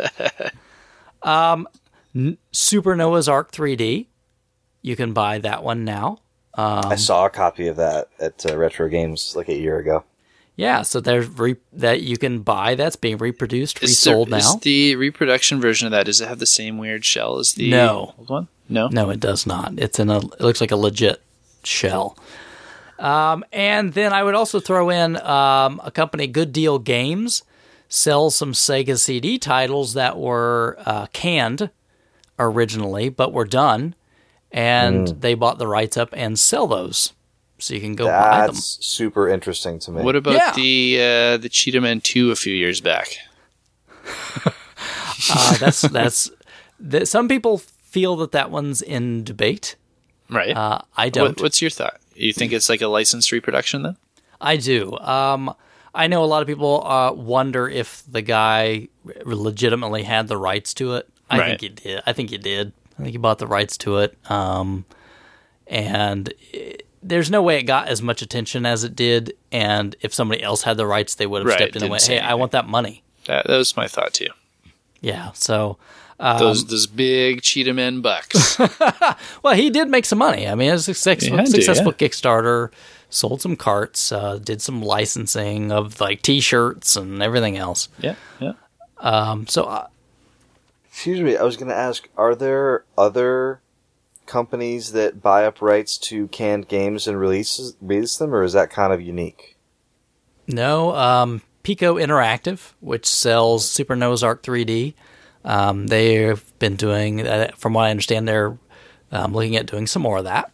[SPEAKER 1] um, N- Super Noah's Ark three D. You can buy that one now. Um,
[SPEAKER 2] I saw a copy of that at uh, Retro Games like a year ago.
[SPEAKER 1] Yeah, so there's re- that you can buy. That's being reproduced,
[SPEAKER 3] Is
[SPEAKER 1] resold
[SPEAKER 3] there,
[SPEAKER 1] now.
[SPEAKER 3] Is the reproduction version of that, does it have the same weird shell as the
[SPEAKER 1] No.
[SPEAKER 3] old one? No?
[SPEAKER 1] No, it does not. It's in a. It looks like a legit shell. Um, and then I would also throw in um, a company, Good Deal Games, sells some Sega C D titles that were uh, canned originally, but were done, and mm. they bought the rights up and sell those, so you can go
[SPEAKER 2] That's
[SPEAKER 1] buy them.
[SPEAKER 2] That's super interesting to me.
[SPEAKER 3] What about
[SPEAKER 1] Yeah.
[SPEAKER 3] the uh, the Cheetah two a few years back?
[SPEAKER 1] uh, that's that's that. Some people feel that that one's in debate.
[SPEAKER 3] Right.
[SPEAKER 1] Uh, I don't.
[SPEAKER 3] What, what's your thought? You think it's like a licensed reproduction then?
[SPEAKER 1] I do. Um, I know a lot of people uh, wonder if the guy legitimately had the rights to it. I
[SPEAKER 3] Right.
[SPEAKER 1] think he did. I think he did. I think he bought the rights to it. Um, and it, there's no way it got as much attention as it did. And if somebody else had the rights, they would have
[SPEAKER 3] Right,
[SPEAKER 1] stepped in and
[SPEAKER 3] didn't
[SPEAKER 1] went,
[SPEAKER 3] say
[SPEAKER 1] "Hey, I
[SPEAKER 3] anything.
[SPEAKER 1] want that money."
[SPEAKER 3] That, that was my thought too.
[SPEAKER 1] Yeah. So. Um,
[SPEAKER 3] Those those big Cheetah Men bucks.
[SPEAKER 1] Well, he did make some money. I mean, it was a successful,
[SPEAKER 3] He had to,
[SPEAKER 1] successful
[SPEAKER 3] yeah.
[SPEAKER 1] Kickstarter, sold some carts, uh, did some licensing of like T-shirts and everything else.
[SPEAKER 3] yeah, yeah.
[SPEAKER 1] Um, so, uh,
[SPEAKER 2] Excuse me, I was going to ask, are there other companies that buy up rights to canned games and release, release them, or is that kind of unique?
[SPEAKER 1] no, um, Pico Interactive, which sells Super Noah's Ark three D. Um, they've been doing, uh, from what I understand, they're um, looking at doing some more of that.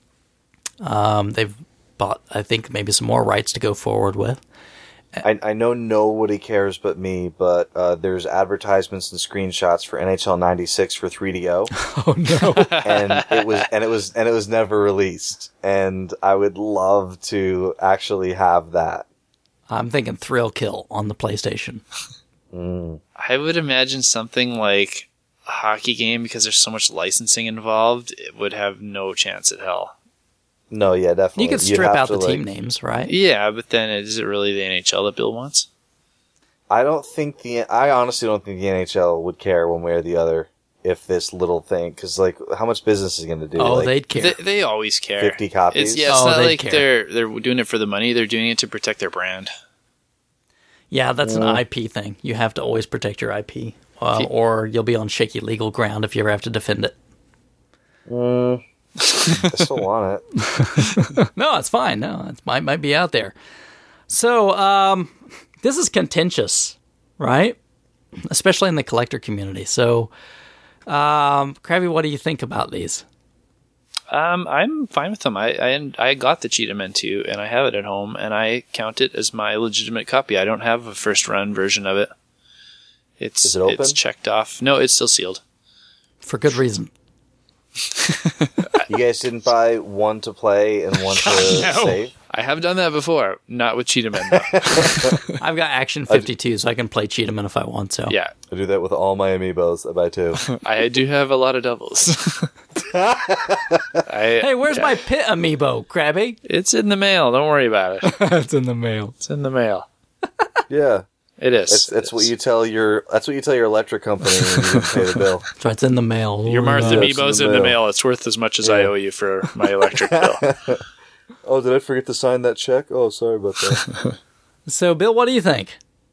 [SPEAKER 1] Um, they've bought, I think, maybe some more rights to go forward with.
[SPEAKER 2] I, I know nobody cares but me, but uh, there's advertisements and screenshots for N H L ninety-six for three D O,
[SPEAKER 1] Oh no!
[SPEAKER 2] and it was and it was and it was never released. And I would love to actually have that.
[SPEAKER 1] I'm thinking Thrill Kill on the PlayStation.
[SPEAKER 2] Mm.
[SPEAKER 3] I would imagine something like a hockey game, because there's so much licensing involved, it would have no chance at hell.
[SPEAKER 2] No, yeah, definitely.
[SPEAKER 1] You could
[SPEAKER 2] You'd
[SPEAKER 1] strip
[SPEAKER 2] have
[SPEAKER 1] out
[SPEAKER 2] to,
[SPEAKER 1] the team
[SPEAKER 2] like-
[SPEAKER 1] names, right?
[SPEAKER 3] Yeah, but then is it really the N H L that Bill wants?
[SPEAKER 2] I don't think the I honestly don't think the N H L would care one way or the other if this little thing, because like how much business is going to do?
[SPEAKER 1] Oh,
[SPEAKER 2] like,
[SPEAKER 1] they'd care.
[SPEAKER 3] They, they always care.
[SPEAKER 2] fifty copies.
[SPEAKER 3] It's, yeah, it's
[SPEAKER 1] Oh,
[SPEAKER 3] not
[SPEAKER 1] they'd
[SPEAKER 3] like
[SPEAKER 1] care.
[SPEAKER 3] they're they're doing it for the money. They're doing it to protect their brand.
[SPEAKER 1] Yeah, that's an
[SPEAKER 2] Yeah.
[SPEAKER 1] I P thing. You have to always protect your I P, uh,
[SPEAKER 3] If you-
[SPEAKER 1] or you'll be on shaky legal ground if you ever have to defend it.
[SPEAKER 2] Mm, I still want it.
[SPEAKER 1] No, it's fine. No, it might might be out there. So, um, this is contentious, right? Especially in the collector community. So, um, Krabby, what do you think about these?
[SPEAKER 3] Um, I'm fine with them. I, I I got the Cheetah Men two, and I have it at home, and I count it as my legitimate copy. I don't have a first run version of it. It's
[SPEAKER 2] Is it open?
[SPEAKER 3] It's checked off. No, it's still sealed.
[SPEAKER 1] For good reason.
[SPEAKER 2] You guys didn't buy one to play and one to
[SPEAKER 3] No.
[SPEAKER 2] save?
[SPEAKER 3] I have done that before, not with Cheetah Men. though.
[SPEAKER 1] I've got Action fifty-two, so I can play Cheetahman if I want to.
[SPEAKER 3] Yeah,
[SPEAKER 2] I do that with all my amiibos. I buy two.
[SPEAKER 3] I do have a lot of doubles. I,
[SPEAKER 1] Hey, where's my Pit amiibo, Krabby?
[SPEAKER 3] It's in the mail. Don't worry about it.
[SPEAKER 1] It's in the mail.
[SPEAKER 3] It's in the mail.
[SPEAKER 2] Yeah.
[SPEAKER 3] It is.
[SPEAKER 2] It's, that's
[SPEAKER 3] it
[SPEAKER 2] what
[SPEAKER 3] is.
[SPEAKER 2] you tell your. That's what you tell your electric company when you didn't pay the bill.
[SPEAKER 1] So it's in the mail.
[SPEAKER 3] Your Martha
[SPEAKER 2] Yeah,
[SPEAKER 3] Meebo's
[SPEAKER 2] it's in
[SPEAKER 3] in
[SPEAKER 2] the
[SPEAKER 3] the
[SPEAKER 2] mail.
[SPEAKER 3] mail. It's worth as much as I
[SPEAKER 2] Yeah.
[SPEAKER 3] owe you for my electric bill.
[SPEAKER 2] Oh, did I forget to sign that check? Oh, sorry about that.
[SPEAKER 1] So, Bill, what do you think?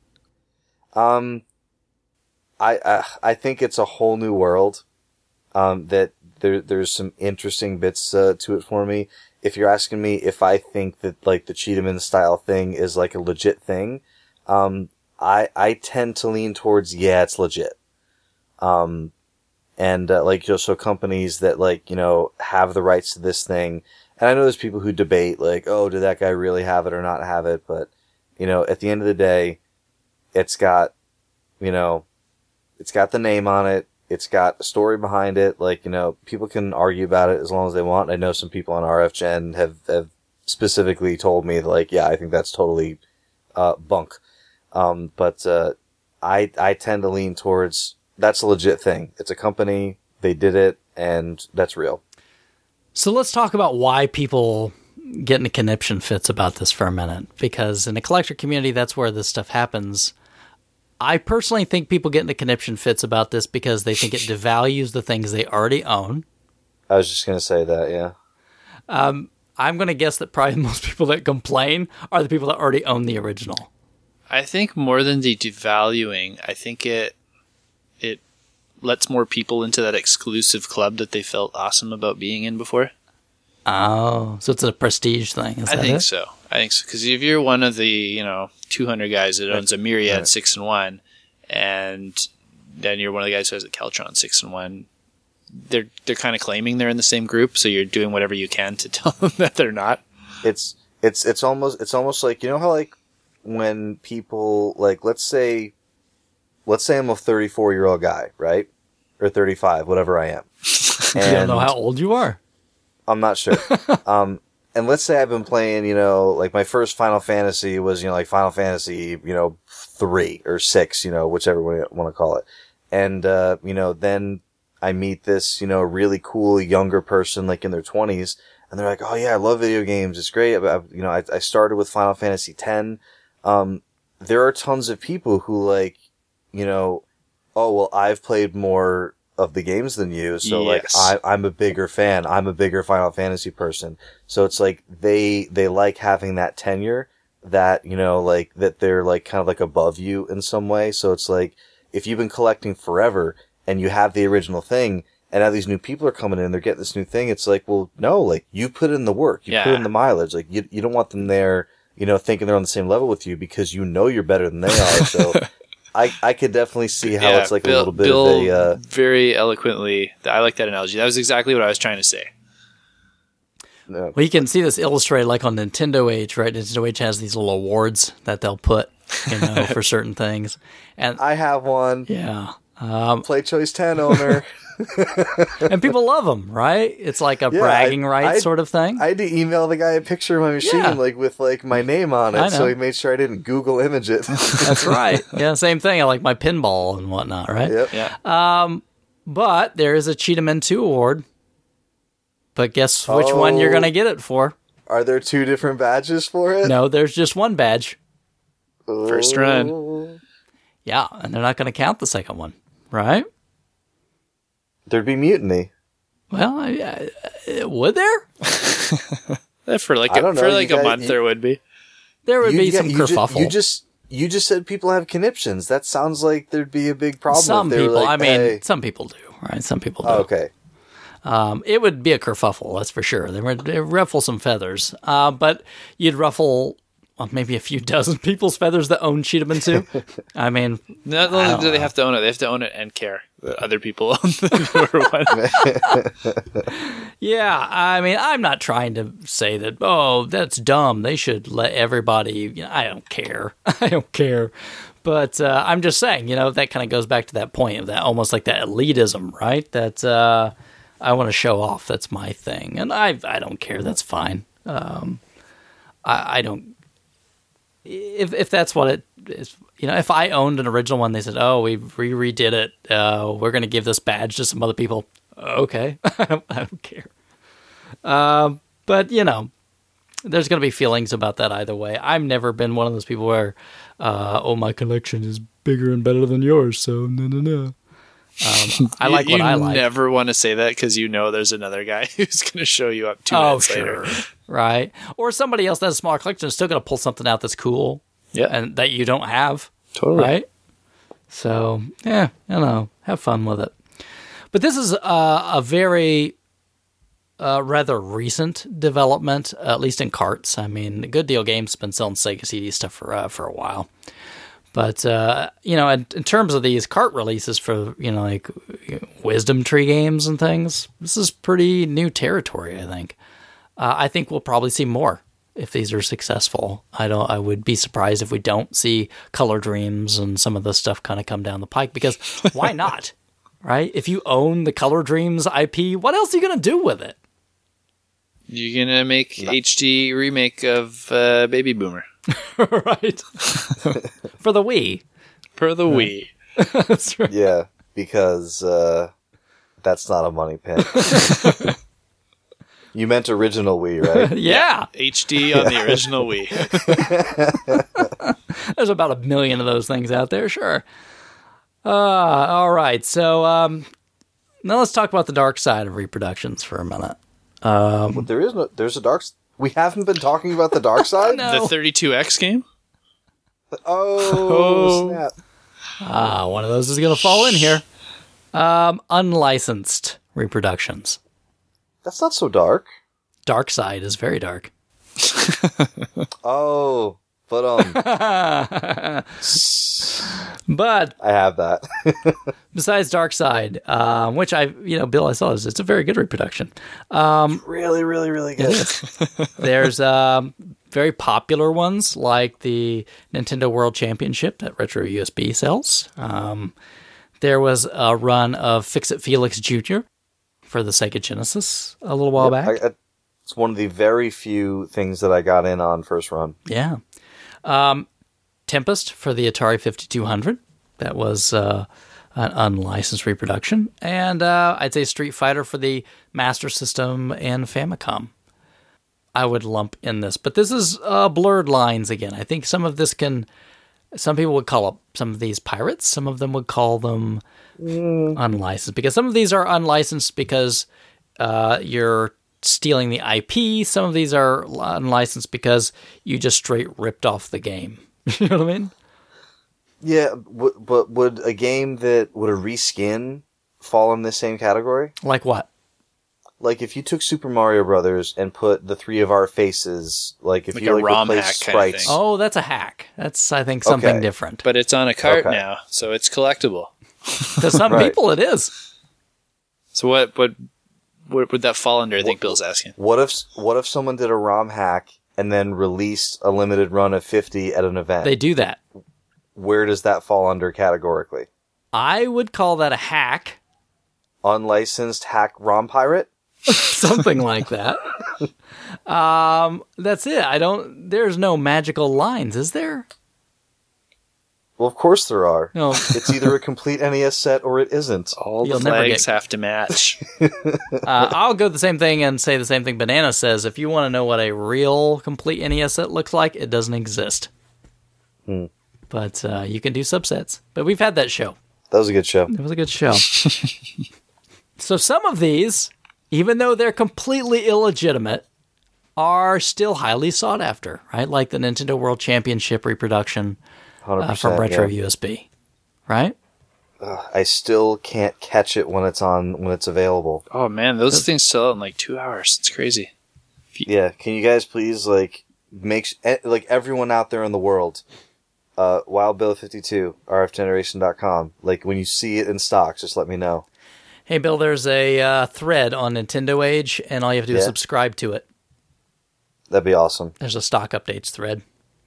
[SPEAKER 2] um, I, I I think it's a whole new world. Um, that there there's some interesting bits uh, to it for me. If you're asking me if I think that like the Cheetahman style thing is like a legit thing, um, I I tend to lean towards yeah, it's legit. Um, and uh, like just so companies that like you know have the rights to this thing, and I know there's people who debate like, oh, did that guy really have it or not have it? But you know, at the end of the day, it's got you know, it's got the name on it. It's got a story behind it. Like, you know, people can argue about it as long as they want. I know some people on R F Gen have, have specifically told me, like, yeah, I think that's totally, uh, bunk. Um, but, uh, I, I tend to lean towards, that's a legit thing. It's a company, they did it, and that's real.
[SPEAKER 1] So let's talk about why people get into conniption fits about this for a minute. Because in the collector community, that's where this stuff happens. I personally think people get into conniption fits about this because they think it devalues the things they already own.
[SPEAKER 2] I was just going to say that, yeah.
[SPEAKER 1] Um, I'm going to guess that probably most people that complain are the people that already own the original.
[SPEAKER 3] I think more than the devaluing, I think it it lets more people into that exclusive club that they felt awesome about being in before.
[SPEAKER 1] Oh, so it's a prestige thing. Is
[SPEAKER 3] I
[SPEAKER 1] that
[SPEAKER 3] think
[SPEAKER 1] it?
[SPEAKER 3] so. I think so. Because if you're one of the, you know, two hundred guys that owns a Myriad
[SPEAKER 2] Right.
[SPEAKER 3] six and one, and then you're one of the guys who has a Keltron six and one, they're they're kind of claiming they're in the same group, so you're doing whatever you can to tell them that they're not.
[SPEAKER 2] It's, it's, it's almost, it's almost like, you know how like when people, like, let's say, let's say I'm a thirty-four year old guy, right? Or thirty-five, whatever I am.
[SPEAKER 1] You don't know how old you are.
[SPEAKER 2] I'm not sure. um, and let's say I've been playing, you know, like my first Final Fantasy was, you know, like Final Fantasy, you know, three or six, you know, whichever one you want to call it. And, uh, you know, then I meet this, you know, really cool younger person, like in their twenties, and they're like, oh yeah, I love video games. It's great. I, I, you know, I, I started with Final Fantasy ten. Um, there are tons of people who like, you know, oh, well, I've played more of the games than you, so
[SPEAKER 3] Yes.
[SPEAKER 2] like I, I'm a bigger fan. I'm a bigger Final Fantasy person. So it's like they they like having that tenure, that you know, like that they're like kind of like above you in some way. So it's like if you've been collecting forever and you have the original thing, and now these new people are coming in, they're getting this new thing. It's like, well, no, like you put in the work, you put
[SPEAKER 3] Yeah.
[SPEAKER 2] in the mileage. Like you you don't want them there, you know, thinking they're on the same level with you because you know you're better than they are. So. I, I could definitely see how
[SPEAKER 3] Yeah,
[SPEAKER 2] it's like
[SPEAKER 3] Bill,
[SPEAKER 2] a little bit
[SPEAKER 3] Bill
[SPEAKER 2] of a, uh,
[SPEAKER 3] very eloquently. I like that analogy. That was exactly what I was trying to say.
[SPEAKER 2] no.
[SPEAKER 1] Well, you can see this illustrated like on Nintendo Age, right? Nintendo Age has these little awards that they'll put, you know, for certain things. And
[SPEAKER 2] I have one.
[SPEAKER 1] yeah. Um,
[SPEAKER 2] Play Choice ten owner.
[SPEAKER 1] and people love them, right? It's like a
[SPEAKER 2] Yeah,
[SPEAKER 1] bragging
[SPEAKER 2] I-
[SPEAKER 1] rights
[SPEAKER 2] I-
[SPEAKER 1] sort of thing.
[SPEAKER 2] I had to email the guy a picture of my machine,
[SPEAKER 1] Yeah.
[SPEAKER 2] like with like my name on
[SPEAKER 1] I
[SPEAKER 2] it, so
[SPEAKER 1] know.
[SPEAKER 2] he made sure I didn't Google image it.
[SPEAKER 1] That's right. Yeah, same thing. I like my pinball and whatnot, right?
[SPEAKER 2] Yep.
[SPEAKER 3] Yeah.
[SPEAKER 1] But there is a Cheetahman two award. But guess which one you're
[SPEAKER 2] Oh.
[SPEAKER 1] going to get it for?
[SPEAKER 2] Are there two different badges for it?
[SPEAKER 1] No, there's just one badge.
[SPEAKER 3] First run.
[SPEAKER 2] Oh.
[SPEAKER 1] Yeah, and they're not going to count the second one, right?
[SPEAKER 2] There'd be mutiny.
[SPEAKER 1] Well, I, I, would there?
[SPEAKER 3] Eh, For like
[SPEAKER 2] I
[SPEAKER 3] a,
[SPEAKER 2] don't know,
[SPEAKER 3] for
[SPEAKER 2] you
[SPEAKER 3] like a
[SPEAKER 2] got-
[SPEAKER 3] month,
[SPEAKER 2] you-
[SPEAKER 3] there would be.
[SPEAKER 1] There would
[SPEAKER 2] You-
[SPEAKER 1] be
[SPEAKER 2] you got-
[SPEAKER 1] some
[SPEAKER 2] you ju-
[SPEAKER 1] kerfuffle.
[SPEAKER 2] you just you just said people have conniptions. That sounds like there'd be a big problem.
[SPEAKER 1] some
[SPEAKER 2] if they were
[SPEAKER 1] people,
[SPEAKER 2] like,
[SPEAKER 1] I mean,
[SPEAKER 2] hey.
[SPEAKER 1] some people do, right? Some people do.
[SPEAKER 2] Oh, okay.
[SPEAKER 1] Um, it would be a kerfuffle, that's for sure. They would they'd ruffle some feathers, uh, but you'd ruffle well, maybe a few dozen people's feathers that own Cheetahman too. I mean,
[SPEAKER 3] Not
[SPEAKER 1] I
[SPEAKER 3] only
[SPEAKER 1] don't
[SPEAKER 3] do they
[SPEAKER 1] know.
[SPEAKER 3] have to own it, they have to own it and care that other people own the newer one.
[SPEAKER 1] yeah, I mean, I'm not trying to say that, oh, that's dumb. They should let everybody, you know, I don't care. I don't care. But uh, I'm just saying, you know, that kind of goes back to that point of that almost like that elitism, right? That uh, I want to show off. That's my thing. And I I don't care. That's fine. Um, I, I don't. If if that's what it is, you know, if I owned an original one, they said, "Oh, we re redid it. Uh, we're going to give this badge to some other people." Okay, I don't, I don't care. Um, but you know, there's going to be feelings about that either way. I've never been one of those people where, uh, oh, my collection is bigger and better than yours, so no, no, no. Um, I like
[SPEAKER 3] you,
[SPEAKER 1] what
[SPEAKER 3] you
[SPEAKER 1] I like.
[SPEAKER 3] You never want to say that because you know there's another guy who's going to show you up two
[SPEAKER 1] oh,
[SPEAKER 3] minutes
[SPEAKER 1] sure.
[SPEAKER 3] later.
[SPEAKER 1] Right. Or somebody else that has a smaller collection is still going to pull something out that's cool.
[SPEAKER 3] Yeah.
[SPEAKER 1] And that you don't have.
[SPEAKER 3] Totally.
[SPEAKER 1] Right? So, yeah, I don't know. Have fun with it. But this is uh, a very uh, rather recent development, at least in carts. I mean, Good Deal Games has been selling Sega C D stuff for uh, for a while. But, uh, you know, in, in terms of these cart releases for, you know, like Wisdom Tree games and things, this is pretty new territory, I think. Uh, I think we'll probably see more if these are successful. I don't. I would be surprised if we don't see Color Dreams and some of this stuff kind of come down the pike, because why not, right? If you own the Color Dreams I P, what else are you going to do with it?
[SPEAKER 3] You're going to make no. H D remake of uh, Baby Boomer.
[SPEAKER 1] Right. For the Wii.
[SPEAKER 3] For the Wii.
[SPEAKER 1] That's right.
[SPEAKER 2] Yeah, because uh, that's not a money pit. You meant original Wii, right?
[SPEAKER 1] Yeah.
[SPEAKER 3] H D on the original Wii.
[SPEAKER 1] There's about a million of those things out there, sure. Uh, all right, so um, now let's talk about the dark side of reproductions for a minute. Um,
[SPEAKER 2] well, there is no, there's a dark. We haven't been talking about the dark side.
[SPEAKER 1] No.
[SPEAKER 3] The thirty-two X game.
[SPEAKER 2] Oh,
[SPEAKER 3] oh.
[SPEAKER 2] snap!
[SPEAKER 1] Ah, one of those is going to fall in here. Um, unlicensed reproductions.
[SPEAKER 2] That's not so dark.
[SPEAKER 1] Dark side is very dark.
[SPEAKER 2] Oh, but um,
[SPEAKER 1] but
[SPEAKER 2] I have that.
[SPEAKER 1] Besides Dark Side, um, which I, you know, Bill, I saw this. It's a very good reproduction. Um,
[SPEAKER 2] really, really, really good.
[SPEAKER 1] There's um, very popular ones like the Nintendo World Championship that Retro U S B sells. Um, there was a run of Fix-It Felix Junior for the Sega Genesis a little while
[SPEAKER 2] yep,
[SPEAKER 1] back.
[SPEAKER 2] I, I, it's one of the very few things that I got in on first run.
[SPEAKER 1] Yeah. Um, Tempest for the Atari fifty-two hundred. That was uh, an unlicensed reproduction. And uh, I'd say Street Fighter for the Master System and Famicom. I would lump in this. But this is uh, blurred lines again. I think some of this can... Some people would call up some of these pirates. Some of them would call them mm. unlicensed. Because some of these are unlicensed because uh, you're stealing the I P. Some of these are unlicensed because you just straight ripped off the game. You know what I mean?
[SPEAKER 2] Yeah, w- but would a game that would a reskin fall in this same category?
[SPEAKER 1] Like what?
[SPEAKER 2] Like if you took Super Mario Brothers and put the three of our faces, like if
[SPEAKER 3] like
[SPEAKER 2] you
[SPEAKER 3] a
[SPEAKER 2] like
[SPEAKER 3] ROM
[SPEAKER 2] replace
[SPEAKER 3] hack
[SPEAKER 2] sprites.
[SPEAKER 3] kind of thing.
[SPEAKER 1] Oh, that's a hack. That's, I think, something
[SPEAKER 2] Okay.
[SPEAKER 1] different.
[SPEAKER 3] But it's on a cart
[SPEAKER 2] Okay.
[SPEAKER 3] now, so it's collectible.
[SPEAKER 1] To some
[SPEAKER 2] Right.
[SPEAKER 1] people, it is.
[SPEAKER 3] So what, what, what would that fall under? I think
[SPEAKER 2] What-
[SPEAKER 3] Bill's asking.
[SPEAKER 2] What if what if someone did a ROM hack and then released a limited run of fifty at an event?
[SPEAKER 1] They do that.
[SPEAKER 2] Where does that fall under categorically?
[SPEAKER 1] I would call that a hack.
[SPEAKER 2] Unlicensed hack ROM pirate?
[SPEAKER 1] Something like that. Um, that's it. I don't. There's no magical lines, is there?
[SPEAKER 2] Well, of course there are.
[SPEAKER 1] No.
[SPEAKER 2] It's either a complete N E S set or it isn't.
[SPEAKER 3] All
[SPEAKER 1] You'll
[SPEAKER 3] the
[SPEAKER 1] never
[SPEAKER 3] flags
[SPEAKER 1] get-
[SPEAKER 3] have to match.
[SPEAKER 1] Uh, I'll go the same thing and say the same thing Banana says. If you want to know what a real complete N E S set looks like, it doesn't exist.
[SPEAKER 2] Hmm.
[SPEAKER 1] But uh, you can do subsets. But we've had that show.
[SPEAKER 2] That was a good show.
[SPEAKER 1] It was a good show. So some of these, even though they're completely illegitimate, are still highly sought after, right? Like the Nintendo World Championship reproduction
[SPEAKER 2] one hundred
[SPEAKER 1] uh,
[SPEAKER 2] percent,
[SPEAKER 1] from Retro
[SPEAKER 2] yeah.
[SPEAKER 1] U S B, right?
[SPEAKER 2] Ugh, I still can't catch it when it's on when it's available.
[SPEAKER 3] Oh man, those things sell in like two hours. It's crazy.
[SPEAKER 2] Yeah, can you guys please like make eh, like everyone out there in the world, uh, Wild Bill fifty-two, R F generation dot com. Like when you see it in stock, just let me know.
[SPEAKER 1] Hey, Bill, there's a uh, thread on Nintendo Age, and all you have to do is
[SPEAKER 2] Yeah.
[SPEAKER 1] subscribe to it.
[SPEAKER 2] That'd be awesome.
[SPEAKER 1] There's a stock updates thread.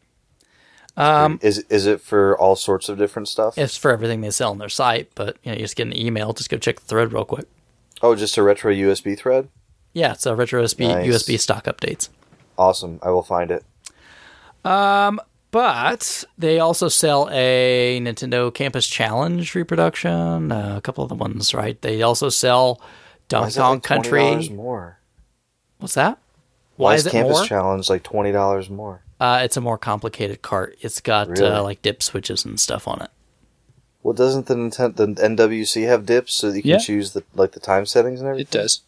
[SPEAKER 1] Um,
[SPEAKER 2] is is it for all sorts of different stuff?
[SPEAKER 1] it's for everything they sell on their site, but you know, you just get an email. Just go check the thread real quick.
[SPEAKER 2] Oh, just a retro U S B thread?
[SPEAKER 1] Yeah, it's a Retro U S B,
[SPEAKER 2] Nice.
[SPEAKER 1] U S B stock updates.
[SPEAKER 2] Awesome. I will find it.
[SPEAKER 1] But they also sell a Nintendo Campus Challenge reproduction, uh, a couple of the ones, right? They also sell
[SPEAKER 2] Why
[SPEAKER 1] Donkey
[SPEAKER 2] is that
[SPEAKER 1] Kong
[SPEAKER 2] like twenty dollars
[SPEAKER 1] Country.
[SPEAKER 2] more?
[SPEAKER 1] What's that? Why
[SPEAKER 2] is
[SPEAKER 1] is it
[SPEAKER 2] Campus
[SPEAKER 1] more?
[SPEAKER 2] Challenge like twenty dollars more?
[SPEAKER 1] Uh, it's a more complicated cart. It's got
[SPEAKER 2] Really?
[SPEAKER 1] uh, like dip switches and stuff on it.
[SPEAKER 2] Well, doesn't the Nintendo, the N W C have dips so that you can
[SPEAKER 3] Yeah.
[SPEAKER 2] choose the like the time settings and everything?
[SPEAKER 3] It does.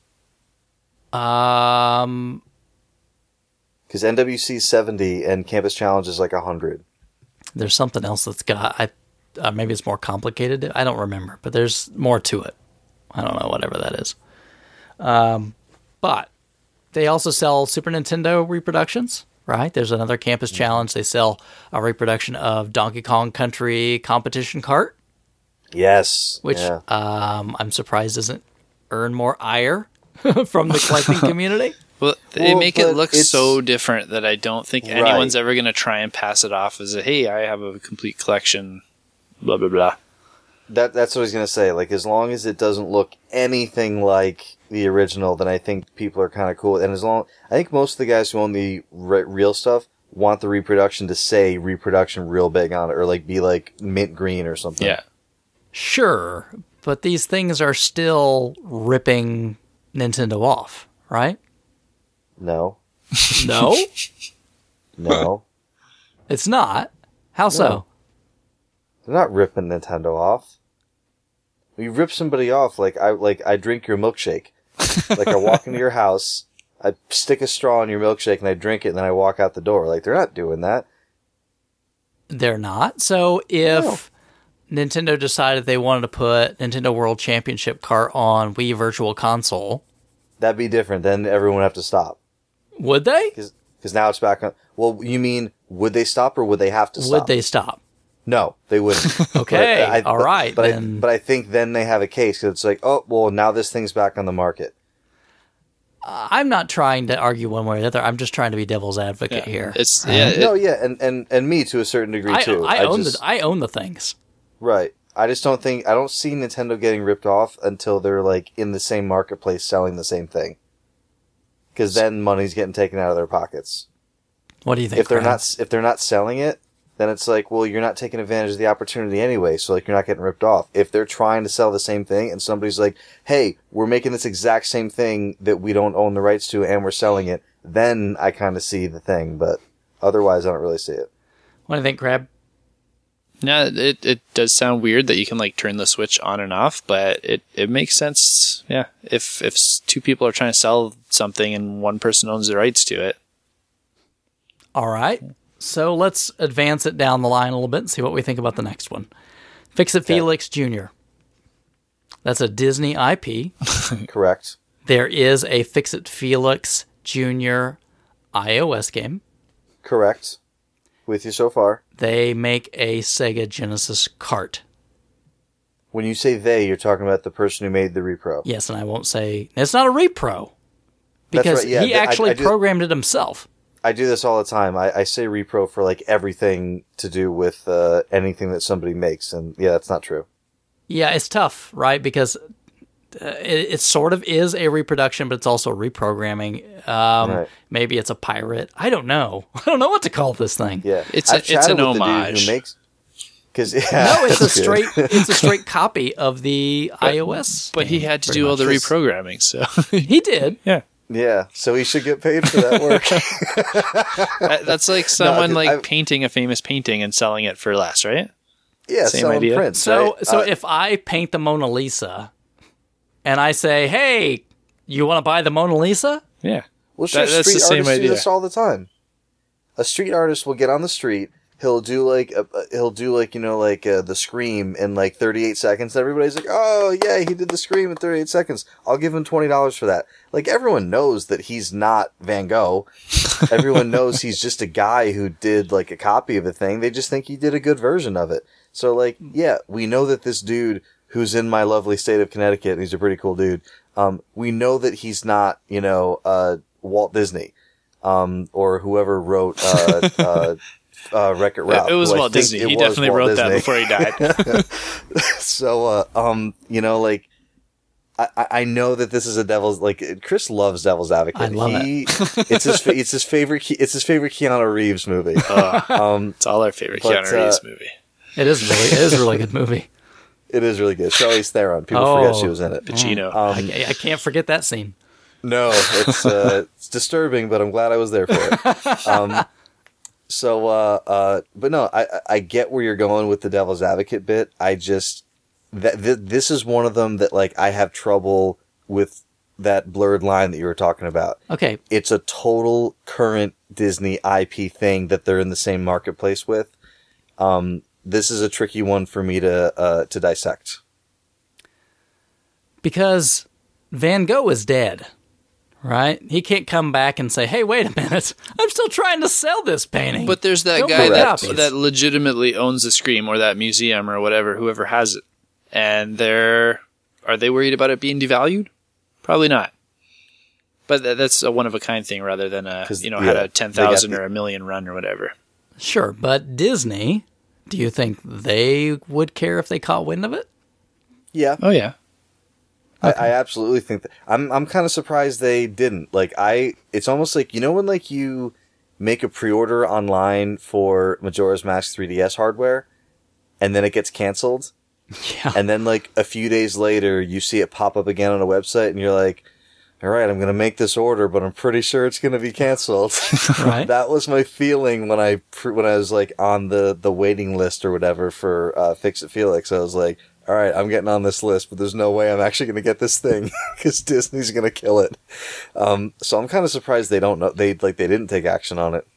[SPEAKER 1] Um,
[SPEAKER 2] Because N W C is seventy and Campus Challenge is like one hundred.
[SPEAKER 1] there's something else that's got. I uh, maybe it's more complicated. I don't remember, but there's more to it. I don't know, whatever that is. Um, but they also sell Super Nintendo reproductions. Right? There's another Campus Challenge. They sell a reproduction of Donkey Kong Country Competition Cart,
[SPEAKER 2] Yes.
[SPEAKER 1] which
[SPEAKER 2] yeah.
[SPEAKER 1] um, I'm surprised doesn't earn more ire from the collecting community.
[SPEAKER 3] Well, they
[SPEAKER 2] Well,
[SPEAKER 3] make it
[SPEAKER 2] but
[SPEAKER 3] look
[SPEAKER 2] it's-
[SPEAKER 3] so different that I don't think
[SPEAKER 2] Right.
[SPEAKER 3] anyone's ever going to try and pass it off as a, hey, I have a complete collection, blah, blah, blah.
[SPEAKER 2] That that's what I was gonna say. Like, as long as it doesn't look anything like the original, then I think people are kind of cool. And as long, I think most of the guys who own the re- real stuff want the reproduction to say reproduction real big on it, or like be like mint green or something.
[SPEAKER 3] Yeah.
[SPEAKER 1] Sure, but these things are still ripping Nintendo off, right?
[SPEAKER 2] No.
[SPEAKER 1] No,
[SPEAKER 2] No.
[SPEAKER 1] it's not. How so?
[SPEAKER 2] No. They're not ripping Nintendo off. You rip somebody off like I like I drink your milkshake. Like I walk into your house, I stick a straw in your milkshake and I drink it and then I walk out the door. Like they're not doing that.
[SPEAKER 1] They're not. So if Nintendo decided they wanted to put Nintendo World Championship cart on Wii Virtual Console,
[SPEAKER 2] That'd be different. Then everyone would have to stop.
[SPEAKER 1] would they?
[SPEAKER 2] Because now it's back on. Well, you mean, would they stop or would they have to stop?
[SPEAKER 1] Would they stop?
[SPEAKER 2] No, they wouldn't.
[SPEAKER 1] Okay,
[SPEAKER 2] But I-
[SPEAKER 1] all
[SPEAKER 2] but-
[SPEAKER 1] right,
[SPEAKER 2] But,
[SPEAKER 1] then.
[SPEAKER 2] I, but I think then they have a case because it's like, oh, well, now this thing's back on the market.
[SPEAKER 1] I'm not trying to argue one way or the other. I'm just trying to be devil's advocate here.
[SPEAKER 3] It's, yeah, it-
[SPEAKER 2] no, yeah, and, and, and me to a certain degree,
[SPEAKER 1] I,
[SPEAKER 2] too.
[SPEAKER 1] I own
[SPEAKER 2] just,
[SPEAKER 1] the I own the things.
[SPEAKER 2] Right. I just don't think, I don't see Nintendo getting ripped off until they're, like, in the same marketplace selling the same thing. Because then money's getting taken out of their pockets.
[SPEAKER 1] What do you think?
[SPEAKER 2] If they're
[SPEAKER 1] Brian?
[SPEAKER 2] not, if they're not selling it, then it's like, well, you're not taking advantage of the opportunity anyway, so like you're not getting ripped off. If they're trying to sell the same thing and somebody's like, hey, we're making this exact same thing that we don't own the rights to and we're selling it, then I kind of see the thing, but otherwise I don't really see it.
[SPEAKER 1] What do you think, Crab?
[SPEAKER 3] yeah, it, it does sound weird that you can like turn the switch on and off, but it, it makes sense. Yeah. If, if s- two people are trying to sell something and one person owns the rights to it.
[SPEAKER 1] All right. So let's advance it down the line a little bit and see what we think about the next one. Fix It Felix Junior That's a Disney I P.
[SPEAKER 2] Correct.
[SPEAKER 1] There is a Fix It Felix Junior iOS game.
[SPEAKER 2] Correct. With you so far.
[SPEAKER 1] They make a Sega Genesis cart.
[SPEAKER 2] When you say they, you're talking about the person who made the repro.
[SPEAKER 1] Yes, and I won't say it's not a repro
[SPEAKER 2] That's
[SPEAKER 1] because
[SPEAKER 2] right, yeah,
[SPEAKER 1] he
[SPEAKER 2] th- I-
[SPEAKER 1] actually
[SPEAKER 2] I do-
[SPEAKER 1] programmed it himself.
[SPEAKER 2] I do this all the time. I, I say repro for like everything to do with uh, anything that somebody makes, and yeah, that's not true.
[SPEAKER 1] Yeah, it's tough, right? Because uh, it, it sort of is a reproduction, but it's also reprogramming. Um,
[SPEAKER 2] Right.
[SPEAKER 1] Maybe it's a pirate. I don't know. I don't know what to call this thing.
[SPEAKER 2] Yeah,
[SPEAKER 3] It's a-
[SPEAKER 2] I've
[SPEAKER 3] it's
[SPEAKER 2] chatted
[SPEAKER 3] an
[SPEAKER 2] with the dude
[SPEAKER 3] homage.
[SPEAKER 2] who makes. Because yeah,
[SPEAKER 1] No, it's a
[SPEAKER 2] that's good.
[SPEAKER 1] straight. It's a straight copy of the iOS.
[SPEAKER 3] But he
[SPEAKER 1] game,
[SPEAKER 3] had to
[SPEAKER 1] pretty
[SPEAKER 3] do all
[SPEAKER 1] much.
[SPEAKER 3] the reprogramming, so
[SPEAKER 1] He did.
[SPEAKER 3] yeah.
[SPEAKER 2] Yeah, so he should get paid for that work.
[SPEAKER 3] That- That's like someone
[SPEAKER 2] 'cause
[SPEAKER 3] like
[SPEAKER 2] I've-
[SPEAKER 3] painting a famous painting and selling it for less, right?
[SPEAKER 2] yeah,
[SPEAKER 3] Same
[SPEAKER 2] selling
[SPEAKER 3] idea.
[SPEAKER 2] prints.
[SPEAKER 1] So,
[SPEAKER 2] right?
[SPEAKER 1] so
[SPEAKER 2] Uh,
[SPEAKER 1] if I paint the Mona Lisa, and I say, "Hey, you want to buy the Mona Lisa?"
[SPEAKER 3] Yeah.
[SPEAKER 2] well, sure,
[SPEAKER 3] that- that's
[SPEAKER 2] street
[SPEAKER 3] the same
[SPEAKER 2] artists
[SPEAKER 3] idea.
[SPEAKER 2] do this all the time. A street artist will get on the street. He'll do like a, a- he'll do like you know like uh, the Scream in like thirty-eight seconds. Everybody's like, oh yeah, he did the Scream in thirty-eight seconds. I'll give him twenty dollars for that. Like everyone knows that he's not Van Gogh. Everyone knows he's just a guy who did like a copy of a thing. They just think he did a good version of it. So like, yeah, we know that this dude who's in my lovely state of Connecticut, he's a pretty cool dude. Um, we know that he's not, you know, uh, Walt Disney, um, or whoever wrote, uh, uh, uh, Wreck-It Ralph.
[SPEAKER 3] It was
[SPEAKER 2] who I
[SPEAKER 3] Walt
[SPEAKER 2] think
[SPEAKER 3] Disney.
[SPEAKER 2] it
[SPEAKER 3] He
[SPEAKER 2] was
[SPEAKER 3] definitely
[SPEAKER 2] Walt
[SPEAKER 3] wrote that
[SPEAKER 2] Disney.
[SPEAKER 3] before he died.
[SPEAKER 2] So, uh, um, you know, like, I, I I know that this is a devil's, like, Chris loves Devil's Advocate.
[SPEAKER 1] I love
[SPEAKER 2] he, It's his, fa- it's his favorite, Ke- it's his favorite Keanu Reeves movie. um,
[SPEAKER 3] It's all our favorite
[SPEAKER 2] But,
[SPEAKER 3] Keanu Reeves
[SPEAKER 2] uh,
[SPEAKER 3] movie.
[SPEAKER 1] It is really, it is a really good movie.
[SPEAKER 2] it is really good. Charlize Theron. People
[SPEAKER 1] Oh.
[SPEAKER 2] forget she was in it.
[SPEAKER 3] Pacino.
[SPEAKER 2] Um,
[SPEAKER 1] I, I can't forget that scene.
[SPEAKER 2] No, it's uh, it's disturbing, but I'm glad I was there for it. Um, so, uh, uh, but no, I I get where you're going with the devil's advocate bit. I just that th- this is one of them that like I have trouble with that blurred line that you were talking about.
[SPEAKER 1] Okay.
[SPEAKER 2] It's a total current Disney I P thing that they're in the same marketplace with. Um, this is a tricky one for me to uh, to dissect.
[SPEAKER 1] Because Van Gogh is dead, right? He can't come back and say, hey, wait a minute, I'm still trying to sell this painting.
[SPEAKER 3] But there's that
[SPEAKER 1] Don't
[SPEAKER 3] guy
[SPEAKER 1] make
[SPEAKER 3] that,
[SPEAKER 1] copies.
[SPEAKER 3] that legitimately owns the Scream or that museum or whatever, whoever has it. And they're, are they worried about it being devalued? Probably not. But th- that's a one-of-a-kind thing rather than a,
[SPEAKER 2] 'Cause,
[SPEAKER 3] you know,
[SPEAKER 2] yeah,
[SPEAKER 3] had a ten thousand
[SPEAKER 2] they got
[SPEAKER 3] or a million run or whatever.
[SPEAKER 1] Sure, but Disney, do you think they would care if they caught wind of it?
[SPEAKER 2] Yeah.
[SPEAKER 3] Oh, yeah.
[SPEAKER 2] I, I absolutely think that. I'm I'm kind of surprised they didn't. Like I, it's almost like, you know when like you make a pre-order online for Majora's Mask three D S hardware, and then it gets canceled,
[SPEAKER 1] Yeah.
[SPEAKER 2] and then like a few days later you see it pop up again on a website, and you're like, all right, I'm gonna make this order, but I'm pretty sure it's gonna be canceled.
[SPEAKER 1] Right.
[SPEAKER 2] That was my feeling when I pre- when I was like on the the waiting list or whatever for uh, Fix It Felix. I was like, all right, I'm getting on this list, but there's no way I'm actually going to get this thing because Disney's going to kill it. Um, so I'm kind of surprised they don't know they like they didn't take action on it.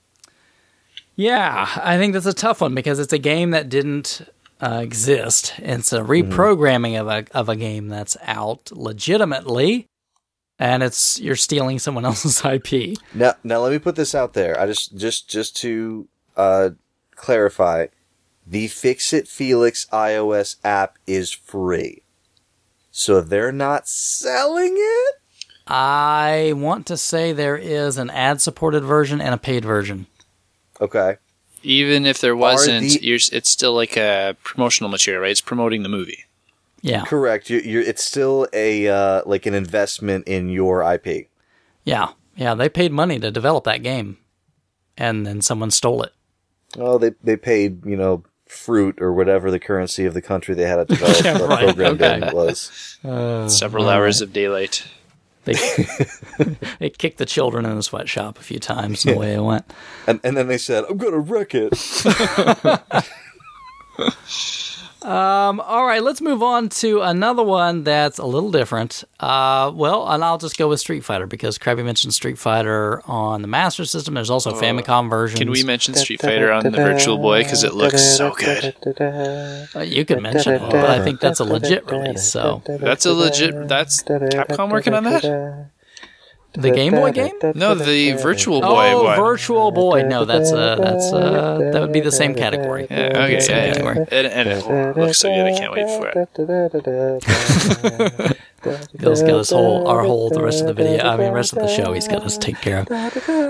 [SPEAKER 1] Yeah, I think that's a tough one because it's a game that didn't uh, exist. It's a reprogramming of a of a game that's out legitimately, and it's you're stealing someone else's I P.
[SPEAKER 2] Now, now let me put this out there. I just just just to uh, clarify. The Fix-It Felix iOS app is free. So they're not selling it?
[SPEAKER 1] I want to say there is an ad-supported version and a paid version.
[SPEAKER 2] Okay.
[SPEAKER 3] Even if there wasn't,
[SPEAKER 2] the-
[SPEAKER 3] you're, it's still like a promotional material, right? It's promoting the movie.
[SPEAKER 1] Yeah,
[SPEAKER 2] Correct. You you're it's still a uh, like an investment in your I P.
[SPEAKER 1] yeah, yeah. They paid money to develop that game, and then someone stole it.
[SPEAKER 2] Oh, they they paid, you know, fruit or whatever the currency of the country they had it developed
[SPEAKER 1] Yeah,
[SPEAKER 2] uh,
[SPEAKER 1] right,
[SPEAKER 2] programmed
[SPEAKER 1] okay.
[SPEAKER 2] in was.
[SPEAKER 3] Several hours of daylight.
[SPEAKER 1] They they kicked the children in the sweatshop a few times. And the way it went.
[SPEAKER 2] And and then they said, I'm gonna wreck it.
[SPEAKER 1] Um, all right, let's move on to another one that's a little different. Uh, well, and I'll just go with Street Fighter because Krabby mentioned Street Fighter on the Master System. There's also Famicom versions.
[SPEAKER 3] Can we mention Street Fighter on the Virtual Boy? Because it looks so good.
[SPEAKER 1] Uh, you could mention it, but I think that's a legit release. So
[SPEAKER 3] That's a legit... That's Capcom working on that?
[SPEAKER 1] the Game Boy game?
[SPEAKER 3] No, the Virtual Boy
[SPEAKER 1] Oh,
[SPEAKER 3] one.
[SPEAKER 1] Virtual Boy. No, that's uh, that's uh, that would be the same category.
[SPEAKER 3] Yeah, okay,
[SPEAKER 1] Same
[SPEAKER 3] yeah, yeah.
[SPEAKER 1] category.
[SPEAKER 3] And, and it looks so good, I can't wait for it.
[SPEAKER 1] Bill's got us whole our whole the rest of the video. I mean, rest of the show. He's got us taken care of.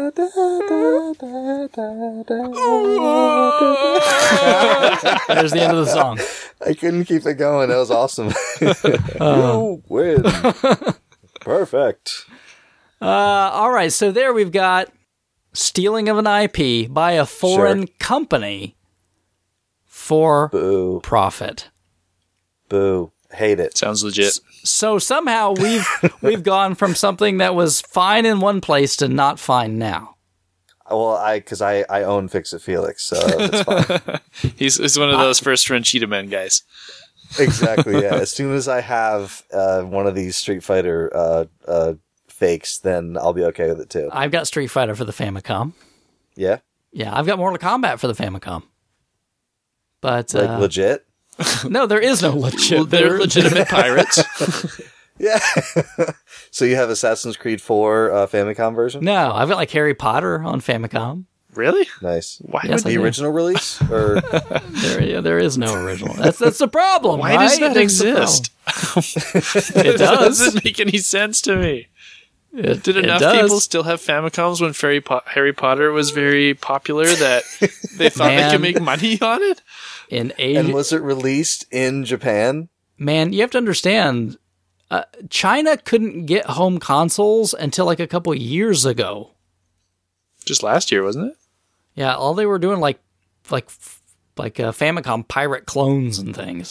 [SPEAKER 1] There's the end of the song.
[SPEAKER 2] I couldn't keep it going. That was awesome. You win. Perfect.
[SPEAKER 1] Uh, all right, so there we've got stealing of an I P by a foreign
[SPEAKER 2] Sure.
[SPEAKER 1] company for
[SPEAKER 2] Boo.
[SPEAKER 1] profit.
[SPEAKER 2] Boo. Hate it.
[SPEAKER 3] Sounds legit.
[SPEAKER 1] So somehow we've we've gone from something that was fine in one place to not fine now.
[SPEAKER 2] Well, I because I, I own Fix It Felix, so it's fine.
[SPEAKER 3] He's, he's one of those first run Cheetah Men guys.
[SPEAKER 2] Exactly. Yeah. As soon as I have uh, one of these Street Fighter uh, uh, fakes, then I'll be okay with it too.
[SPEAKER 1] I've got Street Fighter for the Famicom.
[SPEAKER 2] Yeah.
[SPEAKER 1] Yeah, I've got Mortal Kombat for the Famicom. But
[SPEAKER 2] Like
[SPEAKER 1] uh,
[SPEAKER 2] legit.
[SPEAKER 1] no, there is no legit.
[SPEAKER 3] They're
[SPEAKER 1] there-
[SPEAKER 3] legitimate pirates.
[SPEAKER 2] Yeah. So you have Assassin's Creed four uh, Famicom version?
[SPEAKER 1] No, I've got like Harry Potter on Famicom.
[SPEAKER 3] Really?
[SPEAKER 2] Nice.
[SPEAKER 3] Why
[SPEAKER 1] Yes,
[SPEAKER 3] would
[SPEAKER 1] I
[SPEAKER 2] The
[SPEAKER 1] do.
[SPEAKER 2] original release, or
[SPEAKER 1] There, yeah, there is no original. That's that's the problem.
[SPEAKER 3] Why
[SPEAKER 1] right?
[SPEAKER 3] does that
[SPEAKER 1] That's the
[SPEAKER 3] exist?
[SPEAKER 1] problem. It
[SPEAKER 3] It
[SPEAKER 1] does.
[SPEAKER 3] doesn't make any sense to me.
[SPEAKER 1] It,
[SPEAKER 3] Did
[SPEAKER 1] it
[SPEAKER 3] enough
[SPEAKER 1] does.
[SPEAKER 3] people still have Famicoms when Harry, po- Harry Potter was very popular that they thought they
[SPEAKER 1] Man.
[SPEAKER 3] could make money on it?
[SPEAKER 1] in
[SPEAKER 2] and
[SPEAKER 1] Asia?
[SPEAKER 2] was it released in Japan?
[SPEAKER 1] Man, you have to understand, uh, China couldn't get home consoles until like a couple years ago.
[SPEAKER 3] Just last year, wasn't it?
[SPEAKER 1] Yeah, all they were doing like like like uh, Famicom pirate clones and things.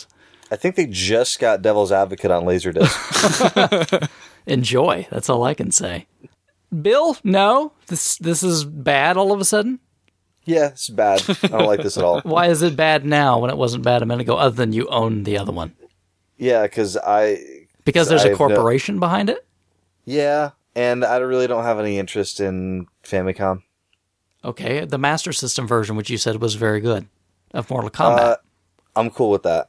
[SPEAKER 2] I think they just got Devil's Advocate on Laserdisc.
[SPEAKER 1] Enjoy. That's all I can say. Bill, no? This this is bad all of a sudden?
[SPEAKER 2] Yeah, it's bad. I don't like this at all.
[SPEAKER 1] Why is it bad now when it wasn't bad a minute ago, other than you own the other one?
[SPEAKER 2] Yeah, because I...
[SPEAKER 1] Because there's
[SPEAKER 2] I
[SPEAKER 1] a corporation no, behind it?
[SPEAKER 2] Yeah, and I really don't have any interest in Famicom.
[SPEAKER 1] Okay, the Master System version, which you said was very good, of Mortal Kombat.
[SPEAKER 2] Uh, I'm cool with that.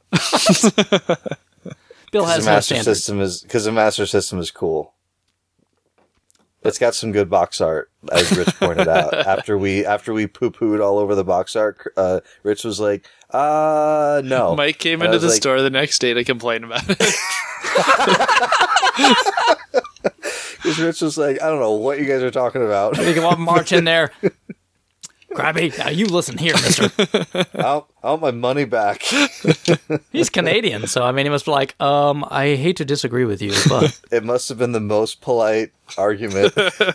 [SPEAKER 1] Bill has
[SPEAKER 2] the
[SPEAKER 1] no
[SPEAKER 2] Master
[SPEAKER 1] standards.
[SPEAKER 2] System is because the Master System is cool. It's got some good box art, as Rich pointed out. After we after we poo pooed all over the box art, uh, Rich was like, "Uh, no."
[SPEAKER 3] Mike came
[SPEAKER 2] And
[SPEAKER 3] into the
[SPEAKER 2] like,
[SPEAKER 3] store the next day to complain about it.
[SPEAKER 2] Because Rich was like, "I don't know what you guys are talking about."
[SPEAKER 1] You can want march in there. Krabby, now you listen here, mister.
[SPEAKER 2] I want, I want my money back.
[SPEAKER 1] He's Canadian, so I mean, he must be like, um, I hate to disagree with you, but
[SPEAKER 2] It must have been the most polite argument.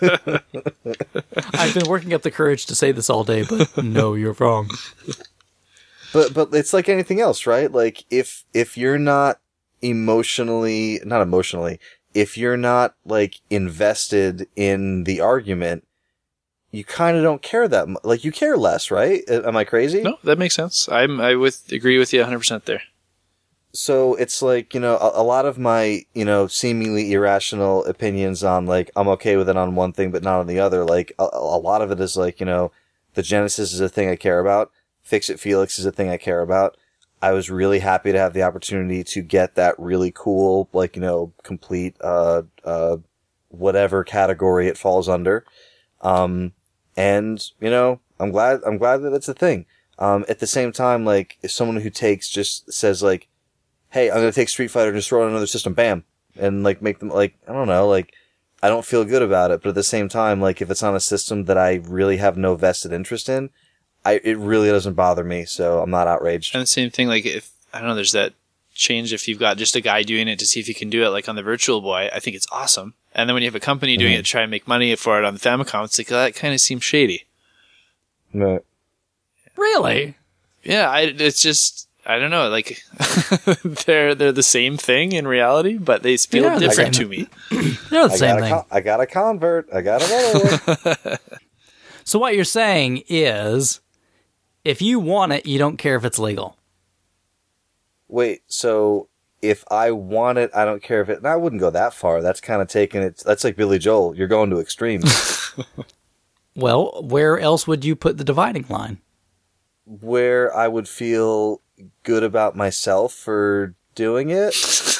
[SPEAKER 1] I've been working up the courage to say this all day, but no, you're wrong.
[SPEAKER 2] But but it's like anything else, right? Like if if you're not emotionally, not emotionally, if you're not like invested in the argument, you kind of don't care that much. Like you care less, right? Am I crazy?
[SPEAKER 3] No, that makes sense. I'm I with agree with you one hundred percent there.
[SPEAKER 2] So it's like, you know, a, a lot of my, you know, seemingly irrational opinions on like, I'm okay with it on one thing, but not on the other. Like a, a lot of it is like, you know, the Genesis is a thing I care about. Fix-It Felix is a thing I care about. I was really happy to have the opportunity to get that really cool, like, you know, complete, uh, uh, whatever category it falls under. Um, and, you know, I'm glad, I'm glad that it's a thing. Um, at the same time, like, if someone who takes just says like, hey, I'm going to take Street Fighter and just throw it on another system, bam. And like, make them like, I don't know, like, I don't feel good about it. But at the same time, like, if it's on a system that I really have no vested interest in, I, it really doesn't bother me. So I'm not outraged.
[SPEAKER 3] And the same thing, like if, I don't know, there's that change if you've got just a guy doing it to see if he can do it, like on the Virtual Boy, I think it's awesome. And then when you have a company doing mm-hmm. it to try and make money for it on the Famicom, it's like, oh, that kind of seems shady.
[SPEAKER 2] Right.
[SPEAKER 1] Really?
[SPEAKER 3] Yeah, I, it's just, I don't know, like, they're they're the same thing in reality, but they feel
[SPEAKER 1] Yeah,
[SPEAKER 3] different
[SPEAKER 1] the
[SPEAKER 3] to me.
[SPEAKER 1] They're the
[SPEAKER 2] I
[SPEAKER 1] same
[SPEAKER 2] got, a
[SPEAKER 1] thing.
[SPEAKER 2] con- I got a convert. I got another one.
[SPEAKER 1] So what you're saying is, if you want it, you don't care if it's legal.
[SPEAKER 2] Wait, so if I want it, I don't care if it... And I wouldn't go that far. That's kind of taking it... That's like Billy Joel. You're going to extremes.
[SPEAKER 1] Well, where else would you put the dividing line?
[SPEAKER 2] Where I would feel good about myself for doing it.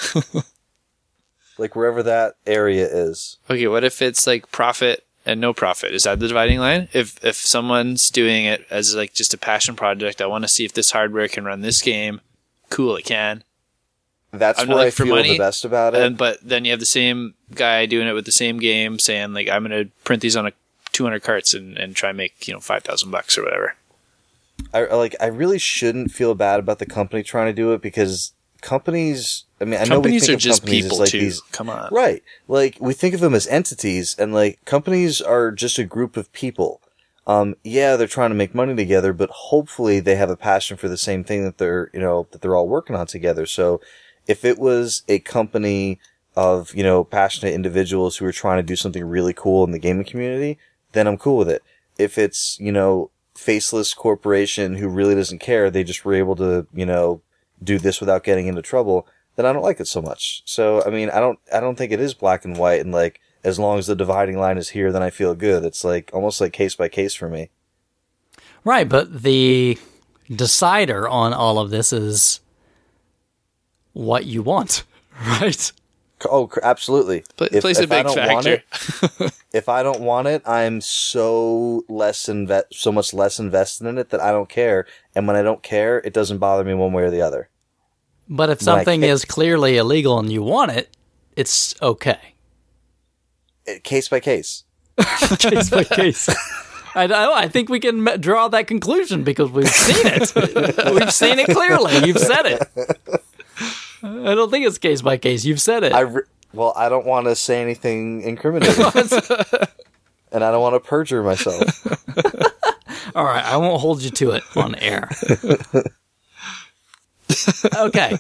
[SPEAKER 2] Like wherever that area is.
[SPEAKER 3] Okay, what if it's like profit and no profit? Is that the dividing line? If if someone's doing it as like just a passion project, I want to see if this hardware can run this game. Cool, it can.
[SPEAKER 2] That's
[SPEAKER 3] I'm
[SPEAKER 2] where
[SPEAKER 3] not
[SPEAKER 2] I
[SPEAKER 3] like for
[SPEAKER 2] feel
[SPEAKER 3] money,
[SPEAKER 2] the best about it.
[SPEAKER 3] And but then you have the same guy doing it with the same game, saying like, I'm going to print these on a two hundred carts and, and try and make, you know, five thousand bucks or whatever.
[SPEAKER 2] I like. I really shouldn't feel bad about the company trying to do it because companies. I mean, I know we
[SPEAKER 3] Companies
[SPEAKER 2] think
[SPEAKER 3] are
[SPEAKER 2] of
[SPEAKER 3] just
[SPEAKER 2] companies
[SPEAKER 3] people
[SPEAKER 2] as like
[SPEAKER 3] too.
[SPEAKER 2] these.
[SPEAKER 3] Come on,
[SPEAKER 2] Right. Like, we think of them as entities, and, like, companies are just a group of people. Um, yeah, they're trying to make money together, but hopefully they have a passion for the same thing that they're, you know, that they're all working on together. So, if it was a company of, you know, passionate individuals who are trying to do something really cool in the gaming community, then I'm cool with it. If it's, you know, faceless corporation who really doesn't care, they just were able to, you know, do this without getting into trouble, then I don't like it so much. So, I mean, I don't, I don't think it is black and white and like, as long as the dividing line is here, then I feel good. It's like, almost like case by case for me.
[SPEAKER 1] Right, but the decider on all of this is what you want, right?
[SPEAKER 2] Oh, absolutely.
[SPEAKER 3] Play,
[SPEAKER 2] if,
[SPEAKER 3] plays
[SPEAKER 2] if
[SPEAKER 3] a big
[SPEAKER 2] I don't want
[SPEAKER 3] factor.
[SPEAKER 2] it, if I don't want it, I'm so less inve- so much less invested in it that I don't care. And when I don't care, it doesn't bother me one way or the other.
[SPEAKER 1] But if
[SPEAKER 2] When I
[SPEAKER 1] something
[SPEAKER 2] ca-
[SPEAKER 1] is clearly illegal and you want it, it's okay.
[SPEAKER 2] It, case by case.
[SPEAKER 1] Case by case. I, I think we can m- draw that conclusion because we've seen it. We've seen it clearly. You've said it. I don't think it's case by case. You've said it.
[SPEAKER 2] I re- well, I don't want to say anything incriminating. And I don't want to perjure myself.
[SPEAKER 1] All right, I won't hold you to it on air. Okay.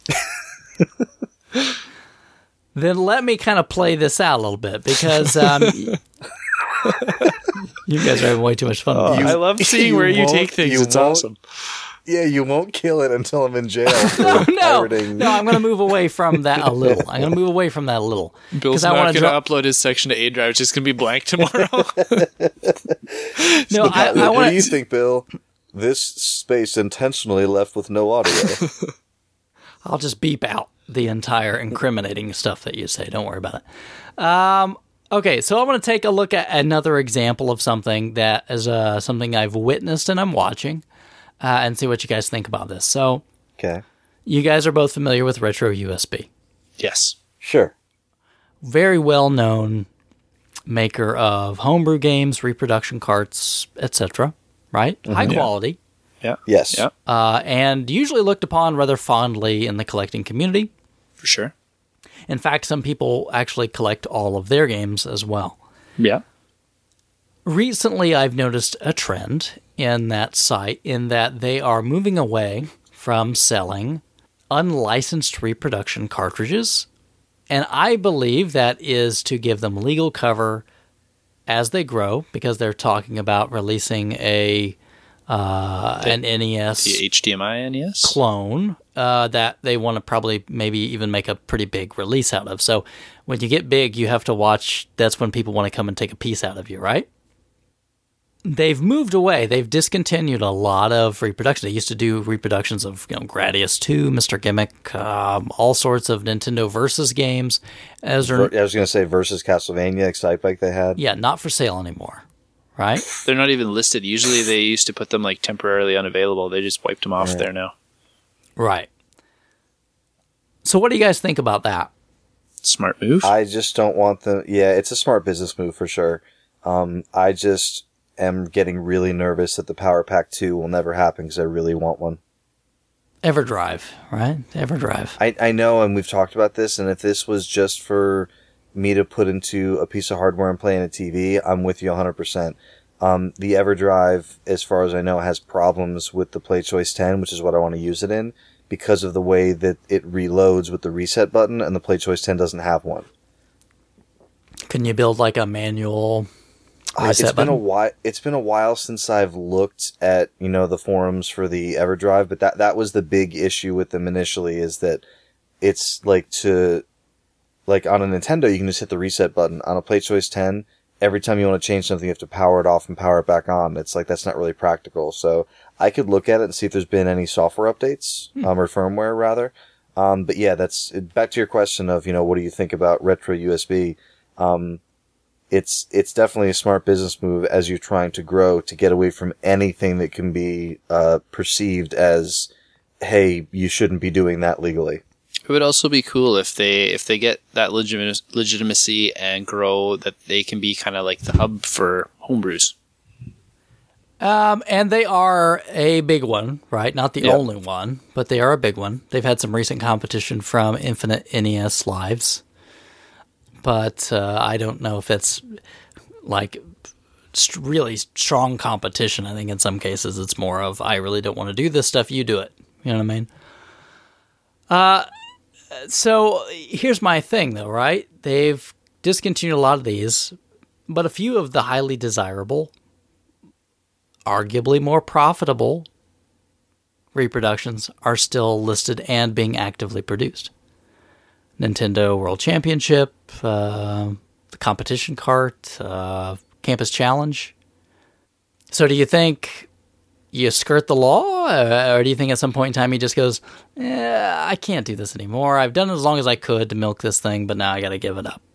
[SPEAKER 1] Then let me kind of play this out a little bit because um, you guys are having way too much fun.
[SPEAKER 3] Oh,
[SPEAKER 1] with
[SPEAKER 3] I love seeing
[SPEAKER 2] you
[SPEAKER 3] where you
[SPEAKER 2] won't-
[SPEAKER 3] take things.
[SPEAKER 2] you
[SPEAKER 3] It's
[SPEAKER 2] won't-
[SPEAKER 3] awesome.
[SPEAKER 2] Yeah, you won't kill it until I'm in jail. For
[SPEAKER 1] no, no,
[SPEAKER 2] pirating.
[SPEAKER 1] no. I'm going to move away from that a little. I'm going to move away from that a little
[SPEAKER 3] Bill's
[SPEAKER 1] I
[SPEAKER 3] not
[SPEAKER 1] wanna
[SPEAKER 3] going to
[SPEAKER 1] dro-
[SPEAKER 3] upload his section to A Drive. It's just going to be blank tomorrow.
[SPEAKER 1] No, I, I
[SPEAKER 2] what
[SPEAKER 1] want
[SPEAKER 2] do you
[SPEAKER 1] to.
[SPEAKER 2] think, Bill? This space intentionally left with no audio.
[SPEAKER 1] I'll just beep out the entire incriminating stuff that you say. Don't worry about it. Um, okay, so I want to take a look at another example of something that is uh, something I've witnessed and I'm watching, uh, and see what you guys think about this. So,
[SPEAKER 2] Okay.
[SPEAKER 1] you guys are both familiar with Retro U S B.
[SPEAKER 3] Yes.
[SPEAKER 2] Sure.
[SPEAKER 1] Very well known maker of homebrew games, reproduction carts, et cetera. Right? High quality.
[SPEAKER 3] Yeah.
[SPEAKER 2] Yes.
[SPEAKER 3] Yeah,
[SPEAKER 1] Uh, and usually looked upon rather fondly in the collecting community.
[SPEAKER 3] for sure.
[SPEAKER 1] In fact, some people actually collect all of their games as well.
[SPEAKER 3] Yeah.
[SPEAKER 1] Recently, I've noticed a trend in that site in that they are moving away from selling unlicensed reproduction cartridges. And I believe that is to give them legal cover as they grow, because they're talking about releasing a uh, an N E S
[SPEAKER 3] The H D M I N E S?
[SPEAKER 1] clone uh, that they want to probably maybe even make a pretty big release out of. So when you get big, you have to watch. That's when people want to come and take a piece out of you, right? They've moved away. They've discontinued a lot of reproduction. They used to do reproductions of, you know, Gradius two, Mister Gimmick, um, all sorts of Nintendo Versus games. As
[SPEAKER 2] Ver-
[SPEAKER 1] they're,
[SPEAKER 2] I was going to say versus Castlevania Excite Bike they had.
[SPEAKER 1] yeah, not for sale anymore, right?
[SPEAKER 3] They're not even listed. Usually they used to put them like temporarily unavailable. They just wiped them off
[SPEAKER 2] Right.
[SPEAKER 3] there now.
[SPEAKER 1] Right. So what do you guys think about that?
[SPEAKER 3] Smart move.
[SPEAKER 2] I just don't want them. Yeah, it's a smart business move for sure. Um, I just am getting really nervous that the Power Pack two will never happen because I really want one.
[SPEAKER 1] Everdrive, right? Everdrive.
[SPEAKER 2] I, I know, and we've talked about this, and if this was just for me to put into a piece of hardware and play in a T V, I'm with you one hundred percent. Um, the EverDrive, as far as I know, has problems with the PlayChoice ten, which is what I want to use it in, because of the way that it reloads with the reset button, and the PlayChoice ten doesn't have one.
[SPEAKER 1] Can you build like a manual
[SPEAKER 2] Uh, it's
[SPEAKER 1] reset
[SPEAKER 2] been a
[SPEAKER 1] button?
[SPEAKER 2] while. It's been a while since I've looked at you know the forums for the EverDrive, but that that was the big issue with them initially, is that it's like to like on a Nintendo you can just hit the reset button. On a PlayChoice ten, every time you want to change something, you have to power it off and power it back on. It's like that's not really practical. So I could look at it and see if there's been any software updates
[SPEAKER 1] Hmm.
[SPEAKER 2] um, or firmware rather. Um, but yeah, that's back to your question of you know what do you think about retro U S B. Um, It's it's definitely a smart business move as you're trying to grow to get away from anything that can be uh, perceived as, hey, you shouldn't be doing that legally.
[SPEAKER 3] It would also be cool if they if they get that legit- legitimacy and grow, that they can be kind of like the hub for homebrews.
[SPEAKER 1] Um, and they are a big one, right? Not the
[SPEAKER 3] Yeah.
[SPEAKER 1] only one, but they are a big one. They've had some recent competition from Infinite N E S Lives, but uh, I don't know if it's like st- really strong competition. I think in some cases it's more of, I really don't want to do this stuff, you do it. You know what I mean? Uh, so here's my thing though, right? They've discontinued a lot of these, but a few of the highly desirable, arguably more profitable reproductions are still listed and being actively produced. Nintendo World Championship, uh, the competition cart, uh, Campus Challenge. So do you think you skirt the law, uh, or do you think at some point in time he just goes, eh, I can't do this anymore. I've done it as long as I could to milk this thing, but now I got to give it up.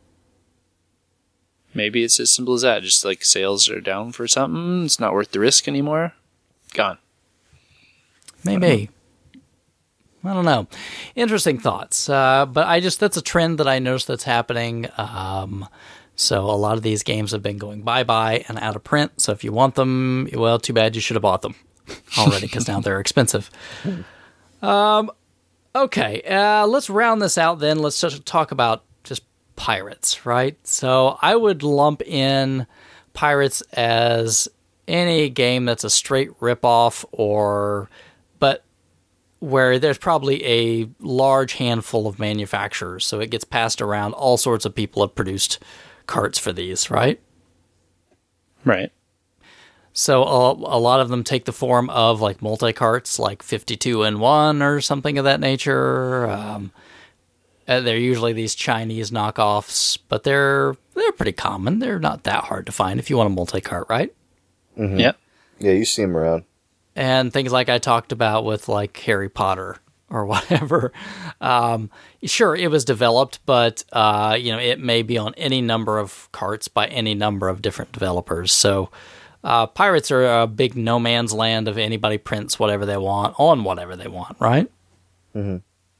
[SPEAKER 3] Maybe it's as simple as that. Just like sales are down for something, it's not worth the risk anymore. Gone.
[SPEAKER 1] Maybe. I don't know. Interesting thoughts. Uh, but I just, that's a trend that I noticed that's happening. Um, so a lot of these games have been going bye-bye and out of print. So if you want them, well, too bad you should have bought them already because now they're expensive. Um, okay, uh, let's round this out then. Let's just talk about just pirates, right? So I would lump in pirates as any game that's a straight ripoff or... but where there's probably a large handful of manufacturers, so it gets passed around. All sorts of people have produced carts for these, right?
[SPEAKER 3] Right.
[SPEAKER 1] So a, a lot of them take the form of like multi-carts, like fifty-two in one or something of that nature. Um, uh, they're usually these Chinese knockoffs, but they're they're pretty common. They're not that hard to find if you want a multi-cart, right?
[SPEAKER 2] Mm-hmm.
[SPEAKER 3] Yeah.
[SPEAKER 2] Yeah, you see them around.
[SPEAKER 1] And things like I talked about with like Harry Potter or whatever. Um, sure, it was developed, but uh, you know, it may be on any number of carts by any number of different developers. So uh, pirates are a big no man's land of anybody prints whatever they want on whatever they want, right?
[SPEAKER 2] Mm-hmm.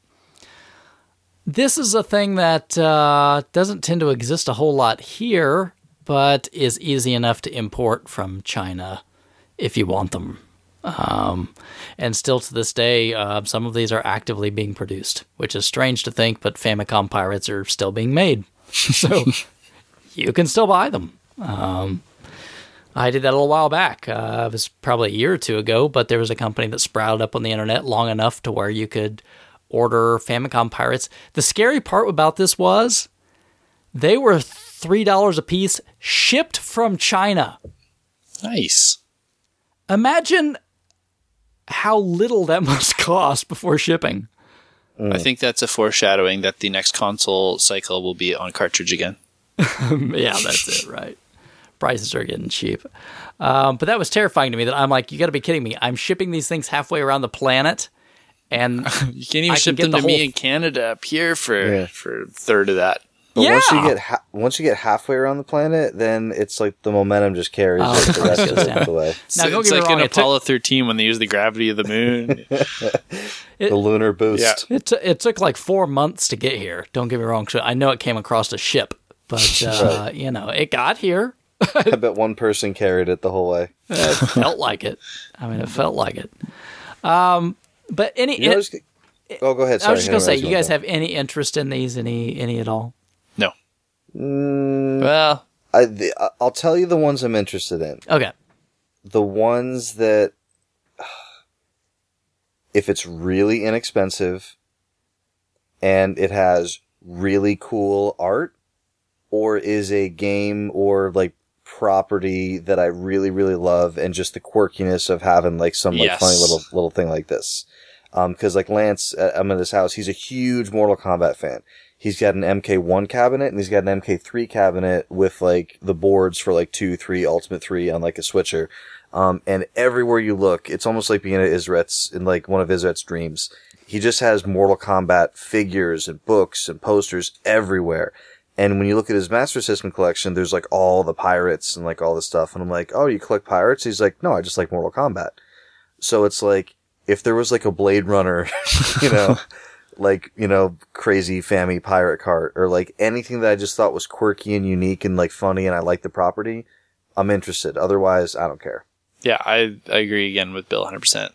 [SPEAKER 1] This is a thing that uh, doesn't tend to exist a whole lot here, but is easy enough to import from China if you want them. Um, and still to this day, uh, some of these are actively being produced, which is strange to think, but Famicom pirates are still being made. So you can still buy them. Um, I did that a little while back. Uh, it was probably a year or two ago, but there was a company that sprouted up on the internet long enough to where you could order Famicom pirates. The scary part about this was they were three dollars a piece, shipped from China.
[SPEAKER 3] Nice.
[SPEAKER 1] Imagine how little that must cost before shipping.
[SPEAKER 3] Mm. I think that's a foreshadowing that the next console cycle will be on cartridge again.
[SPEAKER 1] Yeah, that's it, right? Prices are getting cheap. Um, but that was terrifying to me that I'm like, you got to be kidding me. I'm shipping these things halfway around the planet, and
[SPEAKER 3] you can't even
[SPEAKER 1] I
[SPEAKER 3] ship
[SPEAKER 1] can
[SPEAKER 3] them to
[SPEAKER 1] the
[SPEAKER 3] me
[SPEAKER 1] whole...
[SPEAKER 3] in Canada up here for,
[SPEAKER 2] Yeah.
[SPEAKER 3] for a third of that.
[SPEAKER 2] But
[SPEAKER 1] yeah.
[SPEAKER 2] once you get ha- once you get halfway around the planet, then it's like the momentum just carries
[SPEAKER 1] Oh,
[SPEAKER 2] it the rest
[SPEAKER 1] goes
[SPEAKER 2] of
[SPEAKER 1] down.
[SPEAKER 2] the way.
[SPEAKER 1] Now,
[SPEAKER 3] So
[SPEAKER 1] don't
[SPEAKER 3] it's
[SPEAKER 1] get me
[SPEAKER 3] like
[SPEAKER 1] wrong,
[SPEAKER 3] in
[SPEAKER 1] it took-
[SPEAKER 3] Apollo thirteen when they use the gravity of the moon.
[SPEAKER 1] It-
[SPEAKER 2] The lunar boost.
[SPEAKER 3] Yeah.
[SPEAKER 1] It, t- it took like four months to get here. Don't get me wrong. So I know it came across a ship, but uh,
[SPEAKER 2] Right.
[SPEAKER 1] you know, it got here.
[SPEAKER 2] I bet one person carried it the whole way.
[SPEAKER 1] It felt like it. I mean, it felt like it. Um, but any,
[SPEAKER 2] You know, I was- oh, go ahead. Sorry,
[SPEAKER 1] I was just gonna say,
[SPEAKER 2] interrupted
[SPEAKER 1] you guys
[SPEAKER 2] you.
[SPEAKER 1] have any interest in these? Any, any at all?
[SPEAKER 3] No.
[SPEAKER 2] Mm,
[SPEAKER 3] Well,
[SPEAKER 2] I, the, I'll tell you the ones I'm interested in.
[SPEAKER 1] Okay.
[SPEAKER 2] The ones that, if it's really inexpensive and it has really cool art, or is a game or like property that I really, really love, and just the quirkiness of having like some like
[SPEAKER 3] Yes.
[SPEAKER 2] funny little little thing like this. Um, cause like Lance, uh, I'm in his house, he's a huge Mortal Kombat fan. He's got an M K one cabinet and he's got an M K three cabinet with like the boards for like two, three, Ultimate three on like a switcher. Um, and everywhere you look, it's almost like being at Isret's, in like one of Isret's dreams. He just has Mortal Kombat figures and books and posters everywhere. And when you look at his Master System collection, there's like all the pirates and like all this stuff. And I'm like, oh, you collect pirates? He's like, no, I just like Mortal Kombat. So it's like, if there was like a Blade Runner, you know, like, you know, crazy Fammy pirate cart, or like anything that I just thought was quirky and unique and like funny and I like the property, I'm interested. Otherwise, I don't care.
[SPEAKER 3] yeah, I, I agree again with Bill one hundred percent.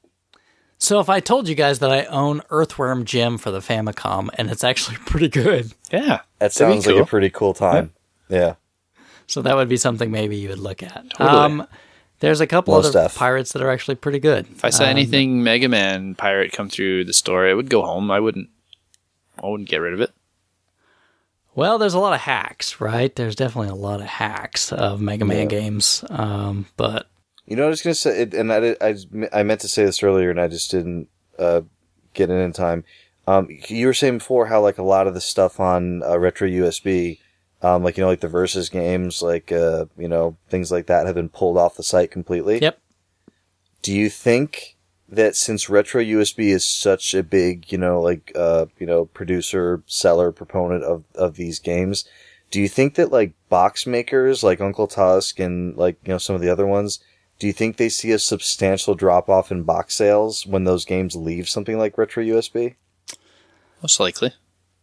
[SPEAKER 1] So if I told you guys that I own Earthworm Jim for the Famicom, and it's actually pretty good,
[SPEAKER 3] Yeah.
[SPEAKER 2] That
[SPEAKER 3] that'd be
[SPEAKER 2] sounds like
[SPEAKER 3] cool.
[SPEAKER 2] a pretty cool time. Yeah.
[SPEAKER 1] so that would be something maybe you would look at.
[SPEAKER 3] Totally.
[SPEAKER 1] Um, there's a couple
[SPEAKER 2] Most
[SPEAKER 1] other
[SPEAKER 2] def.
[SPEAKER 1] pirates that are actually pretty good.
[SPEAKER 3] If I saw
[SPEAKER 1] Um,
[SPEAKER 3] anything Mega Man pirate come through the store, it would go home. I wouldn't I wouldn't get rid of it.
[SPEAKER 1] Well, there's a lot of hacks, right? There's definitely a lot of hacks of Mega Man
[SPEAKER 2] Yeah.
[SPEAKER 1] games, um, but
[SPEAKER 2] You know, I was going to say, it, and I, did- I, I meant to say this earlier and I just didn't uh, get it in time. Um, you were saying before how like a lot of the stuff on uh, Retro U S B, um, like, you know, like the Versus games, like, uh, you know, things like that have been pulled off the site completely.
[SPEAKER 1] yep.
[SPEAKER 2] Do you think that since Retro U S B is such a big, you know, like, uh, you know, producer, seller, proponent of, of these games, do you think that like box makers like Uncle Tusk and like, you know, some of the other ones, do you think they see a substantial drop off in box sales when those games leave something like Retro U S B?
[SPEAKER 3] Most likely.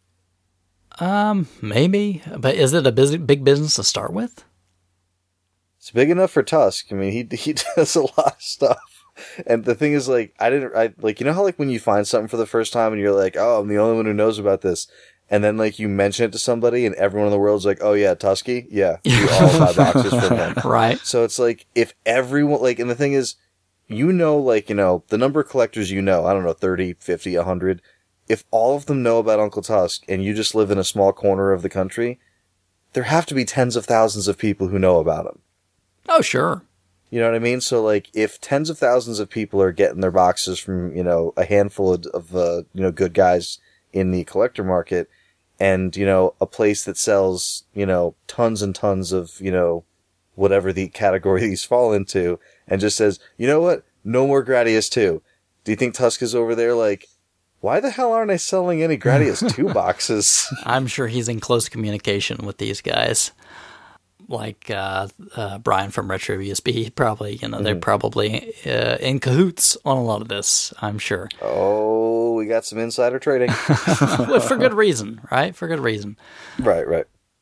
[SPEAKER 1] Um, maybe, but is it a busy, big business to start with?
[SPEAKER 2] It's big enough for Tusk. I mean, he he does a lot of stuff. And the thing is, like, I didn't, I, like, you know how, like, when you find something for the first time and you're like, oh, I'm the only one who knows about this. And then, like, you mention it to somebody and everyone in the world's like, oh, yeah, Tusky? Yeah. We all buy boxes from him.
[SPEAKER 1] Right.
[SPEAKER 2] So it's like, if everyone, like, and the thing is, you know, like, you know, the number of collectors you know, I don't know, thirty, fifty, one hundred. If all of them know about Uncle Tusk and you just live in a small corner of the country, there have to be tens of thousands of people who know about him.
[SPEAKER 1] Oh, sure.
[SPEAKER 2] You know what I mean? So, like, if tens of thousands of people are getting their boxes from, you know, a handful of, of uh, you know, good guys in the collector market, and, you know, a place that sells, you know, tons and tons of, you know, whatever the category these fall into, and just says, you know what? No more Gradius two. Do you think Tusk is over there like, why the hell aren't I selling any Gradius two boxes?
[SPEAKER 1] I'm sure he's in close communication with these guys. Like uh, uh, Brian from Retro U S B, probably, you know, mm-hmm. they're probably uh, in cahoots on a lot of this, I'm sure.
[SPEAKER 2] Oh, we got some insider trading.
[SPEAKER 1] For good reason, right? For good reason.
[SPEAKER 2] Right, right.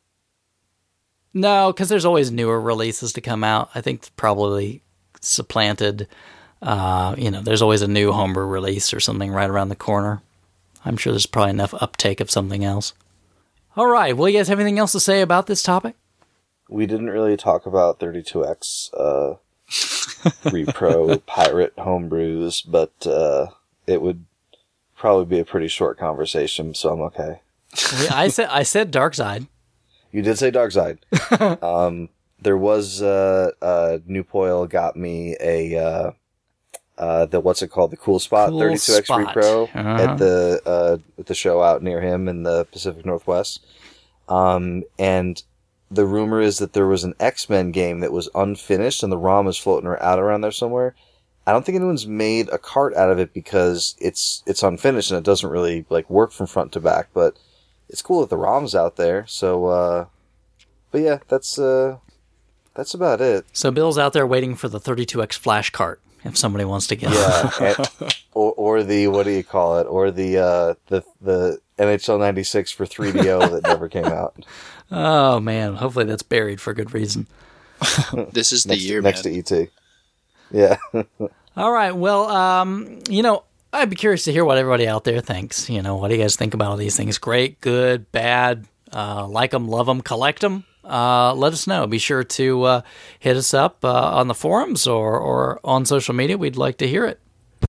[SPEAKER 1] No, because there's always newer releases to come out. I think probably supplanted, uh, you know, there's always a new homebrew release or something right around the corner. I'm sure there's probably enough uptake of something else. All right, well, you guys have anything else to say about this topic?
[SPEAKER 2] We didn't really talk about thirty-two X uh, repro pirate homebrews, but uh, it would probably be a pretty short conversation, so I'm okay.
[SPEAKER 1] I said I said Dark Side.
[SPEAKER 2] You did say Dark Side. um, there was uh, uh, New Poil got me a uh, uh, the what's it called the Cool Spot
[SPEAKER 1] cool
[SPEAKER 2] thirty-two X
[SPEAKER 1] spot.
[SPEAKER 2] repro
[SPEAKER 1] uh-huh.
[SPEAKER 2] at the uh, at the show out near him in the Pacific Northwest, um, and. The rumor is that there was an X-Men game that was unfinished and the ROM is floating out around there somewhere. I don't think anyone's made a cart out of it because it's it's unfinished and it doesn't really like work from front to back, but it's cool that the ROM's out there. So uh but yeah, that's uh that's about it.
[SPEAKER 1] So Bill's out there waiting for the thirty-two X flash cart if somebody wants to get
[SPEAKER 2] yeah, it. Yeah, or or the what do you call it? Or the uh the the N H L ninety-six for three D O that never came out.
[SPEAKER 1] Oh, man. Hopefully that's buried for good reason.
[SPEAKER 3] This is the
[SPEAKER 2] next,
[SPEAKER 3] year,
[SPEAKER 2] next
[SPEAKER 3] man.
[SPEAKER 2] to E T. Yeah.
[SPEAKER 1] All right. Well, um, you know, I'd be curious to hear what everybody out there thinks. You know, what do you guys think about all these things? Great, good, bad, uh, like them, love them, collect them? Uh, let us know. Be sure to uh, hit us up uh, on the forums or, or on social media. We'd like to hear it.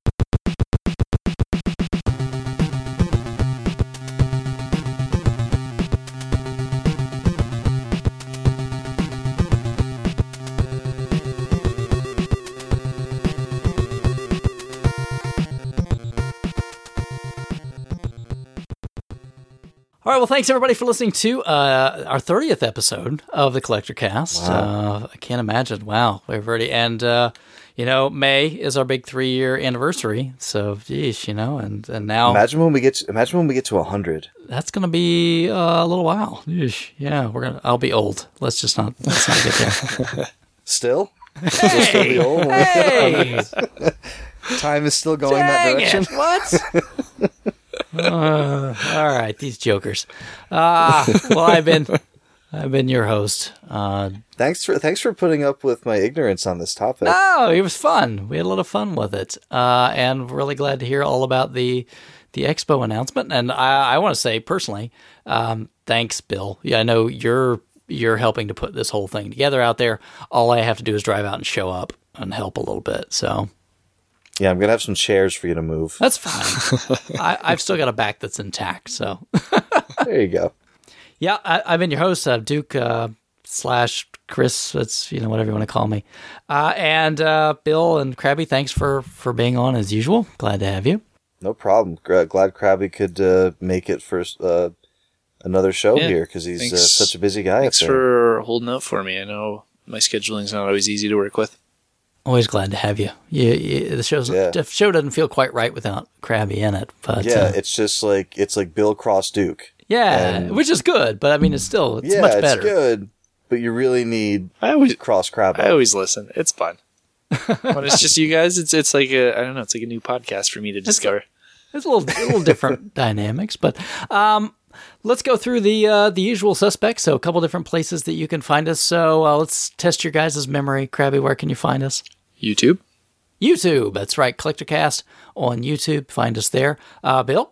[SPEAKER 1] All right, well, thanks, everybody, for listening to uh, our thirtieth episode of the Collector Cast.
[SPEAKER 2] Wow.
[SPEAKER 1] Uh, I can't imagine. Wow, we've already... And, uh, you know, May is our big three-year anniversary, so, geez, you know, and, and now...
[SPEAKER 2] Imagine when we get to, imagine when we get to one hundred.
[SPEAKER 1] That's going to be uh, a little while. Yeesh. Yeah, we're gonna. I'll be old. Let's just not, let's not get there.
[SPEAKER 2] Still?
[SPEAKER 1] Hey!
[SPEAKER 2] We'll still be old?
[SPEAKER 1] Hey!
[SPEAKER 2] Time is still going
[SPEAKER 1] Dang
[SPEAKER 2] that direction?
[SPEAKER 1] it. What? Uh, all right, these jokers. Uh, well, I've been, I've been your host. Uh,
[SPEAKER 2] Thanks for thanks for putting up with my ignorance on this topic.
[SPEAKER 1] no, it was fun. We had a lot of fun with it, uh, and really glad to hear all about the the expo announcement. And I, I want to say personally, um, thanks, Bill. Yeah, I know you're you're helping to put this whole thing together out there. All I have to do is drive out and show up and help a little bit. So.
[SPEAKER 2] Yeah, I'm gonna have some chairs for you to move.
[SPEAKER 1] That's fine. I, I've still got a back that's intact, so.
[SPEAKER 2] There you go.
[SPEAKER 1] Yeah, I, I've been your host, uh, Duke uh, slash Chris. That's, you know, whatever you want to call me. Uh, and uh, Bill and Krabby, thanks for, for being on as usual. Glad to have you.
[SPEAKER 2] No problem. Gra- glad Krabby could uh, make it for uh, another show
[SPEAKER 3] Yeah,
[SPEAKER 2] here because he's uh,
[SPEAKER 3] thanks-
[SPEAKER 2] such a busy guy.
[SPEAKER 3] Thanks
[SPEAKER 2] up there.
[SPEAKER 3] for holding out for me. I know my scheduling's not always easy to work with.
[SPEAKER 1] Always glad to have you. you, you the show's,
[SPEAKER 2] Yeah.
[SPEAKER 1] the show doesn't feel quite right without Krabby in it. But
[SPEAKER 2] Yeah,
[SPEAKER 1] uh,
[SPEAKER 2] it's just like it's like Bill Cross Duke.
[SPEAKER 1] yeah,
[SPEAKER 2] and-
[SPEAKER 1] which is good. But I mean, it's still it's
[SPEAKER 2] yeah,
[SPEAKER 1] much better.
[SPEAKER 2] it's good, but you really need
[SPEAKER 3] I always
[SPEAKER 2] Cross Krabby.
[SPEAKER 3] I always listen. It's fun. When it's just you guys, it's it's like a I don't know, it's like a new podcast for me to discover.
[SPEAKER 1] It's a little, a little different dynamics, but um, let's go through the uh, the usual suspects. So a couple different places that you can find us. So uh, let's test your guys' memory. Krabby, where can you find us?
[SPEAKER 3] YouTube.
[SPEAKER 1] YouTube. That's right. CollectorCast on YouTube. Find us there. Uh, Bill?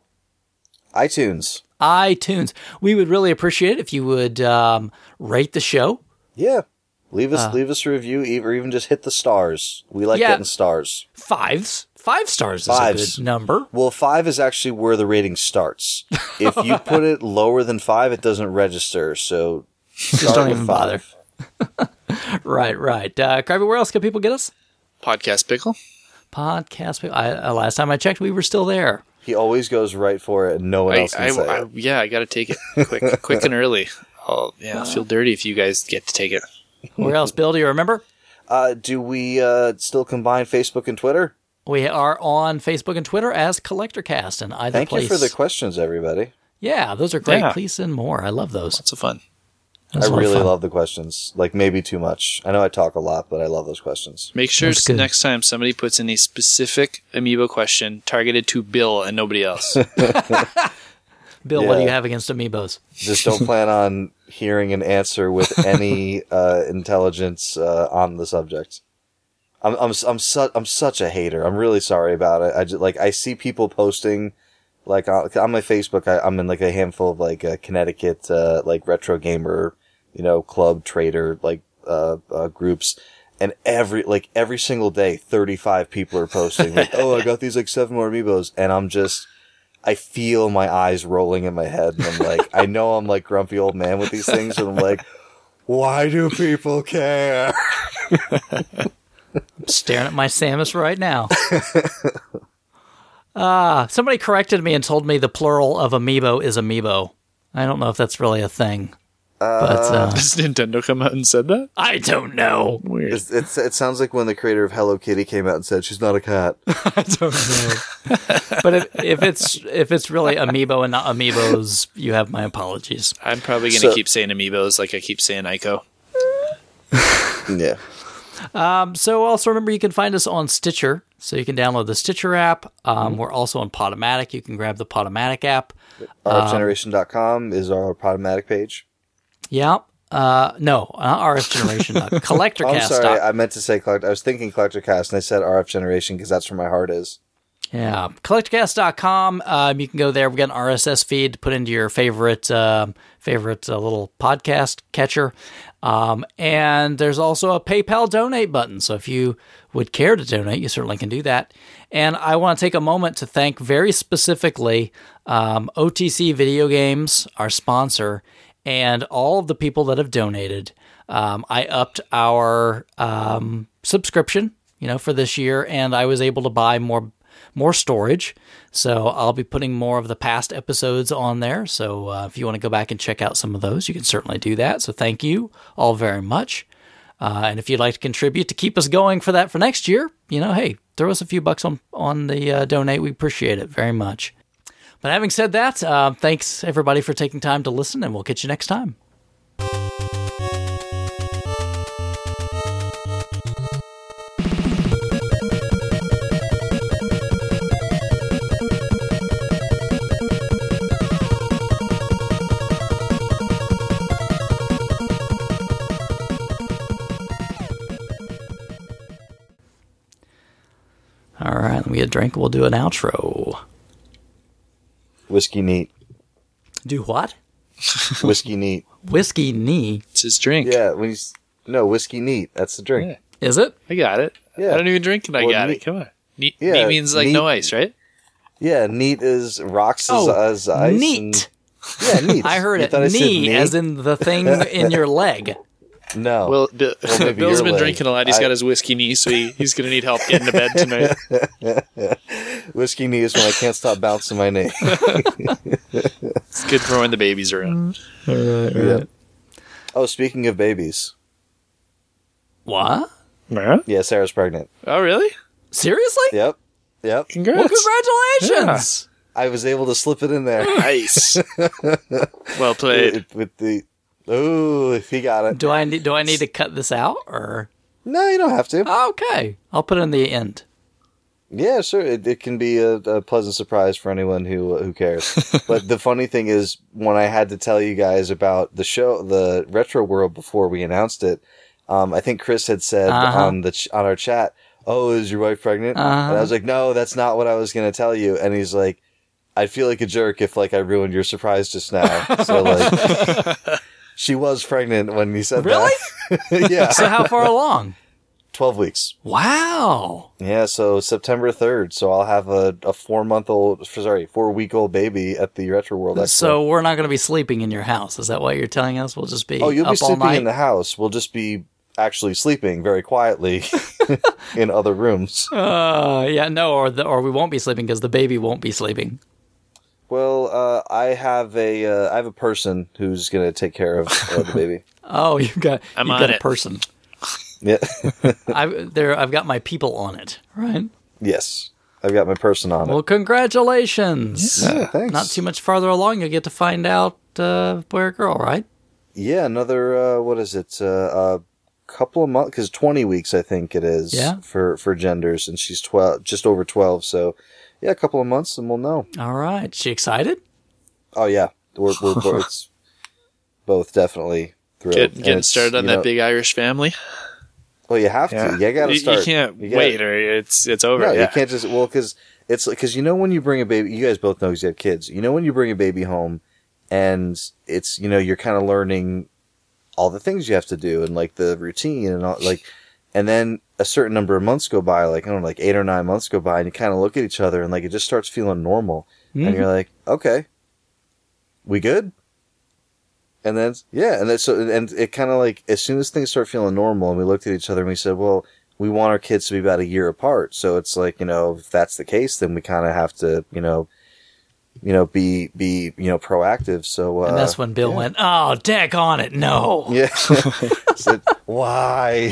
[SPEAKER 2] iTunes.
[SPEAKER 1] iTunes. We would really appreciate it if you would um, rate the show.
[SPEAKER 2] Yeah. Leave us
[SPEAKER 1] Uh,
[SPEAKER 2] leave us a review, e- or even just hit the stars. We like
[SPEAKER 1] Yeah.
[SPEAKER 2] getting stars.
[SPEAKER 1] Fives. Five stars is
[SPEAKER 2] Fives.
[SPEAKER 1] a good number.
[SPEAKER 2] Well, five is actually where the rating starts. If you put it lower than five, it doesn't register. So
[SPEAKER 1] Just don't even bother. Right, right. Uh, Krabby, where else can people get us?
[SPEAKER 3] Podcast Pickle.
[SPEAKER 1] Podcast. I, uh, last time I checked, we were still there.
[SPEAKER 2] He always goes right for it, and no one
[SPEAKER 3] I,
[SPEAKER 2] else can
[SPEAKER 3] I,
[SPEAKER 2] say
[SPEAKER 3] I,
[SPEAKER 2] it.
[SPEAKER 3] yeah, I got to take it quick, quick and early. Oh, yeah, I'll feel dirty if you guys get to take it.
[SPEAKER 1] Where else, Bill? Do you remember?
[SPEAKER 2] Uh, do we uh, still combine Facebook and Twitter?
[SPEAKER 1] We are on Facebook and Twitter as CollectorCast, and either
[SPEAKER 2] Thank
[SPEAKER 1] place.
[SPEAKER 2] you for the questions, everybody.
[SPEAKER 1] Yeah, those are great.
[SPEAKER 3] Yeah.
[SPEAKER 1] Please send more. I love those.
[SPEAKER 3] Lots of fun.
[SPEAKER 1] That's a
[SPEAKER 2] I
[SPEAKER 1] lot of
[SPEAKER 2] really
[SPEAKER 1] fun.
[SPEAKER 2] love the questions. Like, maybe too much. I know I talk a lot, but I love those questions.
[SPEAKER 3] Make sure
[SPEAKER 1] That's good.
[SPEAKER 3] next time somebody puts in a specific Amiibo question targeted to Bill and nobody else.
[SPEAKER 1] Bill, what do
[SPEAKER 2] Yeah.
[SPEAKER 1] you have against Amiibos?
[SPEAKER 2] Just don't plan on hearing an answer with any uh, intelligence uh, on the subject. I'm I'm I'm, su- I'm such a hater. I'm really sorry about it. I just, like I see people posting like on, on my Facebook. I, I'm in like a handful of like uh, Connecticut uh, like retro gamer, you know, club trader like uh, uh, groups, and every like every single day, thirty-five people are posting like, oh, I got these like seven more Amiibos, and I'm just. I feel my eyes rolling in my head, and I'm like, I know I'm like grumpy old man with these things, and I'm like, why do people care?
[SPEAKER 1] I'm staring at my Samus right now. Ah, somebody corrected me and told me the plural of amiibo is amiibo. I don't know if that's really a thing. But uh,
[SPEAKER 3] Does Nintendo come out and said that?
[SPEAKER 1] I don't know.
[SPEAKER 3] Weird.
[SPEAKER 2] It's, it's, it sounds like when the creator of Hello Kitty came out and said she's not a cat.
[SPEAKER 1] I don't know. But if, if it's if it's really amiibo and not amiibos, you have my apologies.
[SPEAKER 3] I'm probably going to
[SPEAKER 2] So-
[SPEAKER 3] keep saying Amiibos like I keep saying Ico.
[SPEAKER 2] Yeah.
[SPEAKER 1] Um, so also remember you can find us on Stitcher, so you can download the Stitcher app. Um,
[SPEAKER 2] Mm-hmm.
[SPEAKER 1] We're also on Podomatic. You can grab the Podomatic app.
[SPEAKER 2] R F generation dot com is our Podomatic page.
[SPEAKER 1] Yeah. Uh, no, not R F Generation.
[SPEAKER 2] Oh, I'm
[SPEAKER 1] CollectorCast.
[SPEAKER 2] sorry, I meant to say Collector. I was thinking Collector Cast, and I said R F Generation because that's where my heart is.
[SPEAKER 1] Yeah, collectorcast dot com. Um, you can go there. We've got an R S S feed to put into your favorite um, favorite uh, little podcast catcher. Um, and there's also a PayPal donate button. So if you would care to donate, you certainly can do that. And I want to take a moment to thank very specifically um, O T C Video Games, our sponsor, and all of the people that have donated. Um, I upped our um, subscription, you know, for this year, and I was able to buy more more storage. So I'll be putting more of the past episodes on there. So uh, if you want to go back and check out some of those, you can certainly do that. So thank you all very much. Uh, and if you'd like to contribute to keep us going for that for next year, you know, hey, throw us a few bucks on, on the uh, donate. We appreciate it very much. But having said that, uh, thanks everybody for taking time to listen, and we'll catch you next time. All right, let me get a drink. We'll do an outro.
[SPEAKER 2] Whiskey neat.
[SPEAKER 1] Do what?
[SPEAKER 2] Whiskey neat.
[SPEAKER 1] Whiskey knee.
[SPEAKER 3] It's his drink.
[SPEAKER 2] Yeah, when you s- no whiskey neat. That's the drink.
[SPEAKER 3] Yeah.
[SPEAKER 1] Is it?
[SPEAKER 3] I got it.
[SPEAKER 2] Yeah.
[SPEAKER 3] I don't even drink and I
[SPEAKER 2] Well,
[SPEAKER 3] got
[SPEAKER 2] neat-
[SPEAKER 3] it. Come on. Neat,
[SPEAKER 2] Yeah,
[SPEAKER 3] neat means like
[SPEAKER 2] neat-
[SPEAKER 3] no ice, right?
[SPEAKER 2] Yeah, neat is rocks as,
[SPEAKER 1] Oh,
[SPEAKER 2] as ice.
[SPEAKER 1] neat.
[SPEAKER 2] And, yeah, neat.
[SPEAKER 1] I heard
[SPEAKER 2] You
[SPEAKER 1] it.
[SPEAKER 2] thought I said
[SPEAKER 1] Knee,
[SPEAKER 2] neat?
[SPEAKER 1] as in the thing in your leg.
[SPEAKER 2] No.
[SPEAKER 3] Well, Bill,
[SPEAKER 2] Well, maybe
[SPEAKER 3] Bill's
[SPEAKER 2] your
[SPEAKER 3] been
[SPEAKER 2] leg.
[SPEAKER 3] drinking a lot. He's
[SPEAKER 2] I-
[SPEAKER 3] got his whiskey knee, so he, he's going to need help getting to bed tonight.
[SPEAKER 2] Whiskey knee is when I can't stop bouncing my knee.
[SPEAKER 3] It's good for when the baby's around.
[SPEAKER 2] Yeah. Oh, speaking of babies.
[SPEAKER 1] What?
[SPEAKER 3] Yeah?
[SPEAKER 2] Yeah, Sarah's pregnant.
[SPEAKER 3] Oh, really?
[SPEAKER 1] Seriously?
[SPEAKER 2] Yep. Yep.
[SPEAKER 3] Congrats.
[SPEAKER 1] Well, congratulations.
[SPEAKER 2] I was able to slip it in there.
[SPEAKER 3] Nice. Well played.
[SPEAKER 2] with, with the oh, he got it.
[SPEAKER 1] Do I need do I need to cut this out or
[SPEAKER 2] No, you don't have to.
[SPEAKER 1] okay? I'll put it in the end.
[SPEAKER 2] Yeah, sure. It, it can be a, a pleasant surprise for anyone who who cares. But the funny thing is, when I had to tell you guys about the show, the Retro World, before we announced it, um, I think Chris had said
[SPEAKER 1] Uh-huh.
[SPEAKER 2] on the ch- on our chat, "Oh, is your wife pregnant?"
[SPEAKER 1] Uh-huh.
[SPEAKER 2] And I was like, "No, that's not what I was going to tell you." And he's like, "I'd feel like a jerk if like I ruined your surprise just now." So like, she was pregnant when you said
[SPEAKER 1] Really?
[SPEAKER 2] that. Yeah.
[SPEAKER 1] So how far along?
[SPEAKER 2] twelve weeks.
[SPEAKER 1] Wow.
[SPEAKER 2] Yeah, so September third. So I'll have a, a four-month-old, sorry, four-week-old baby at the Retro World Expo.
[SPEAKER 1] So we're not going to be sleeping in your house. Is that what you're telling us? We'll just be
[SPEAKER 2] Oh, you'll
[SPEAKER 1] up
[SPEAKER 2] be sleeping
[SPEAKER 1] all night?
[SPEAKER 2] in the house. We'll just be actually sleeping very quietly in other rooms.
[SPEAKER 1] Uh, yeah, no, or the, or we won't be sleeping because the baby won't be sleeping.
[SPEAKER 2] Well, uh, I have a uh, I have a person who's going to take care of uh, the baby.
[SPEAKER 1] Oh, you've got
[SPEAKER 3] I'm
[SPEAKER 1] you've
[SPEAKER 3] on
[SPEAKER 1] got a
[SPEAKER 3] it.
[SPEAKER 1] person.
[SPEAKER 2] Yeah.
[SPEAKER 1] I've there. I've got my people on it. Right.
[SPEAKER 2] Yes. I've got my person on
[SPEAKER 1] Well,
[SPEAKER 2] it.
[SPEAKER 1] congratulations.
[SPEAKER 2] Yeah, thanks.
[SPEAKER 1] Not too much farther along, you'll get to find out uh, boy or girl, right?
[SPEAKER 2] Yeah, another uh, what is it? Uh, a couple of months, because twenty weeks I think it is.
[SPEAKER 1] Yeah.
[SPEAKER 2] For for genders, and she's twelve, just over twelve. So yeah, a couple of months, and we'll know.
[SPEAKER 1] All right. She excited?
[SPEAKER 2] Oh yeah, we're we're, we're it's both definitely thrilled.
[SPEAKER 3] Get,
[SPEAKER 2] And
[SPEAKER 3] getting
[SPEAKER 2] it's,
[SPEAKER 3] started on
[SPEAKER 2] you
[SPEAKER 3] that
[SPEAKER 2] know-
[SPEAKER 3] big Irish family.
[SPEAKER 2] Well, you have to. You got to
[SPEAKER 3] You,
[SPEAKER 2] start.
[SPEAKER 3] you can't
[SPEAKER 2] You gotta-
[SPEAKER 3] wait, or it's it's over.
[SPEAKER 2] No,
[SPEAKER 3] yeah.
[SPEAKER 2] you can't just well because it's because you know when you bring a baby. You guys both know because you have kids. You know when you bring a baby home, and it's you know you're kind of learning all the things you have to do and like the routine and all like, and then a certain number of months go by, like I don't know, like eight or nine months go by, and you kind of look at each other and like it just starts feeling normal,
[SPEAKER 1] Mhm.
[SPEAKER 2] and you're like, okay, we good. And then, yeah, and then, so, and it kind of like, as soon as things start feeling normal, and we looked at each other and we said, well, we want our kids to be about a year apart. So it's like, you know, if that's the case, then we kind of have to, you know, you know, be, be, you know, proactive. So, uh,
[SPEAKER 1] And that's when Bill
[SPEAKER 2] yeah.
[SPEAKER 1] went, oh, deck on it. No.
[SPEAKER 2] Yeah. Said, why?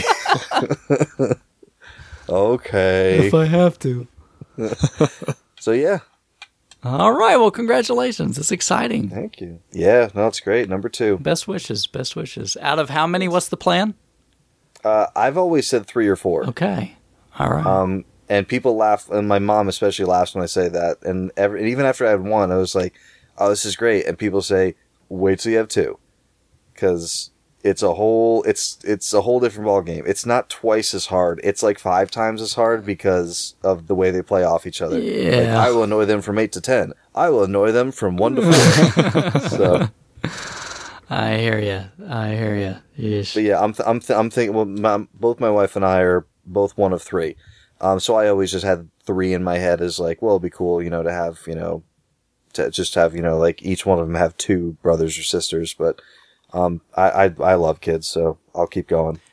[SPEAKER 2] Okay.
[SPEAKER 1] I have to.
[SPEAKER 2] So, yeah,
[SPEAKER 1] All right. Well, congratulations. It's exciting.
[SPEAKER 2] thank you. Yeah, no, it's great. Number two.
[SPEAKER 1] Best wishes. Best wishes. Out of how many? What's the plan?
[SPEAKER 2] Uh, I've always said three or four.
[SPEAKER 1] Okay. All right.
[SPEAKER 2] Um, and people laugh, and my mom especially laughs when I say that. And, every, and even after I had one, I was like, "Oh, this is great." And people say, "Wait till you have two, because it's a whole it's it's a whole different ball game. It's not twice as hard. It's like five times as hard because of the way they play off each other.
[SPEAKER 1] Yeah.
[SPEAKER 2] Like, I will annoy them from eight to ten. I will annoy them from one to four. So,
[SPEAKER 1] I hear you. I hear you. Yeesh.
[SPEAKER 2] but yeah, I'm th- I'm th- I'm thinking. Well, my, both my wife and I are both one of three. Um, so I always just had three in my head as like, well, it'd be cool, you know, to have, you know, to just have, you know, like each one of them have two brothers or sisters. But um, I, I I love kids, so I'll keep going.